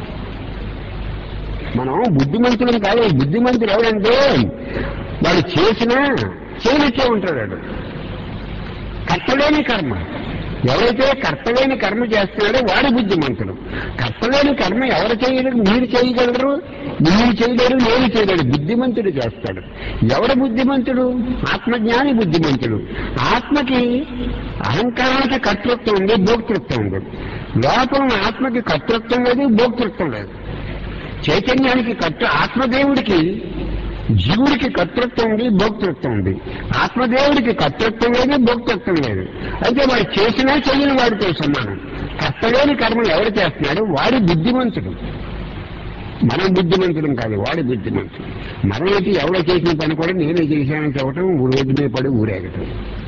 మనం బుద్ధిమంతులం కాదు. బుద్ధిమంతులు ఎవరంటే వాడు చేసినా చేయనట్లే ఉంటాడు. వాడు కర్తలేని కర్మ, ఎవరైతే కర్తలేని కర్మ చేస్తున్నాడో వాడు బుద్ధిమంతుడు. కర్తలేని కర్మ ఎవరు చేయలేరు, మీరు చేయగలరు, మీరు చేయలేరు, నేను చేయలేడు. బుద్ధిమంతుడు చేస్తాడు. ఎవడు బుద్ధిమంతుడు? ఆత్మజ్ఞాని బుద్ధిమంతుడు. ఆత్మకి అహంకారానికి కర్తృత్వం ఉంది, భోక్తృత్వం ఉంది. లోపల ఆత్మకి కర్తృత్వం లేదు, భోక్తృత్వం లేదు. చైతన్యానికి ఆత్మదేవుడికి జీవుడికి కర్తృత్వం ఉంది, భోక్తృత్వం ఉంది. ఆత్మదేవుడికి కర్తృత్వం లేదు, భోక్తృత్వం లేదు. అయితే వాడు చేసినా చెయ్యని వాడితో సమానం. కర్తలేని కర్మలు ఎవరు చేస్తున్నాడు వాడు బుద్ధిమంతుడు. మనం బుద్ధిమంతుడం కాదు, వాడు బుద్ధిమంతుడు. మనమైతే ఎవరో చేసిన పని కూడా నేనే చేశానని చెప్పటం, రోడ్డు మీద పడి ఊరేగటం.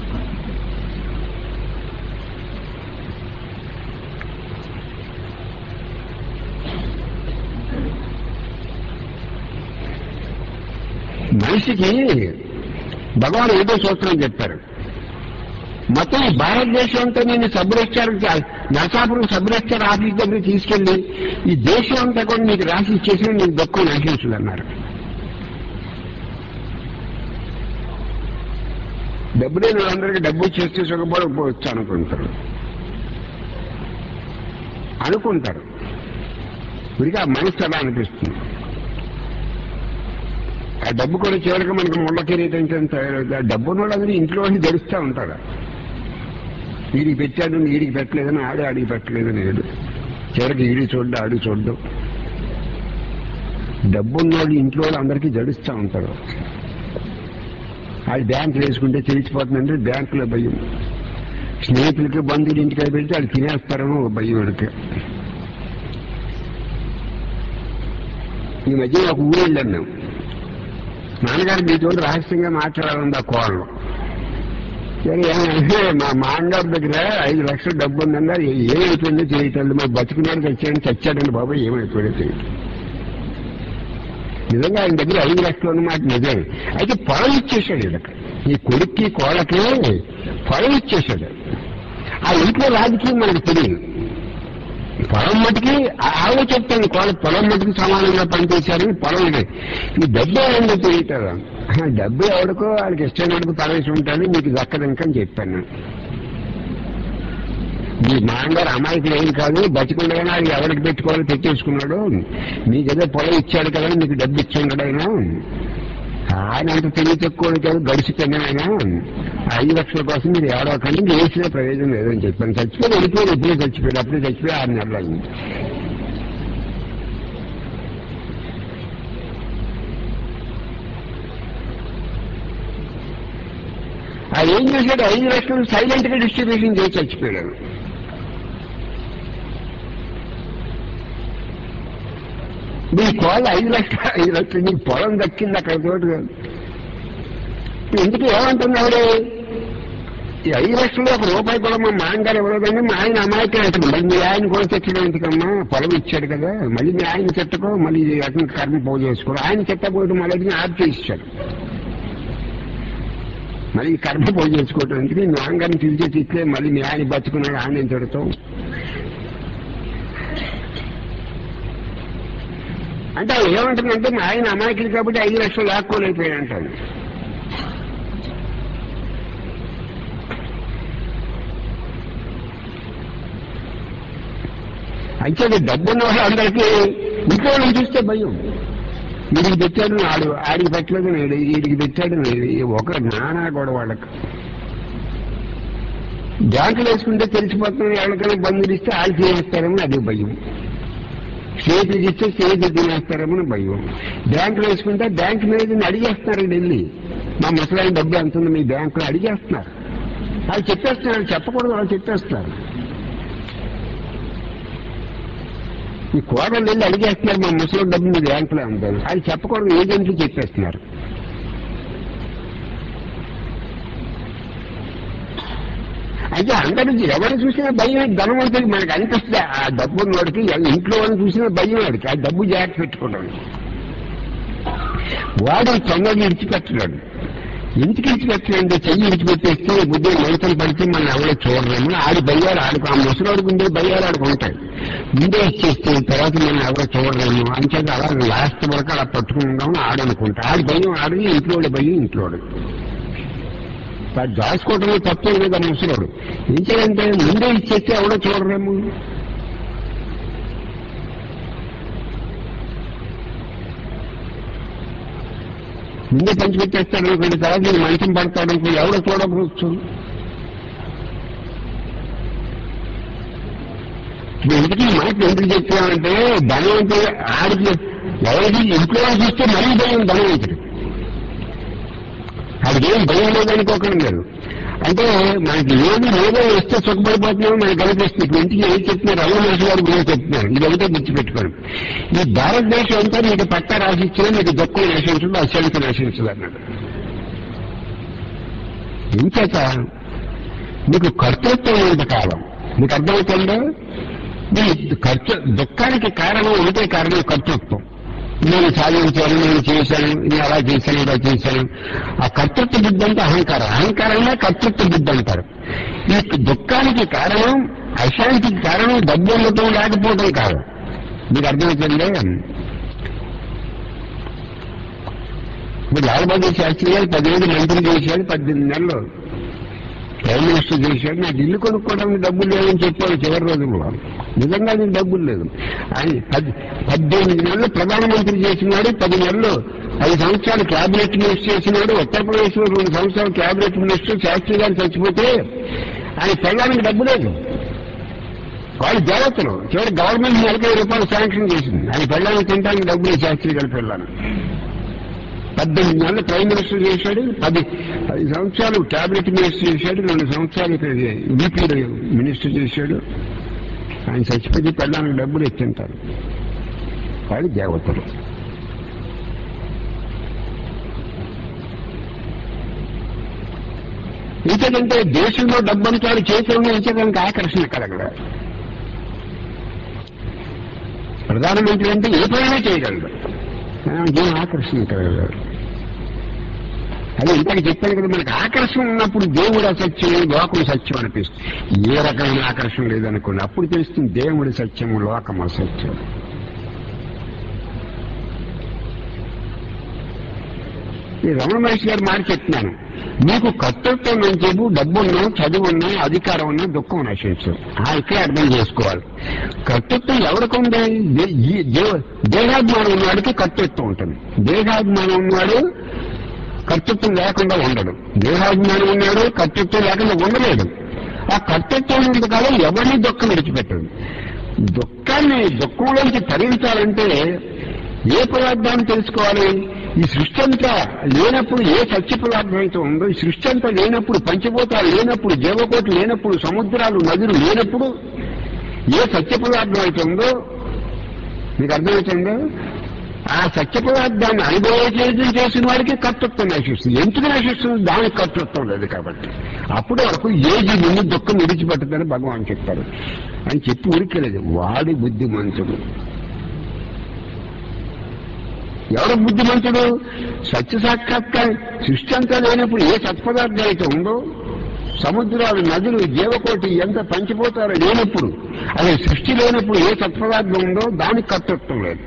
మనిషికి భగవాన్ ఏదో సూత్రం చెప్పారు. మొత్తం ఈ భారతదేశం అంతా నేను sub registrar Narasapuram sub registrar office దగ్గర తీసుకెళ్లి ఈ దేశం అంతా కూడా నీకు రాసి ఇచ్చేసి నీకు దక్కువ నశించులు అన్నారు. డబ్బు లేని వాళ్ళందరికీ డబ్బు చేస్తే సుఖపడకపోవచ్చు అనుకుంటారు. ఇదిగా మనసు అలా అనిపిస్తుంది. ఆ డబ్బు కూడా చివరికి మనకి ముళ్ళ కిరీటం డబ్బు ఉన్న వాళ్ళందరూ ఇంట్లో గడుస్తూ ఉంటారు. వీడికి పెట్టాడు, వీడికి పెట్టలేదని ఆడికి పెట్టలేదని ఏడు చివరికి వీడి చూడ్డు ఆడి చూడ్డు. డబ్బు ఉన్న వాళ్ళు ఇంట్లో వాళ్ళు అందరికీ జడుస్తూ ఉంటారు. అది బ్యాంకులు వేసుకుంటే తెలిసిపోతుందంటే బ్యాంకులో భయం. స్నేహితులకి బంధువులు ఇంటికి పెడితే వాళ్ళు తినేస్తారనో భయం వాడికి. ఈ మధ్య ఒక ఊరు వెళ్ళాను మేము. నాన్నగారు మీతో రహస్యంగా మాట్లాడాలంది ఆ కోళ్ళు. సరే ఏమంటే మా మామగారి దగ్గర 5 లక్షల డబ్బు ఉందన్నారు. ఏమైపోయిందో చేయటం మరి బతుకున్నాడు చచ్చాడండి బాబాయ్, ఏమైపోయిందో చేయటం. నిజంగా ఆయన దగ్గర 5 లక్షలు ఉన్నమాట నిజమే. అయితే పొలం ఇచ్చేశాడు. వీళ్ళకి ఈ కొడుక్కి కోళ్ళకి పొలం ఇచ్చేశాడు. ఆ ఇంట్లో రాజకీయం మనకు తెలియదు. పొలం మటుకి ఆవిడ చెప్తాను, పొలం మటుకు సమానంగా పనిచేశారని పొలం ఇది. ఈ డబ్బు ఎవరైనా తెలియటారా? డబ్బు ఎవరికో వాళ్ళకి ఇష్టమైనకు తరవేసి ఉంటాను, మీకు దక్కదనికని చెప్పాను. మీ మామగారు అమాయకులు ఏం కాదు, బతికుండగానే అది ఎవరికి పెట్టుకోవాలో పెట్టేసుకున్నాడు. మీకేదో పొలం ఇచ్చాడు కదా, మీకు డబ్బు ఇచ్చాడు అయినా ఆయన అంత తెలివి తక్కువ కాదు, గడిచిపోయినా 5 లక్షల కోసం మీరు ఏడవకండి, వేసిన ప్రయోజనం లేదని చెప్పాను. చచ్చిపోయి వెళ్ళిపోయాడు. ఇప్పుడే చచ్చిపోయాడు. అప్పుడే చచ్చిపోయి 6 నెలలు అయింది. అది ఏం చేశాడు? 5 లక్షలు సైలెంట్ గా డిస్ట్రిబ్యూషన్ చేసి చచ్చిపోయాడు. మీ కోళ్ళు 5 లక్షలు నీకు పొలం దక్కింది అక్కడ తోటి కాదు. ఎందుకు ఏమంటున్నాడు? ఈ 5 లక్షలు ₹1 కూడా మా మామగారు ఇవ్వలేదండి, మా ఆయన అమాయకం అవుతుంది. మళ్ళీ మీ ఆయన కూడా చెట్టడం ఎందుకమ్మా? పొలం ఇచ్చాడు కదా, మళ్ళీ మీ ఆయన చెట్టకో మళ్ళీ అతను కర్మ పోగు చేసుకోడు. ఆయన చెట్టపోయడం మళ్ళీ ఆప్ చేయిస్తాడు. మళ్ళీ కర్మ పోగు చేసుకోవటం ఎందుకు? మీ మామగారిని పిలిచేసి ఇట్లే మళ్ళీ మీ ఆయన బతుకున్నాడు, ఆయన తిడతాం అంటే ఏమంటుందంటే మా ఆయన అమాయకులు కాబట్టి 5 లక్షలు లాక్కోలేకపోయాడు అంటాడు. అయితే డబ్బున్న వాళ్ళు అందరికీ ఇంట్లో చూస్తే భయం. వీడికి పెట్టాడు ఆడికి పెట్టలేదు, వీడికి పెట్టాడు ఒక నానా కూడా వాళ్ళకి. బ్యాంకులు వేసుకుంటే తెలిసిపోతుంది, ఎవరికైనా బంధువులు ఇస్తే వాళ్ళు చేస్తారేమో అది భయం. స్నేహితులు ఇస్తే స్నేహితులు తినేస్తారేమో భయం. బ్యాంకులు వేసుకుంటే బ్యాంక్ మేనేజర్ని అడిగేస్తున్నారండి వెళ్ళి, మా ముసలాయన డబ్బు ఎంత ఉంది మీ బ్యాంకులో అడిగేస్తున్నారు. వాళ్ళు చెప్పేస్తున్నారు, చెప్పకూడదు, వాళ్ళు చెప్పేస్తున్నారు. ఈ కోడలు వెళ్ళి అడిగేస్తున్నారు, మా ముసలి డబ్బు మీ బ్యాంకులో అంటారు. అది చెప్పకూడదు, ఏజెంట్లు చెప్పేస్తున్నారు. అయితే అందరూ ఎవరు చూసినా భయం, ధనవంతుడికి మనకు అనిపిస్తుంది. ఆ డబ్బు ఉన్నవాడికి ఇంట్లో వాళ్ళని చూసినా భయం వాడికి, ఆ డబ్బు జాగ్రత్త పెట్టుకుంటాడు. వాడు తొందరగా విడిచిపెట్టలేడు. ఎందుకు విడిచిపెట్టలేంటే చెయ్యి విడిచిపెట్టేస్తే బుద్ధి మంచం పడితే మనం ఎవరో చూడలేము. ఆడి భయ్యాలు ఆడుకు, ఆ ముసలాడికి ఉండే భయ్యాలు ఆడుకుంటాయి. ముందే ఇచ్చేస్తే తర్వాత మనం ఎవరో చూడలేము అంచేది అలా లాస్ట్ వరకు అలా పట్టుకుందామని ఆడనుకుంటా. ఆడి భయం ఆడి, ఇంట్లో భయం ఇంట్లోడు. దాచుకోవటంలో తప్పే లేదు. ముసలాడు ఏం చేయాలంటే ముందే ఇచ్చేస్తే ఎవడో చూడలేము. ముందే పంచిపెట్టేస్తాడు అనుకోండి, తర్వాత నేను మంచం పడతాడు అనుకోండి, ఎవడో చూడకపోవచ్చు. ఎందుకు ఈ మాట ఎందుకు చెప్తామంటే ధనవంతుడు ఆడికి ఎవరికి ఇంట్లో చూస్తే మరీ భయం ధనవంతుడు. ఆడికి ఏం భయం లేదనుకోకండి మీరు. అంటే మనకి ఏది లేదో వస్తే సుఖపడిపోతున్నామో మనకు కనిపిస్తుంది. ఇప్పుడు ఇంటికి ఏం చెప్తున్నారు, రమణ మహర్షి గారు గురించి చెప్తున్నారు. ఇది ఒకటే గుర్తుపెట్టుకోండి. ఈ భారతదేశం అంతా మీకు పట్ట రాసిచ్చినా మీకు దుఃఖం నశించదు, అశాంతి నశించదు అన్నాడు. ఇంచేత మీకు కర్తృత్వం ఉన్నంత కాలం మీకు అర్థమవుతుందో మీ దుఃఖానికి కారణం ఒకటే కారణం కర్తృత్వం. నేను సాధించాను, నేను చేశాను, నేను అలా చేశాను, ఇలా చేశాను. ఆ కర్తృత్వ బుద్ధి అంటే అహంకారం. అహంకారంగా కర్తృత్వ బుద్ధి అంటారు. ఈ దుఃఖానికి కారణం, అశాంతికి కారణం డబ్బు ఉండటం లేకపోవడం కాదు. మీకు అర్థమవుతుందే. ఇప్పుడు లాల్ బహదూర్ శాస్త్రి గారు 10 ఏళ్ళు మంత్రి చేశాడు, 18 నెలలు ప్రైమ్ మినిస్టర్ చేశాడు. నాకు ఇల్లు కొనుక్కోవడానికి డబ్బులు లేదని చెప్పాడు చివరి రోజుల్లో. నిజంగా నీకు డబ్బులు లేదు. ఆయన 18 నెలలు ప్రధానమంత్రి చేసినాడు, 10 నెలలు 10 సంవత్సరాలు క్యాబినెట్ మినిస్టర్ చేసినాడు. ఉత్తరప్రదేశ్ లో 2 సంవత్సరాలు క్యాబినెట్ మినిస్టర్. శాస్త్రి గారు చచ్చిపోతే ఆయన పెళ్ళడానికి డబ్బు లేదు. వాళ్ళు దేవతలు. చివరి గవర్నమెంట్ నెలకి 1000 రూపాయలు శాంక్షన్ చేసింది. ఆయన పెళ్ళడానికి తినడానికి డబ్బులు శాస్త్రి గారి పెళ్ళాను. 18 నెలలు ప్రైమ్ మినిస్టర్ చేశాడు, 10 సంవత్సరాలు క్యాబినెట్ మినిస్టర్ చేశాడు, 2 సంవత్సరాలు వీపీ మినిస్టర్ చేశాడు. ఆయన చచ్చిపోయి పెళ్ళడానికి డబ్బులు ఎత్తింటారు. వాళ్ళు దేవతలు. ఇంకేదంటే దేశంలో డబ్బంతా చేతుల్లో ఇచ్చేదానికి ఆకర్షణ కలగదు. ప్రధానమంత్రి అంటే ఏ పైన చేయగలడు, ఏం ఆకర్షణ కలగదు. అది ఇంతకు చెప్పాను కదా, మనకు ఆకర్షణ ఉన్నప్పుడు దేవుడు అసత్యం, లోకం సత్యం అనిపిస్తుంది. ఏ రకమైన ఆకర్షణ లేదనుకోండి, అప్పుడు తెలుస్తుంది దేవుడి సత్యము, లోకం అసత్యం. ఈ రమణ మహర్షి గారు మాట చెప్తున్నాను, మీకు కర్తృత్వం అని చెప్పు, డబ్బున్నా, చదువున్నా, అధికారం ఉన్నా దుఃఖం నశించు. ఇక్కడే అర్థం చేసుకోవాలి. కర్తృత్వం ఎవరికి ఉంది? దేహాభిమానం ఉన్నవాడికి కర్తృత్వం ఉంటుంది. దేహాభిమానం ఉన్నవాడు కర్తృత్వం లేకుండా ఉండడు. దేహాభిమానం ఉన్నాడు, కర్తృత్వం లేకుండా ఉండలేడు. ఆ కర్తృత్వం ఉన్నంతకాలం ఎవరిని దుఃఖం విడిచిపెట్టదు. దుఃఖంలోంచి తరించాలంటే ఏ పదార్థాన్ని తెలుసుకోవాలి? ఈ సృష్టి అంతా లేనప్పుడు ఏ సత్య పదార్థం అయితే ఉందో, ఈ సృష్టి అంతా లేనప్పుడు, పంచభూతాలు లేనప్పుడు, జీవకోట్లు లేనప్పుడు, సముద్రాలు నదులు లేనప్పుడు ఏ సత్య పదార్థం అయితే ఉందో మీకు అర్థమవుతుందో, ఆ సత్య పదార్థాన్ని అనుభవం చేసిన వాడికి కర్తృత్వం నశిస్తుంది. ఎందుకు నశిస్తుంది? దానికి కర్తృత్వం లేదు కాబట్టి. అప్పుడు వరకు ఏది నిన్ను దుఃఖం విడిచిపెట్టదని భగవాన్ చెప్పారు అని చెప్పి ఉరికెలేదు. వాడి బుద్ధిమంతుడు. ఎవరు బుద్ధిమంతుడు? సత్య సాక్షాత్కారం. సృష్టి అంతా లేనప్పుడు ఏ సత్పదార్థం అయితే ఉందో, సముద్రాలు, నదులు, జీవకోటి ఎంత పంచిపోతారో లేనప్పుడు, అదే సృష్టి లేనప్పుడు ఏ సత్పదార్థం ఉందో దానికి కర్తృత్వం లేదు.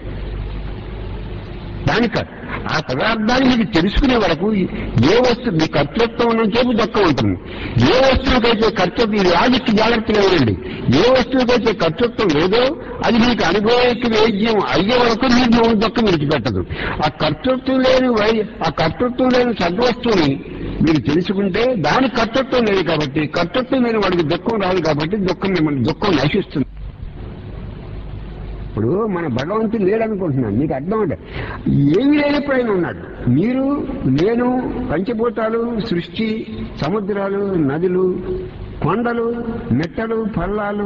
దానికి ఆ పదార్థాన్ని మీకు తెలుసుకునే వరకు ఏ వస్తువు మీ కర్తృత్వం ఉన్నని చెప్పి దుఃఖం ఉంటుంది. ఏ వస్తువుకైతే కర్తృత్వం, ఇది లాజిక్ జాగ్రత్తగా ఉండండి, ఏ వస్తువుకైతే కర్తృత్వం లేదో అది మీకు అనుభవానికి వేద్యం అయ్యే వరకు మీకు దుఃఖం విడిచిపెట్టదు. ఆ కర్తృత్వం లేని సద్వస్తువుని మీరు తెలుసుకుంటే దానికి కర్తృత్వం లేదు కాబట్టి, కర్తృత్వం లేని వాడికి దుఃఖం రాదు కాబట్టి దుఃఖం నశిస్తుంది. ఇప్పుడు మన భగవంతుడు లేడనుకుంటున్నాను, మీకు అర్థం అంటే ఏమీ లేనప్పుడైనా ఉన్నాడు. మీరు, నేను, పంచభూతాలు, సృష్టి, సముద్రాలు, నదులు, కొండలు, మెట్టలు, పల్లాలు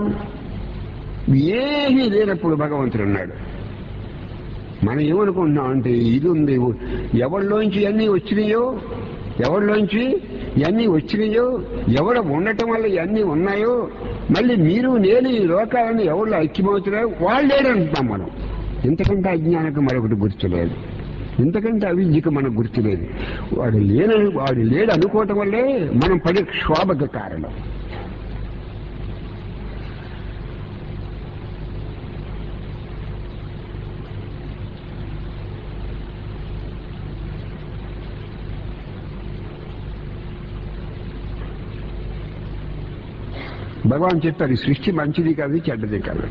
ఏమీ లేనప్పుడు భగవంతుడు ఉన్నాడు. మనం ఏమనుకుంటున్నాం అంటే ఇది ఉంది, ఎవరిలోంచి అన్నీ వచ్చినాయో, ఎవరిలోంచి ఇవన్నీ వచ్చినాయో, ఎవడ ఉండటం వల్ల ఇవన్నీ ఉన్నాయో, మళ్ళీ మీరు నేను ఈ లోకాలను ఎవరు ఐక్యమవుతున్నాయో వాళ్ళు లేడంటున్నాం మనం. ఇంతకంటే అజ్ఞానికి మరొకటి గుర్తులేదు, ఇంతకంటే అవిద్యకు మనకు గుర్తులేదు. వాడు లేడు అనుకోవటం వల్లే మనం పడే క్షోభకు కారణం. భగవాన్ చెప్పారు, ఈ సృష్టి మంచిది కాదు, చెడ్డది కాదు.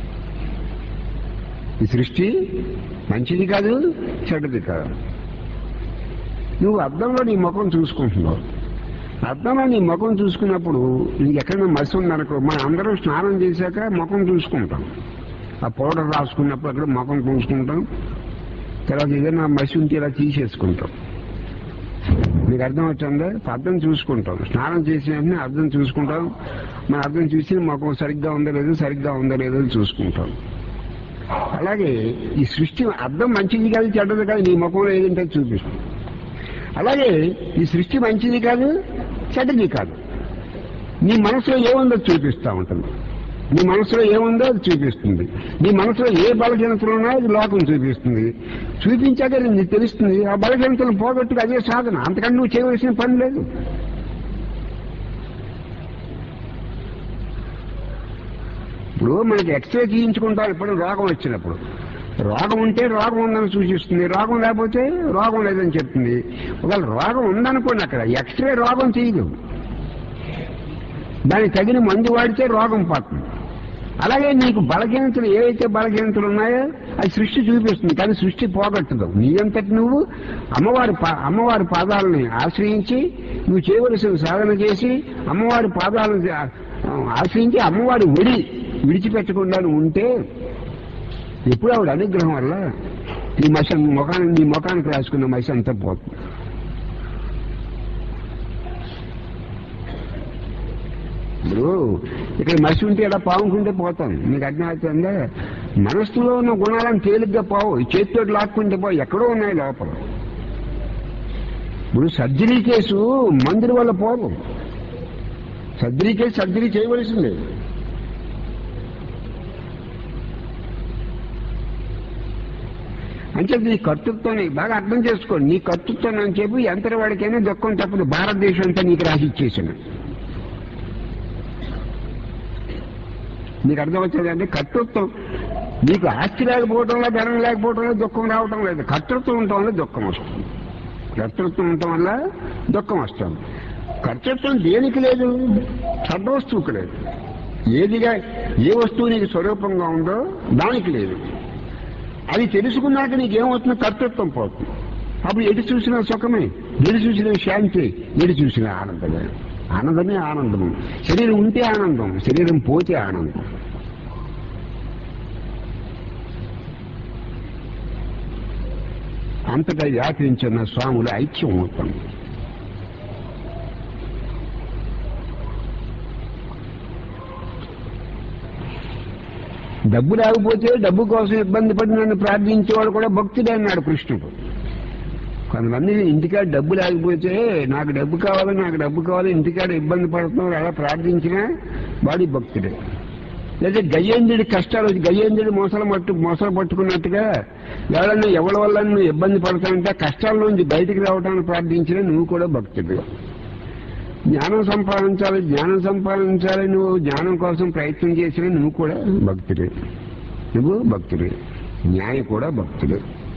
ఈ సృష్టి మంచిది కాదు, చెడ్డది కాదు. నువ్వు అద్దంలో నీ ముఖం చూసుకుంటున్నావు. అద్దంలో నీ ముఖం చూసుకున్నప్పుడు నీకు ఎక్కడైనా మసి ఉందనుకో, మనం అందరం స్నానం చేశాక ముఖం చూసుకుంటాం. ఆ పౌడర్ రాసుకున్నప్పుడు అక్కడ ముఖం చూసుకుంటాం. తర్వాత ఏదైనా మసి ఉంటే ఇలా తీసేసుకుంటాం. మీకు అర్థం వచ్చిందా? అర్థం చూసుకుంటాం. స్నానం చేసిన వెంటనే అర్థం చూసుకుంటాం. మన అర్థం చూసి ముఖం సరిగ్గా ఉందో లేదో, సరిగ్గా ఉందో లేదో చూసుకుంటాం. అలాగే ఈ సృష్టి అర్థం మంచిది కాదు, చెడ్డది కాదు, నీ ముఖంలో ఏదంటే చూపిస్తుంది. అలాగే ఈ సృష్టి మంచిది కాదు, చెడ్డది కాదు. నీ మనసులో ఏముందో చూపిస్తూ ఉంటుంది. నీ మనసులో ఏముందో అది చూపిస్తుంది. నీ మనసులో ఏ బలహీనతలు ఉన్నాయో అది లోకం చూపిస్తుంది. చూపించాక నీకు తెలుస్తుంది. ఆ బలహీనతలను పోగొట్టుకు అదే సాధన. అంతకంటే నువ్వు చేయవలసిన పని లేదు. ఇప్పుడు మనకి ఎక్స్రే తీయించుకుంటాం ఇప్పుడు రోగం వచ్చినప్పుడు. రోగం ఉంటే రోగం ఉందని సూచిస్తుంది, రోగం లేకపోతే రోగం లేదని చెప్తుంది. ఒకవేళ రోగం ఉందనుకోండి, అక్కడ ఎక్స్రే రోగం చేయదు, దానికి తగిన మందు వాడితే రోగం పోతుంది. అలాగే నీకు బలహీనతలు ఏవైతే బలహీనతలు ఉన్నాయో అది సృష్టి చూపిస్తుంది, కానీ సృష్టి పోగొట్టదు. నీ అంతటి నువ్వు అమ్మవారి పాదాలని ఆశ్రయించి నువ్వు చేయవలసిన సాధన చేసి అమ్మవారి పాదాలను ఆశ్రయించి అమ్మవారి విడిచిపెట్టకుండా ఉంటే ఎప్పుడు ఆవిడ అనుగ్రహం వల్ల నీ ముఖానికి రాసుకున్న మసి అంతా పోతుంది. ఇప్పుడు ఇక్కడ మసి ఉంటే ఇలా పావుకుంటే పోతాను. మీకు అర్థమవుతుందా? మనస్సులో ఉన్న గుణాలను తేలిగ్గా పోవు, చేతితో లాక్కుంటే పోవు, ఎక్కడో ఉన్నాయి లోపల. ఇప్పుడు సర్జరీ కేసు మందుల వల్ల పోవు. సర్జరీ కేసు సర్జరీ చేయవలసిందే. అంటే నీ కర్తృత్వాన్ని బాగా అర్థం చేసుకోండి. నీ కర్తృత్వం అని చెప్పి ఎంతటి వాడికైనా దుఃఖం తప్పదు. భారతదేశం అంతా నీకు రాసి ఇచ్చేసాను. నీకు అర్థం వచ్చేదంటే కర్తృత్వం. నీకు ఆస్తి లేకపోవడంలో, ధనం లేకపోవడంలో దుఃఖం రావటం లేదు. కర్తృత్వం ఉండటం వల్ల దుఃఖం వస్తుంది. కర్తృత్వం ఉండటం వల్ల దుఃఖం వస్తుంది. కర్తృత్వం దేనికి లేదు? చెడ్డ వస్తువుకి లేదు. ఏ వస్తువు నీకు స్వరూపంగా ఉందో దానికి లేదు. అది తెలుసుకున్నాక నీకేమవుతుందో కర్తృత్వం పోతుంది. అప్పుడు ఎటు చూసినా సుఖమే, ఎటు చూసినా శాంతి, ఎటు చూసినా ఆనందమే. ఆనందమే ఆనందము. శరీరం ఉంటే ఆనందం, శరీరం పోతే ఆనందం. అంతటా వ్యాపించిన స్వాముల ఐక్యం అవుతుంది. డబ్బు లేకపోతే డబ్బు కోసం ఇబ్బంది పడి నన్ను ప్రార్థించేవాడు కూడా భక్తుడే అన్నాడు కృష్ణుడు. కొంతమంది ఇంటికాడ డబ్బు లేకపోతే నాకు డబ్బు కావాలి ఇంటికాడ ఇబ్బంది పడుతున్నారు, అలా ప్రార్థించినా వాడి భక్తుడే. లేదా గయ్యేంద్రుడి కష్టాలు వచ్చి గయ్యేంద్రుడి మొసలు పట్టుకున్నట్టుగా ఎవరన్నా ఎవరి వల్ల నువ్వు ఇబ్బంది పడతానంటే కష్టాల నుంచి బయటికి రావడానికి ప్రార్థించినా నువ్వు కూడా భక్తుడు. జ్ఞానం సంపాదించాలి నువ్వు జ్ఞానం కోసం ప్రయత్నం చేసినా నువ్వు కూడా భక్తుడే. జ్ఞాని కూడా భక్తుడే.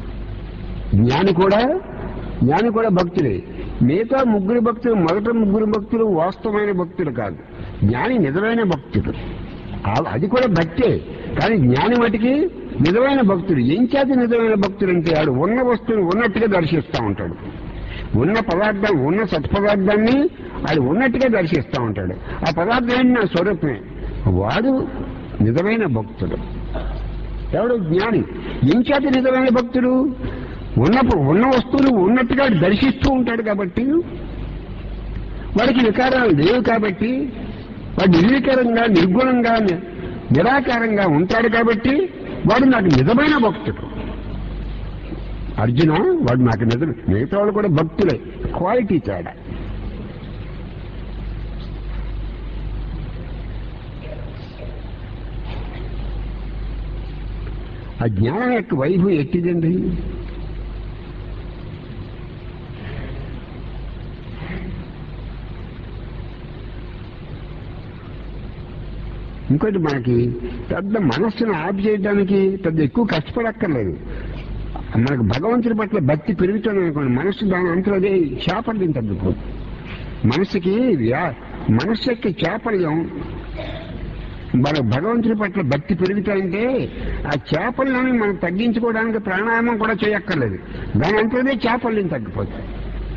జ్ఞాని కూడా భక్తుడే. మిగతా ముగ్గురు భక్తులు, మొదట ముగ్గురు భక్తులు వాస్తవమైన భక్తులు కాదు. జ్ఞాని నిజమైన భక్తుడు. అది కూడా భక్తే, కానీ జ్ఞాని మటుకి నిజమైన భక్తుడు. ఏం చేత నిజమైన భక్తుడు అంటే వాడు ఉన్న వస్తువుని ఉన్నట్టుగా దర్శిస్తూ ఉంటాడు. ఉన్న సత్పదార్థాన్ని అది ఉన్నట్టుగా దర్శిస్తూ ఉంటాడు. ఆ పదార్థం ఏంటి? నా స్వరూపమే. వాడు నిజమైన భక్తుడు. ఎవడు? జ్ఞాని. ఏం చేత నిజమైన భక్తుడు? ఉన్న వస్తువులు ఉన్నట్టుగా దర్శిస్తూ ఉంటాడు కాబట్టి, వాడికి వికారాలు లేవు కాబట్టి, వాడు నిర్వికారంగా, నిర్గుణంగా, నిరాకారంగా ఉంటాడు కాబట్టి వాడు నాకు నిజమైన భక్తుడు. అర్జున, వాడు నాకు నిజం. మిగతా వాళ్ళు కూడా భక్తులే, క్వాలిటీ తేడా. ఆ జ్ఞానం యొక్క వైభవం ఎట్టిదండి? ఇంకోటి మనకి పెద్ద మనస్సును ఆపు చేయడానికి పెద్ద ఎక్కువ కష్టపడక్కర్లేదు. మనకు భగవంతుడి పట్ల భక్తి పెరుగుతుంది అనుకోండి, మనస్సు దాని అంతా అదే చాపల్యం తగ్గిపోతుంది. మనస్సు యొక్క చాపల్యం మన భగవంతుడి పట్ల భక్తి పెరుగుతాయంటే ఆ చాపల్యాన్ని మనం తగ్గించుకోవడానికి ప్రాణాయామం కూడా చేయక్కర్లేదు, దాని అంతదే చాపల్యం తగ్గిపోతుంది.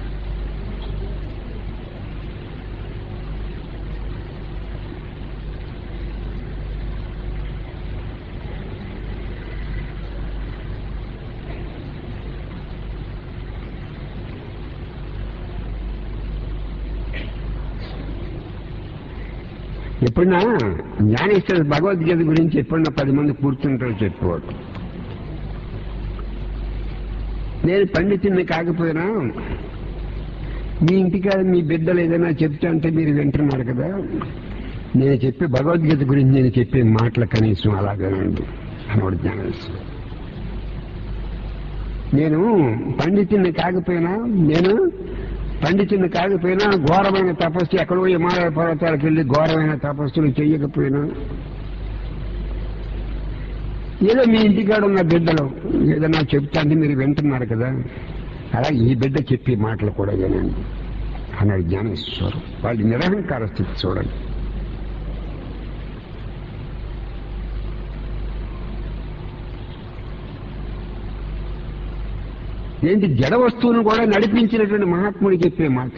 ఎప్పుడన్నా జ్ఞానేశ్వర భగవద్గీత గురించి ఎప్పుడన్నా 10 మంది కూర్చుంటారో చెప్పుకోవడం. నేను పండితుడిని కాకపోయినా మీ ఇంటికాడ మీ బిడ్డలు ఏదైనా చెప్తా అంటే మీరు వింటున్నారు కదా, నేను చెప్పే భగవద్గీత గురించి నేను చెప్పే మాటలు కనీసం అలాగేనండి అన్నాడు జ్ఞానేశ్వర. నేను పండితుడిని కాకపోయినా ఘోరమైన తపస్సు ఎక్కడో హిమాలయ పర్వతాలకు వెళ్ళి ఘోరమైన తపస్సులు చెయ్యకపోయినా ఏదో మీ ఇంటికాడ ఉన్న బిడ్డలు ఏదన్నా చెప్తా అంటే మీరు వింటున్నారు కదా, అలా ఈ బిడ్డ చెప్పే మాటలు కూడా వినండి అన్నాడు జ్ఞానేశ్వరం. వాళ్ళ నిరహంకార స్థితి చూడండి. ఏంటి జడ వస్తువును కూడా నడిపించినటువంటి మహాత్ముడు చెప్పే మాట.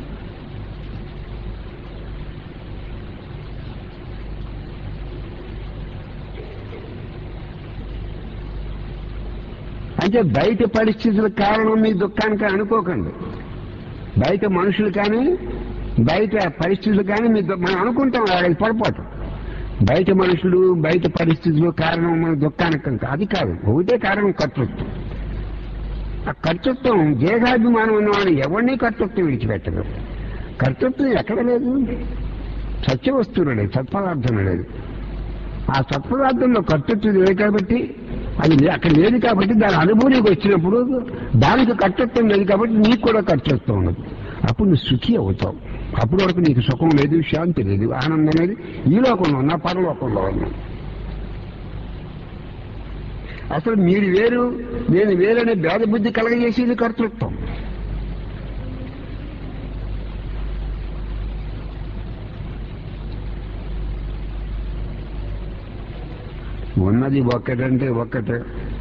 అంటే బయట పరిస్థితుల కారణం మీ దుఃఖానికి అనుకోకండి. బయట మనుషులు కానీ బయట పరిస్థితులు కానీ మనం అనుకుంటాం, అది పొరపాటు. బయట మనుషులు బయట పరిస్థితులు కారణం మన దుఃఖానికి అది కాదు. ఒకటే కారణం కర్తృత్వం. ఆ కర్తృత్వం దేహాభిమానం ఉన్నవాడు ఎవరినీ కర్తృత్వం విడిచిపెట్టదు. కర్తృత్వం ఎక్కడ లేదు, సత్య వస్తువులు లేదు, సత్పదార్థం లేదు. ఆ సత్పదార్థంలో కర్తృత్వం లేదు కాబట్టి అది అక్కడ లేదు కాబట్టి దాని అనుభూతికి వచ్చినప్పుడు దానికి కర్తృత్వం లేదు కాబట్టి నీకు కూడా కర్తృత్వం ఉండదు. అప్పుడు నువ్వు సుఖి అవుతావు. అప్పటి వరకు నీకు సుఖం లేదు, శాంతి లేదు, ఆనందం అనేది ఈ లోకంలో ఉన్నా పరలోకంలో ఉన్నా. అసలు మీరు వేరు నేను వేరనే భేద బుద్ధి కలగజేసేది కర్తృత్వం. ఉన్నది ఒక్కటంటే ఒక్కటే.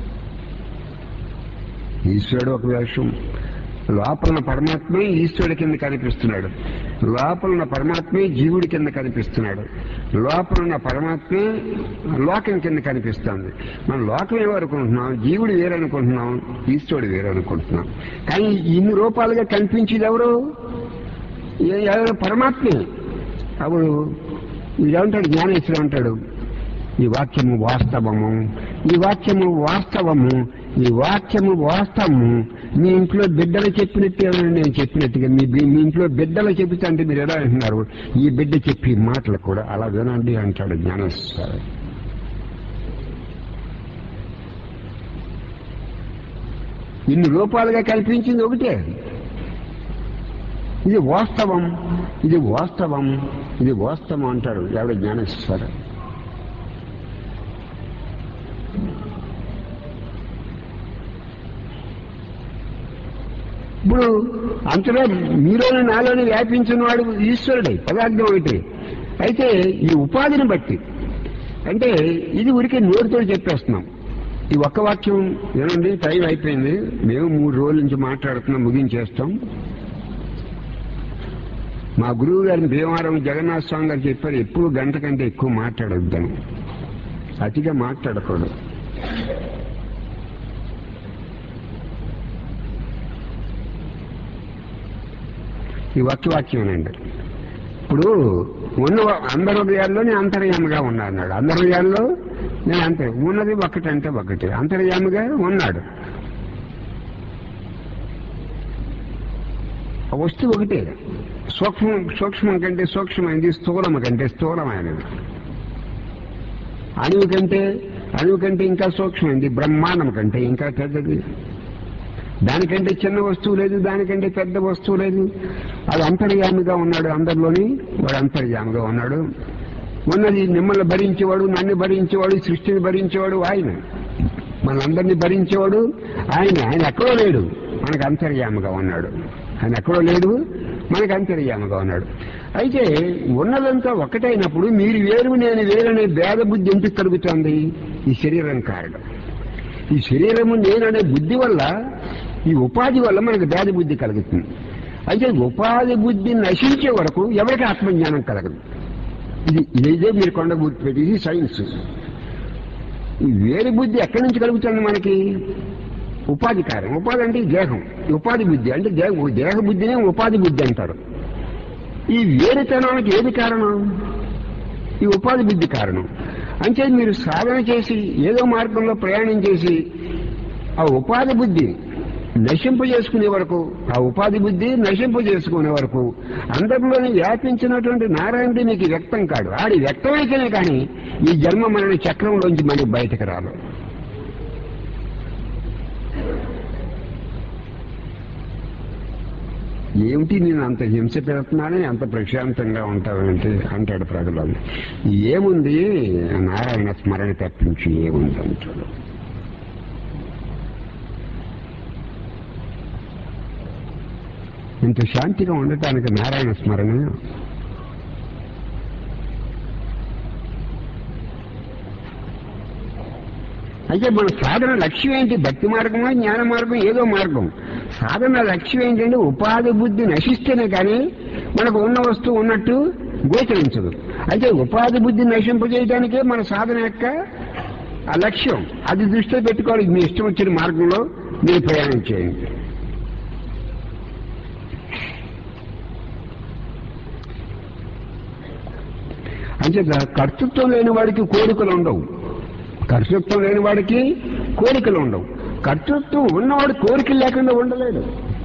ఈశ్వరుడు ఒక వేషం, లోపల పరమాత్మే ఈశ్వరుడి కింద కనిపిస్తున్నాడు, లోపల పరమాత్మే జీవుడి కింద కనిపిస్తున్నాడు, లోపల పరమాత్మే లోకం కింద కనిపిస్తుంది. మనం లోకం ఏమనుకుంటున్నాం, జీవుడు వేరనుకుంటున్నాం, ఈశ్వరుడు వేరనుకుంటున్నాం. కానీ ఇన్ని రూపాలుగా కనిపించేది ఎవరు? పరమాత్మే. అప్పుడు ఇదేమంటాడు జ్ఞానేశ్వరుడు అంటాడు, ఈ వాక్యము వాస్తవము, ఈ వాక్యము వాస్తవము, ఈ వాక్యము వాస్తవము. మీ ఇంట్లో బిడ్డలు చెప్పినట్టు నేను చెప్పినట్టుగా మీ ఇంట్లో బిడ్డలు చెబుతా అంటే మీరు ఎలా అంటున్నారు, ఈ బిడ్డ చెప్పి మాటలు కూడా అలా వినండి అంటాడు జ్ఞానేశ్వరుడు. ఇన్ని రూపాలుగా కల్పించింది ఒకటే. ఇది వాస్తవం, ఇది వాస్తవం, ఇది వాస్తవం అంటాడు ఎవడ జ్ఞానేశ్వరుడు. ఇప్పుడు అంతలో మీలోని నాలోని వ్యాపించిన వాడు ఈశ్వరుడే, పదార్థం ఒకటి. అయితే ఈ ఉపాధిని బట్టి అంటే ఇది ఊరికే నోరుతో చెప్పేస్తున్నాం. ఈ ఒక్క వాక్యం ఏమండి టైం అయిపోయింది, మేము 3 రోజుల నుంచి మాట్లాడుతున్నాం, ముగించేస్తాం. మా గురువు గారిని భీమవరం జగన్నాథ స్వామి గారు చెప్పారు, ఎప్పుడు గంట కంటే ఎక్కువ మాట్లాడొద్దాను, అతిగా మాట్లాడకూడదు. ఈ వాక్యమేనండి. ఇప్పుడు ఉన్న అందరి హృదయాల్లో నేను అంతర్యామిగా ఉన్నా అన్నాడు. అందరి హృదయాల్లో నేను ఉన్నది ఒక్కటంటే ఒకటి, అంతర్యామిగా ఉన్నాడు. ఆ వస్తువు ఒకటే, సూక్ష్మం కంటే సూక్ష్మమైనది, స్థూలము కంటే స్థూలమైనది, అణువు కంటే అణువు కంటే ఇంకా సూక్ష్మమైంది, బ్రహ్మాండం కంటే ఇంకా పెద్దది. దానికంటే చిన్న వస్తువు లేదు, దానికంటే పెద్ద వస్తువు లేదు. అది అంతర్యామిగా ఉన్నాడు, అందరిలోని వాడు అంతర్యామిగా ఉన్నాడు. ఉన్నది మిమ్మల్ని భరించేవాడు, నన్ను భరించేవాడు, సృష్టిని భరించేవాడు ఆయన, మనందరినీ భరించేవాడు ఆయన. ఆయన ఎక్కడో లేడు, మనకు అంతర్యామిగా ఉన్నాడు. ఆయన ఎక్కడో లేడు, మనకు అంతర్యామిగా ఉన్నాడు. అయితే ఉన్నదంతా ఒకటైనప్పుడు మీరు వేరు నేను వేరనే భేద బుద్ధి ఎందుకు కలుగుతుంది? ఈ శరీరం కారణం. ఈ శరీరము నేననే బుద్ధి వల్ల, ఈ ఉపాధి వల్ల మనకు భేద బుద్ధి కలుగుతుంది. అయితే ఉపాధి బుద్ధి నశించే వరకు ఎవరికి ఆత్మజ్ఞానం కలగదు. ఇదే మీరు కొండ గుర్తుపెట్టి, ఇది సైన్స్. ఈ వేరు బుద్ధి ఎక్కడి నుంచి కలుగుతుంది మనకి? ఉపాధి కారణం. ఉపాధి అంటే దేహం, ఉపాధి బుద్ధి అంటే దేహ బుద్ధినే ఉపాధి బుద్ధి అంటారు. ఈ వేరుతనానికి ఏది కారణం? ఈ ఉపాధి బుద్ధి కారణం. అంటే మీరు సాధన చేసి ఏదో మార్గంలో ప్రయాణం చేసి ఆ ఉపాధి బుద్ధి నశింపజేసుకునే వరకు, ఆ ఉపాధి బుద్ధి నశింపజేసుకునే వరకు అందరిలోని వ్యాపించినటువంటి నారాయణుడు నీకు వ్యక్తం కాడు. ఆడి వ్యక్తమైతేనే కానీ ఈ జన్మ మరణ చక్రంలోంచి మనకి బయటకు రాదు. ఏమిటి నేను అంత హింస పెడుతున్నానే, అంత ప్రశాంతంగా ఉంటావంటే అంటాడు ప్రజలు. ఏముంది నారాయణ స్మరణ తప్పించి ఏముంది అంటాడు. ఇంత శాంతిగా ఉండటానికి నారాయణ స్మరణ. అయితే మన సాధన లక్ష్యం ఏంటి? భక్తి మార్గమా, జ్ఞాన మార్గం, ఏదో మార్గం. సాధన లక్ష్యం ఏంటంటే ఉపాధి బుద్ధి నశిస్తేనే కానీ మనకు ఉన్న వస్తువు ఉన్నట్టు గోచరించదు. అయితే ఉపాధి బుద్ధి నశింపజేయడానికే మన సాధన యొక్క ఆ లక్ష్యం. అది దృష్టిలో పెట్టుకోవాలి. మీ ఇష్టం వచ్చిన మార్గంలో మీరు ప్రయాణం చేయండి. అంటే కర్తృత్వం లేని వాడికి కోరికలు ఉండవు. కర్తృత్వం లేని వాడికి కోరికలు ఉండవు. కర్తృత్వం ఉన్నవాడు కోరికలు లేకుండా ఉండలేడు.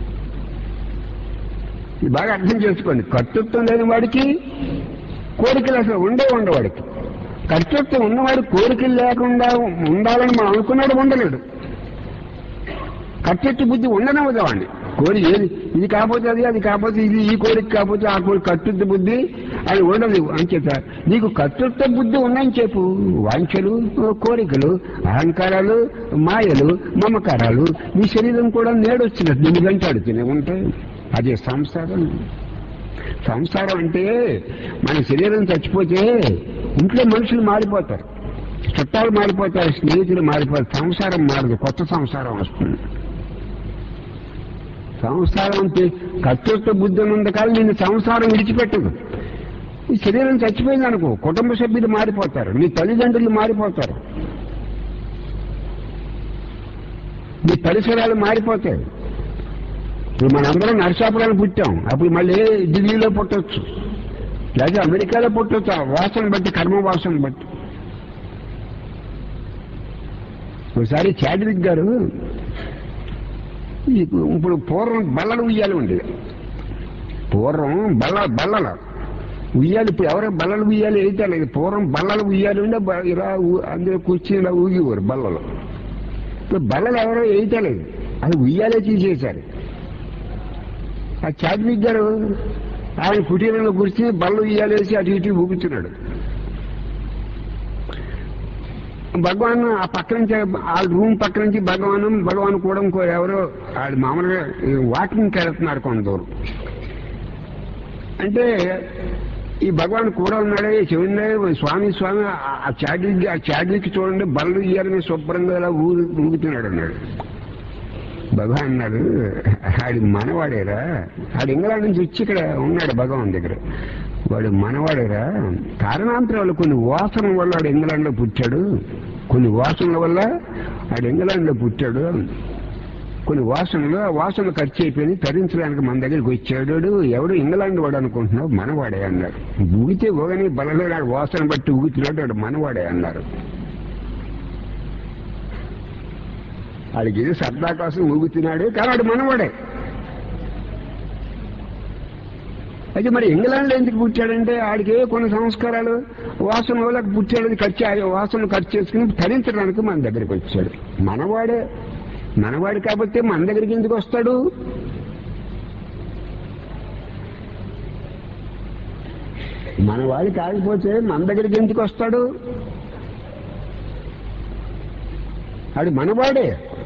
ఇది బాగా అర్థం చేసుకోండి. కర్తృత్వం లేని వాడికి కోరికలు అసలు ఉండవాడికి. కర్తృత్వం ఉన్నవాడు కోరికలు లేకుండా ఉండాలని మనం అనుకున్నాడు, ఉండలేడు. కర్తృత్వ బుద్ధి ఉండనవదు వాడిని. కోరి ఏది ఇది కాకపోతే అది, అది కాకపోతే ఇది, ఈ కోరిక కాకపోతే ఆ కోరిక, కర్తృత్వ బుద్ధి అది ఉండదు. అంచేత నీకు కర్తృత్వ బుద్ధి ఉన్నాయని చెప్పు. వాంఛలు, కోరికలు, అహంకారాలు, మాయలు, మమకారాలు నీ శరీరం కూడా నేడొచ్చినట్టు నిన్ను వెంటాడుతూనే ఉంటాయి. అదే సంసారం. సంసారం అంటే మన శరీరం చచ్చిపోతే ఇంట్లో మనుషులు మారిపోతారు, చుట్టాలు మారిపోతారు, స్నేహితులు మారిపోతారు. సంసారం మారదు, కొత్త సంసారం వస్తుంది. సంసారం అంటే కర్తృత్వ బుద్ధి ఉన్నంతకాలం నిన్ను సంసారం విడిచిపెట్టదు. ఈ శరీరం చచ్చిపోయింది అనుకో, కుటుంబ సభ్యులు మారిపోతారు, నీ తల్లిదండ్రులు మారిపోతారు, నీ పరిసరాలు మారిపోతాయి. ఇప్పుడు మనందరం నరసాపురాలు పుట్టాం, అప్పుడు మళ్ళీ ఢిల్లీలో పుట్టవచ్చు, లేదా అమెరికాలో పుట్టవచ్చు. ఆ వాసన బట్టి, కర్మ వాసన బట్టి. ఒకసారి చాడ్విక్ గారు, ఇప్పుడు పూర్వం బల్లలు ఉయ్యాలి ఉండేది. పూర్వం బల్లల ఉయ్యాలి. ఇప్పుడు ఎవరో బల్లలు ఉయ్యాలి అయితే లేదు. పూర్వం బల్లలు ఉయ్యాలి ఉండే, ఇలా అందులో కూర్చుని ఇలా ఊగేవారు బల్లలు. ఇప్పుడు బల్లలు ఎవరో వేయటం లేదు, అది ఉయ్యాలే తీసేశారు. ఆ చాడ్విక్ గారు ఆయన కుటీరంలో కూర్చుని బల్ల ఉయ్యాలేసి అటు ఇటు ఊగుతున్నాడు. భగవాన్ ఆ పక్క నుంచి, ఆ రూమ్ పక్క నుంచి భగవాన్ కూడా ఎవరో వాళ్ళు మామూలుగా వాకింగ్కి వెళ్తున్నారు కొంత దూరం. అంటే ఈ భగవాన్ కూడా ఉన్నాడే, చెవిందే స్వామి ఆ చాడ్విక్ చూడండి బళ్ళు ఇయ్యాలని శుభ్రంగా ఇలా ఊగుతున్నాడు అన్నాడు. భగవాన్ అన్నాడు, ఆడి మనవాడేరా, ఆడు ఇంగ్లాండ్ నుంచి వచ్చి ఇక్కడ ఉన్నాడు భగవాన్ దగ్గర. వాడు మనవాడేరా, కారణాంతరాలు కొన్ని వాసనల వల్ల ఆడు ఇంగ్లాండ్లో పుట్టాడు, కొన్ని వాసనల వల్ల ఆడు ఇంగ్లాండ్లో పుట్టాడు, కొన్ని వాసనలు, ఆ వాసనలు ఖర్చు అయిపోయి తరించడానికి మన దగ్గరికి వచ్చాడు. ఎవడు ఇంగ్లాండ్ వాడు అనుకుంటున్నావు, మనవాడే అన్నారు. ఊగితే ఊగని బలలో వాసన బట్టి ఊగుతున్నాడు, వాడు మనవాడే అన్నారు. వాడికి ఇది సరదా కోసం ఊగుతున్నాడు, కానీ వాడు మనవాడే. అయితే మరి ఇంగ్లాండ్లో ఎందుకు పుట్టాడంటే ఆడికి కొన్ని సంస్కారాలు వాసన వాళ్ళకి పుట్టాడు, వాసనలు ఖర్చు చేసుకుని తరించడానికి మన దగ్గరికి వచ్చాడు. మనవాడు కాబట్టి మన దగ్గరికి ఎందుకు వస్తాడు? మనవాడు కాకపోతే మన దగ్గరికి ఎందుకు వస్తాడు? ఆడు మనవాడే.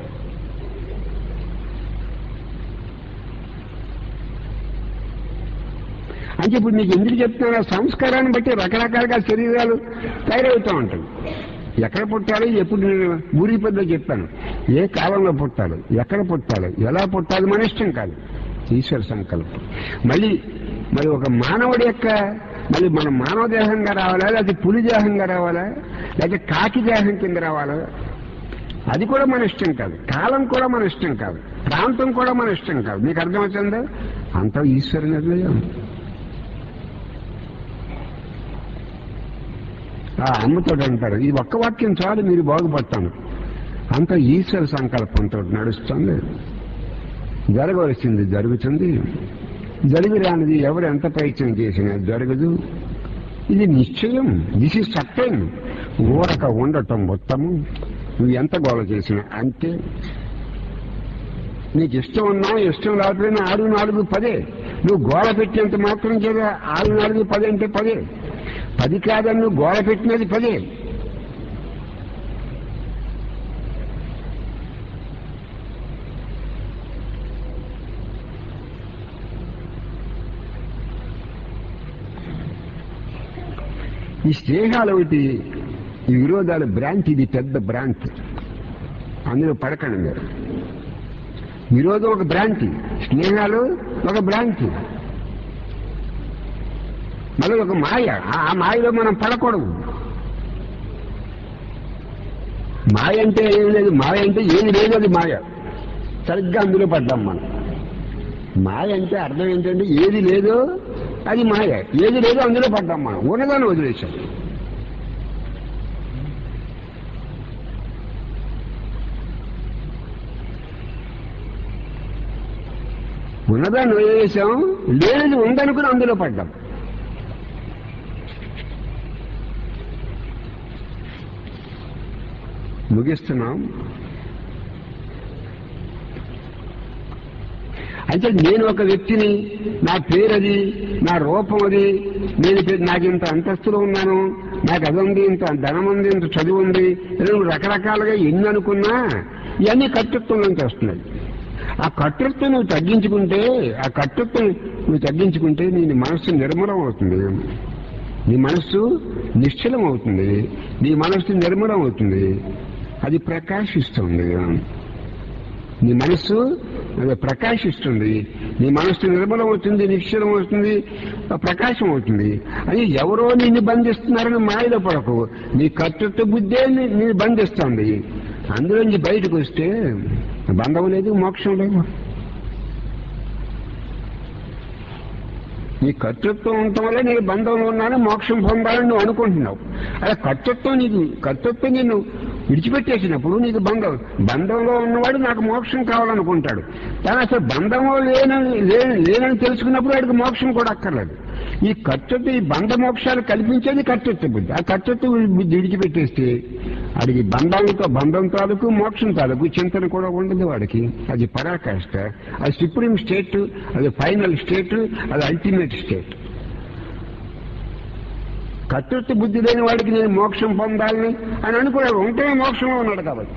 అంటే ఇప్పుడు నీకు ఎందుకు చెప్తున్నా, సంస్కారాన్ని బట్టి రకరకాలుగా శరీరాలు తయారవుతూ ఉంటాయి. ఎక్కడ పుట్టాలి, ఎప్పుడు నేను ఊరి పెద్ద చెప్పాను, ఏ కాలంలో పుట్టాలి, ఎక్కడ పుట్టాలి, ఎలా పుట్టాలి మన ఇష్టం కాదు, ఈశ్వర సంకల్పం. మరి ఒక మానవుడి యొక్క మళ్ళీ మనం మానవ దేహంగా రావాలా, లేకపోతే పులి దేహంగా రావాలా, లేకపోతే కాకి దేహం కింద రావాలా, అది కూడా మన ఇష్టం కాదు. కాలం కూడా మన ఇష్టం కాదు, ప్రాంతం కూడా మన ఇష్టం కాదు. మీకు అర్థమవుతుందా? అంతా ఈశ్వర నిర్ణయం. అమ్మతో అంటారు, ఈ ఒక్క వాక్యం చాలు మీరు బాగుపడతాను. అంత ఈశ్వర సంకల్పంతో నడుస్తుంది. జరగవలసింది జరుగుతుంది, జరిగిరానిది ఎవరు ఎంత ప్రయత్నం చేసినా జరగదు. ఇది నిశ్చయం. దిస్ ఈజ్ సత్యం. ఊరక ఉండటం ఉత్తమం. నువ్వు ఎంత గోల చేసినా అంతే. నీకు ఇష్టం ఉన్నా ఇష్టం లేకపోయినా 6, 4, 10. నువ్వు గోల పెట్టేంత మాత్రం చేదా 6, 4, 10 అంటే 10. 10 కాదని నువ్వు గోల పెట్టినది 10. ఈ స్నేహాలు ఒకటి, ఈ విరోధాలు బ్రాంచ్, ఇది పెద్ద బ్రాంచ్. అందులో పడకండి మీరు. విరోధం ఒక బ్రాంచ్, స్నేహాలు ఒక బ్రాంచ్, మళ్ళీ ఒక మాయ. ఆ మాయలో మనం పడకూడదు. మాయ అంటే ఏం లేదు, మాయ అంటే ఏది లేదు అది మాయ. సరిగ్గా అందులో పడ్డాం మనం. మాయ అంటే అర్థం ఏంటంటే ఏది లేదో అది మాయ, ఏది లేదో అందులో పడ్డాం మనం. ఉన్నదాన్ని వదిలేశాం. ఉన్నదాన్ని వదిలేశాం, లేనిది ఉందనుకుని అందులో పడ్డాం. ముగిస్తున్నాం. అంటే నేను ఒక వ్యక్తిని, నా పేరది, నా రూపం అది, నాకు ఇంత అంతస్తులో ఉన్నాను, నాకు అది ఉంది, ఇంత ధనం ఉంది, ఇంత చదువు ఉంది, నువ్వు రకరకాలుగా ఎన్ని అనుకున్నా ఇవన్నీ కర్తృత్వం నుంచి వస్తున్నాయి. ఆ కర్తృత్వం నువ్వు తగ్గించుకుంటే నీ మనస్సు నిర్మలం అవుతుంది, నీ మనస్సు నిశ్చలం అవుతుంది, నీ మనస్సు నిర్మలం అవుతుంది, అది ప్రకాశిస్తుంది. నీ మనస్సు ప్రకాశిస్తుంది, నీ మనస్సు నిర్మలం అవుతుంది, నిశ్చలం అవుతుంది, ప్రకాశం అవుతుంది. అది ఎవరో నిన్ను బంధిస్తున్నారని మాయలో పడకు. నీ కర్తృత్వ బుద్ధే నిన్ను బంధిస్తుంది. అందులోంచి బయటకు వస్తే బంధం లేదు, మోక్షం లేదు. నీ కర్తృత్వం ఉండటం వల్ల నేను బంధంలో ఉన్నాను, మోక్షం పొందాలని నువ్వు అనుకుంటున్నావు. అలా కర్తృత్వం నిన్ను విడిచిపెట్టేసినప్పుడు నీకు బంధంలో ఉన్నవాడు నాకు మోక్షం కావాలనుకుంటాడు. కానీ అసలు బంధంలో లేనని తెలుసుకున్నప్పుడు వాడికి మోక్షం కూడా అక్కర్లేదు. ఈ కర్తృత్వం, ఈ బంధ మోక్షాలు కల్పించేది కర్తృత్వ బుద్ధి. ఆ కర్తృత్వ బుద్ధి విడిచిపెట్టేస్తే వాడికి బంధం తాలూకు మోక్షం తాలూకు చింతన కూడా ఉండదు వాడికి. అది పరాకాష్ట, అది సుప్రీం స్టేట్, అది ఫైనల్ స్టేట్, అది అల్టిమేట్ స్టేట్. కర్తృత్వ బుద్ధి లేని వాడికి నేను మోక్షం పొందాలని అని అనుకోవాలి. ఉంటే మోక్షంలో ఉన్నాడు కాబట్టి.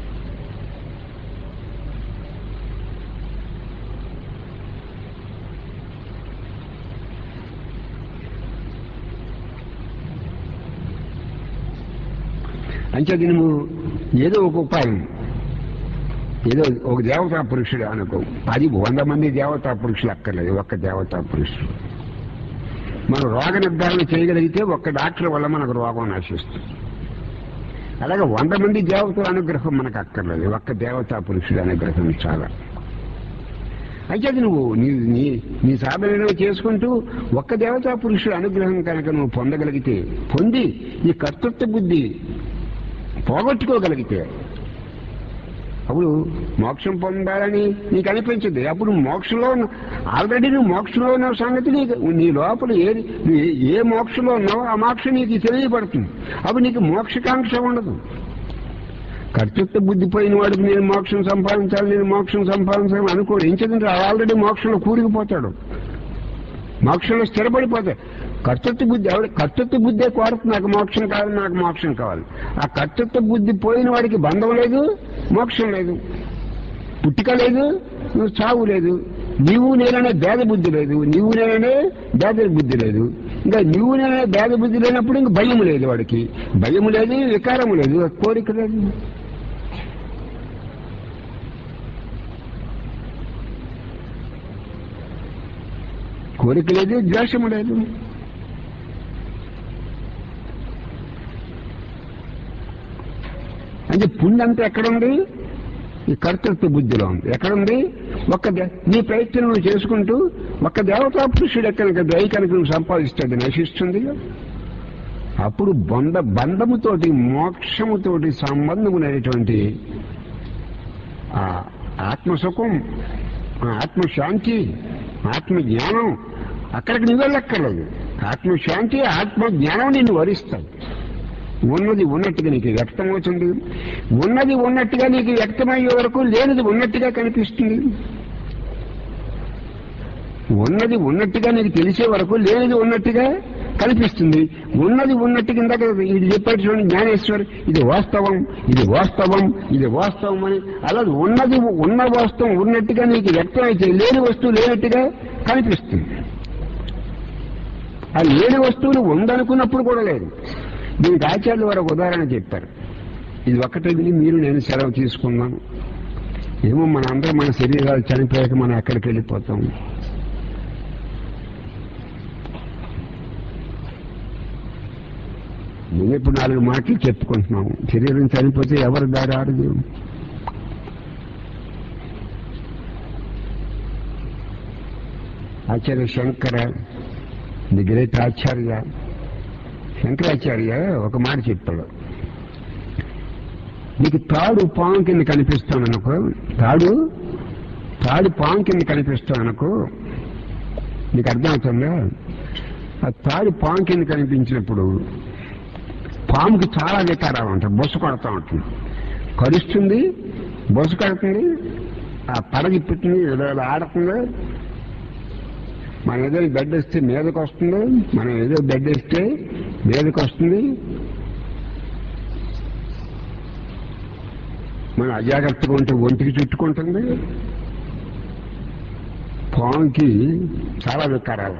అంచేది నువ్వు ఏదో ఒక ఉపాయం, ఏదో ఒక దేవతా పురుషుడు అనుకో. అది 100 మంది దేవతా పురుషులు అక్కర్లేదు, ఒక్క దేవతా పురుషుడు. మనం రోగ నిర్ధారణ చేయగలిగితే ఒక్క డాక్టర్ వల్ల మనకు రోగం నశిస్తుంది. అలాగే 100 మంది దేవతల అనుగ్రహం మనకు అక్కర్లేదు, ఒక్క దేవతా పురుషుడు అనుగ్రహం చాలా. అయితే అది నువ్వు నీ సాధన చేసుకుంటూ ఒక్క దేవతా పురుషుడు అనుగ్రహం కనుక నువ్వు పొందగలిగితే, పొంది ఈ కర్తృత్వ బుద్ధి పోగొట్టుకోగలిగితే, అప్పుడు మోక్షం పొందాలని నీకు అనిపించదు. అప్పుడు మోక్షంలో ఆల్రెడీ నువ్వు మోక్షంలో ఉన్న సంగతి నీ లోపల ఏ మోక్షంలో ఉన్నావో ఆ మోక్షం నీకు తెలియబడుతుంది. అప్పుడు నీకు మోక్షకాంక్ష ఉండదు. కర్తృత్వ బుద్ధి పోయిన వాడికి నేను మోక్షం సంపాదించాలి అనుకోడు. ఎంచేదంటే ఆల్రెడీ మోక్షంలో కూరిగిపోతాడు, మోక్షంలో స్థిరపడిపోతాడు. కర్తృత్వ బుద్ధే కోరుతుంది నాకు మోక్షం కావాలి. ఆ కర్తృత్వ బుద్ధి పోయిన వాడికి బంధం లేదు, మోక్షం లేదు, పుట్టిక లేదు, చావు లేదు, నీవు నేననే భేద బుద్ధి లేదు, ఇంకా నీవు నేననే భేద బుద్ధి లేనప్పుడు ఇంక భయం లేదు, వాడికి భయం లేదు, వికారం లేదు, కోరిక లేదు. కోరిక లేదు, ద్వేషము లేదు. అంటే పుణ్యంతా ఎక్కడుంది? ఈ కర్తృత్వ బుద్ధిలో ఉంది. ఎక్కడుంది? నీ ప్రయత్నం నువ్వు చేసుకుంటూ ఒక్క దేవతా పురుషుడు కనుక దయ కనుక నువ్వు సంపాదిస్తాడు, నశిస్తుంది. అప్పుడు బంధముతోటి మోక్షముతోటి సంబంధం అనేటువంటి ఆత్మసుఖం, ఆత్మశాంతి, ఆత్మజ్ఞానం అక్కడికి నువ్వు వెళ్ళక్కర్లేదు. ఆత్మశాంతి, ఆత్మజ్ఞానం నిన్ను వరిస్తాయి. ఉన్నది ఉన్నట్టుగా నీకు వ్యక్తమవుతుంది. ఉన్నది ఉన్నట్టుగా నీకు వ్యక్తమయ్యే వరకు లేనిది ఉన్నట్టుగా కనిపిస్తుంది. ఉన్నది ఉన్నట్టుగా నీకు తెలిసే వరకు లేనిది ఉన్నట్టుగా కనిపిస్తుంది. ఉన్నది ఉన్నట్టుగా ఇందాక ఇది చెప్పాడు చూడండి జ్ఞానేశ్వర్, ఇది వాస్తవం అని. అలాగే ఉన్న వాస్తవం ఉన్నట్టుగా నీకు వ్యక్తమైతే లేని వస్తువు లేనట్టుగా కనిపిస్తుంది. ఆ లేని వస్తువులు ఉందనుకున్నప్పుడు కూడా లేదు. దీనికి ఆచార్యులు వారు ఒక ఉదాహరణ చెప్పారు. ఇది ఒక్కటే విని మీరు నేను సెలవు తీసుకున్నాను. ఏమో మనందరం మన శరీరాలు చనిపోయాక మనం ఎక్కడికి వెళ్ళిపోతాం. నేను ఇప్పుడు 4 మాటలు చెప్పుకుంటున్నాము. శరీరం చనిపోతే ఎవరు దారి ఆడదు. ఆచార్య శంకర, ది గ్రేట్ శంకరాచార్య ఒక మాట చెప్పాడు. నీకు తాడు పాము కింద కనిపిస్తాననుకో, తాడు పాము కింద కనిపిస్తాననుకో, నీకు అర్థమవుతుందా? ఆ తాడు పాము కింద కనిపించినప్పుడు పాముకి చాలా వికారాలు ఉంటాయి. బొస్సు కొడతా ఉంటుంది, కరుస్తుంది, బొస్సు కడుతుంది, ఆ పడగి పుట్టింది ఆడుతుంది. మనం ఏదో బెడ్ వేస్తే మీదకి వస్తుంది, మనం ఏదో బెడ్ వేస్తే మీదకి వస్తుంది. మనం అజాగ్రత్తగా ఉంటే ఒంటికి చుట్టుకుంటుంది. పాముకి చాలా వికారాలు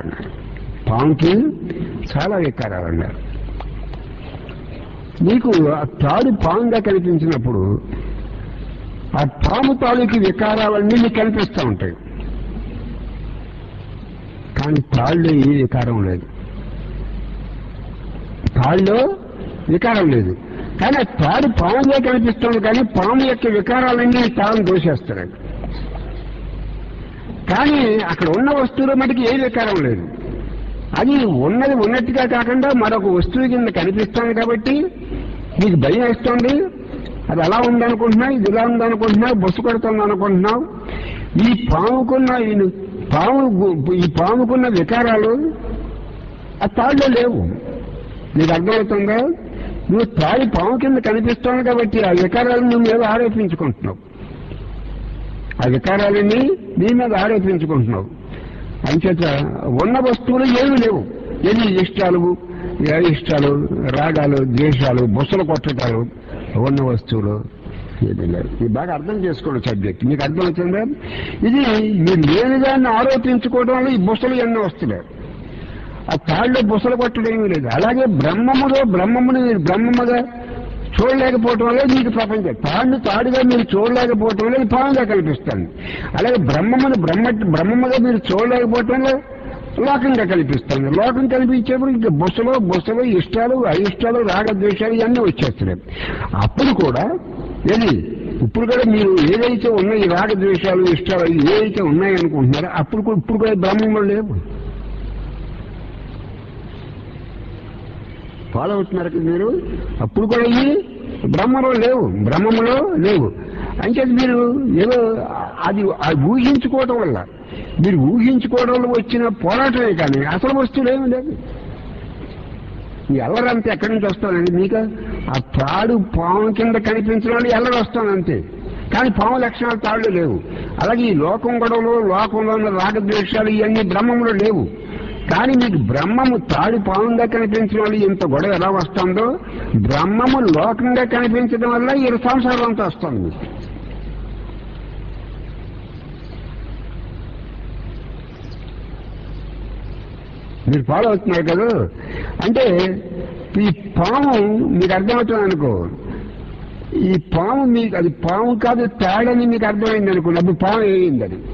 ఉన్నారు. నీకు ఆ తాడు పాముగా కనిపించినప్పుడు ఆ పాము తాలూకి వికారాలన్నీ నీకు కనిపిస్తూ ఉంటాయి. కానీ తాళ్ళలో ఏ వికారం లేదు, కానీ ఆ తాడు పాముగా కనిపిస్తుంది. కానీ పాము యొక్క వికారాలన్నీ తాను దోషేస్తాడు. కానీ అక్కడ ఉన్న వస్తువుల మటుకు ఏ వికారం లేదు. అది ఉన్నది ఉన్నట్టుగా కాకుండా మరొక వస్తువు కింద కనిపిస్తుంది కాబట్టి నీకు భయం వేస్తుంది. అది అలా ఉందనుకుంటున్నావు, ఇది ఇలా ఉందనుకుంటున్నావు, బొస్సు కొడుతుంది అనుకుంటున్నావు. ఈ పాముకున్న వికారాలు ఆ తాళ్ళలో లేవు. నీకు అర్థమవుతుందా? నువ్వు తాడి పాము కింద కనిపిస్తాను కాబట్టి ఆ వికారాలను నువ్వు మీద ఆరోపించుకుంటున్నావు. అంచేత ఉన్న వస్తువులు ఏమీ లేవు. ఎన్ని ఇష్టాలు, రాగాలు, ద్వేషాలు, బొస్సలు కొట్టడాలు, ఉన్న వస్తువులు ఏమీ లేవు. ఇది బాగా అర్థం చేసుకోండి సబ్జెక్ట్. మీకు అర్థమవుతుందా? ఇది మీరు లేని దాన్ని ఆరోపించుకోవడం వల్ల ఈ బొస్సలు ఎన్నో వస్తున్నాయి. ఆ తాళ్ళలో బొస్సలు కొట్టడం ఏమీ లేదు. అలాగే బ్రహ్మముని మీరు బ్రహ్మముగా చూడలేకపోవటం వల్ల మీకు ప్రపంచం తాడుగా మీరు చూడలేకపోవటం వల్ల పాముగా కల్పిస్తాను. అలాగే బ్రహ్మముగా మీరు చూడలేకపోవటం వల్ల లోకంగా కల్పిస్తాను. లోకం కల్పించేప్పుడు ఇంకా బొస్సలు ఇష్టాలు, అయిష్టాలు, రాగద్వేషాలు ఇవన్నీ వచ్చేస్తున్నాయి. అప్పుడు కూడా ఇప్పుడు కూడా మీరు ఏదైతే ఉన్నాయి, ఈ రాగద్వేషాలు, ఇష్టాలు ఏదైతే ఉన్నాయనుకుంటున్నారో ఇప్పుడు కూడా బ్రహ్మంలో లేవు. ఫాలో అవుతున్నారు కదా మీరు? అప్పుడు కూడా ఈ బ్రహ్మలో లేవు. అంటే మీరు ఏదో అది ఊహించుకోవడం వల్ల మీరు ఊహించుకోవడం వల్ల వచ్చిన పోరాటమే కానీ అసలు వస్తువులు ఏమీ లేదు. ఈ ఎల్లరంతా ఎక్కడి నుంచి వస్తానండి మీకు? ఆ తాడు పాము కింద కనిపించడం వల్ల ఎల్లరు వస్తాను అంతే, కానీ పాము లక్షణాలు తాళ్ళు లేవు. అలాగే ఈ లోకం గొడవలు, లోకంలో ఉన్న రాగద్వేషాలు ఇవన్నీ బ్రహ్మంలో లేవు. కానీ మీకు బ్రహ్మము తాడు పాముగా కనిపించడం వల్ల ఇంత గొడవ ఎలా వస్తుందో, బ్రహ్మము లోకంగా కనిపించడం వల్ల ఈ సంసారం అంతా వస్తుంది మీకు. మీరు ఫాలో అవుతున్నారు కదా. అంటే ఈ పాము మీకు అర్థమవుతుంది అనుకో, ఈ పాము మీకు అది పాము కాదు తాడని మీకు అర్థమైంది అనుకోండి, అప్పుడు పాము ఏమైంది? అది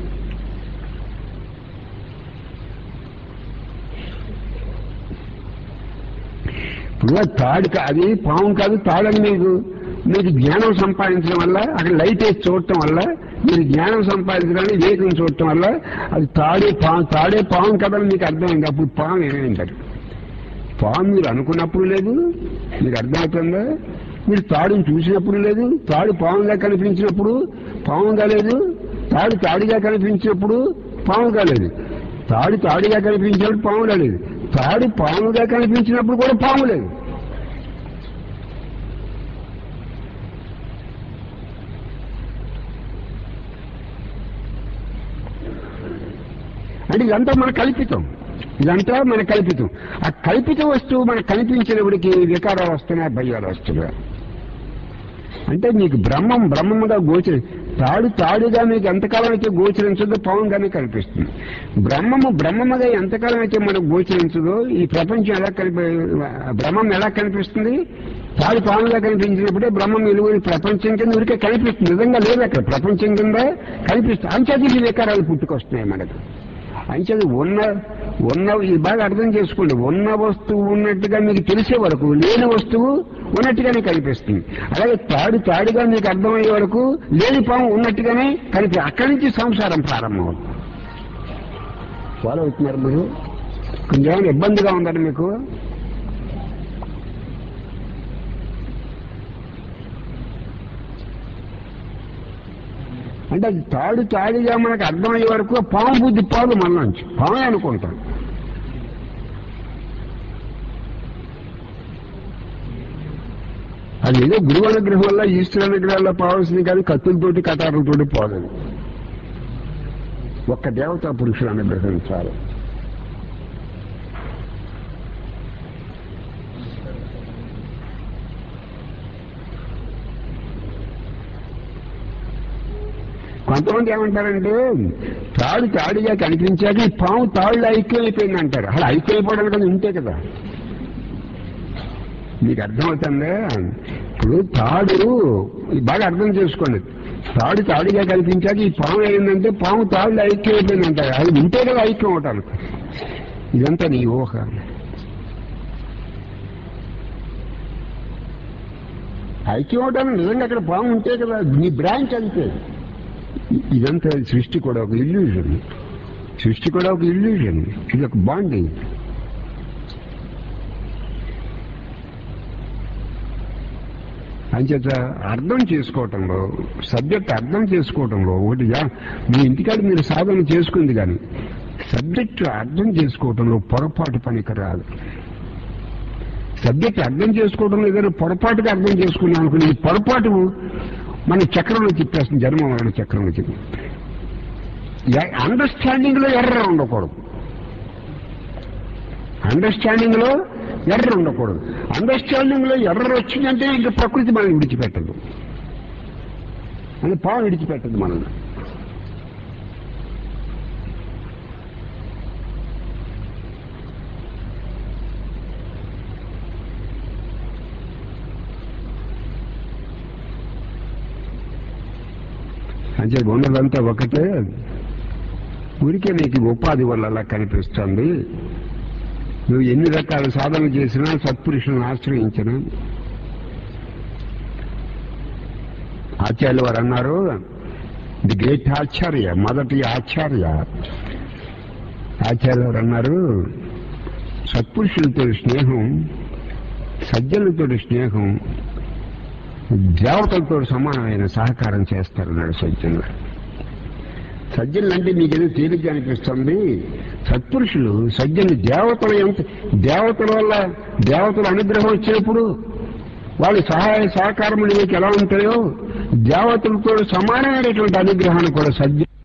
ఇప్పుడు తాడు అది పాము కాదు తాడని మీకు జ్ఞానం సంపాదించడం వల్ల, అక్కడ లైట్ వేసి చూడటం వల్ల, మీరు జ్ఞానం సంపాదించడానికి వివేకం చూడటం వల్ల అది తాడే పాము కదని మీకు అర్థమైంది. అప్పుడు పాము ఏమైంది? పాము మీరు అనుకున్నప్పుడు లేదు, మీకు అర్థమవుతుందా? మీరు తాడుని చూసినప్పుడు లేదు, తాడు పాముగా కనిపించినప్పుడు పాముగా లేదు, తాడు తాడిగా కనిపించినప్పుడు పాముగా లేదు, తాడు తాడిగా కనిపించినప్పుడు పాముగా లేదు, తాడు పాముగా కనిపించినప్పుడు కూడా పాము లేదు. అంటే ఇదంతా మన కల్పితం, ఇదంతా మన కల్పితం. ఆ కల్పిత వస్తువు మనకు కనిపించినప్పటికీ వికారాలు వస్తున్నాయి, భయాలు వస్తున్నాయి. అంటే మీకు బ్రహ్మముగా తాడుగా మీకు ఎంతకాలం అయితే గోచరించదో పాముగానే కనిపిస్తుంది. బ్రహ్మముగా ఎంతకాలం అయితే మనకు గోచరించదో ఈ ప్రపంచం బ్రహ్మం ఎలా కనిపిస్తుంది? తాడు పాముగా కనిపించినప్పుడే బ్రహ్మం వెలుగుని ప్రపంచం కింద ఊరికే కనిపిస్తుంది. నిజంగా లేదు అక్కడ, ప్రపంచం కింద కనిపిస్తుంది. అంచేది వికారాలు పుట్టుకొస్తున్నాయి మనకు. అంచేది ఇది బాగా అర్థం చేసుకోండి. ఉన్న వస్తువు ఉన్నట్టుగా మీకు తెలిసే వరకు లేని వస్తువు ఉన్నట్టుగానే కనిపిస్తుంది. అలాగే తాడుగా మీకు అర్థమయ్యే వరకు లేని పాము ఉన్నట్టుగానే అక్కడి నుంచి సంసారం ప్రారంభం. ఫాలో అవుతున్నారు మీరు? కొంచెం ఇబ్బందిగా ఉందండి మీకు? అంటే అది తాడుగా మనకు అర్థమయ్యే వరకు పాము బుద్ధి పాదు మన నుంచి, పామే అనుకుంటాం. అది ఏదో గురువు అనుగ్రహం వల్ల ఈశ్వర అనుగ్రహాల్లో పోవాల్సింది కానీ కత్తులతోటి కటారులతోటి పోలేదు. ఒక్క దేవతా పురుషులు అనుగ్రహం చాలు. కొంతమంది ఏమంటారంటే తాడుగా కనిపించాక ఈ పాము తాళ్ళు ఐక్యమైపోయింది అంటారు. అలా ఐక్యమైపోవడానికి అది ఉంటే కదా. మీకు అర్థమవుతుందా? ఇప్పుడు తాడు బాగా అర్థం చేసుకోండి. తాడుగా కనిపించాక ఈ పాము అయిందంటే పాము తాళ్ళు ఐక్యమైపోయింది అంటారు. అది ఉంటే కదా ఐక్యం అవటానికి. ఇదంతా నీ ఊహ. ఐక్యం అవటానికి నిజంగా అక్కడ పాము ఉంటే కదా, నీ బ్రాంచ్ అంతే. ఇదంతా సృష్టి కూడా ఒక ఇల్యూజన్, ఇది ఒక బాండింగ్. అంచేత అర్థం చేసుకోవటంలో, సబ్జెక్ట్ అర్థం చేసుకోవటంలో ఒకటి మీ ఇంటికాడ మీరు సాధన చేసుకుంది కానీ సబ్జెక్టు అర్థం చేసుకోవటంలో పొరపాటు పనికి రాదు. సబ్జెక్ట్ అర్థం చేసుకోవడంలో ఏదైనా పొరపాటుగా అర్థం చేసుకున్నాం అనుకుని ఈ పొరపాటు మన చక్రంలో చెప్పేస్తుంది, జన్మ చక్రంలో చెప్పి. అండర్స్టాండింగ్ లో ఎర్ర ఉండకూడదు, అండర్స్టాండింగ్ లో ఎర్ర వచ్చిందంటే ఇంకా ప్రకృతి మనం విడిచిపెట్టదు, అని పాము విడిచిపెట్టదు మనల్ని. అంటే ఉన్నదంతా ఒకటే, ఊరికే నీకు ఉపాధి వల్ల అలా కనిపిస్తుంది. నువ్వు ఎన్ని రకాల సాధనలు చేసినా, సత్పురుషులను ఆశ్రయించిన ఆచార్యులు వారు అన్నారు, ది గ్రేట్ ఆచార్య, మొదటి ఆచార్య ఆచార్యులు వారు అన్నారు, సత్పురుషులతో స్నేహం, సజ్జనులతో స్నేహం దేవతలతో సమానమైన సహకారం చేస్తారన్నాడు సజ్జనులు. సజ్జనులు అంటే మీకేదో తేలిగ్గా అనిపిస్తుంది. సత్పురుషులు సజ్జనులు దేవతల వల్ల దేవతల అనుగ్రహం వచ్చినప్పుడు వాళ్ళ సహాయ సహకారములు మీకు ఎలా ఉంటాయో దేవతలతో సమానమైనటువంటి అనుగ్రహాన్ని కూడా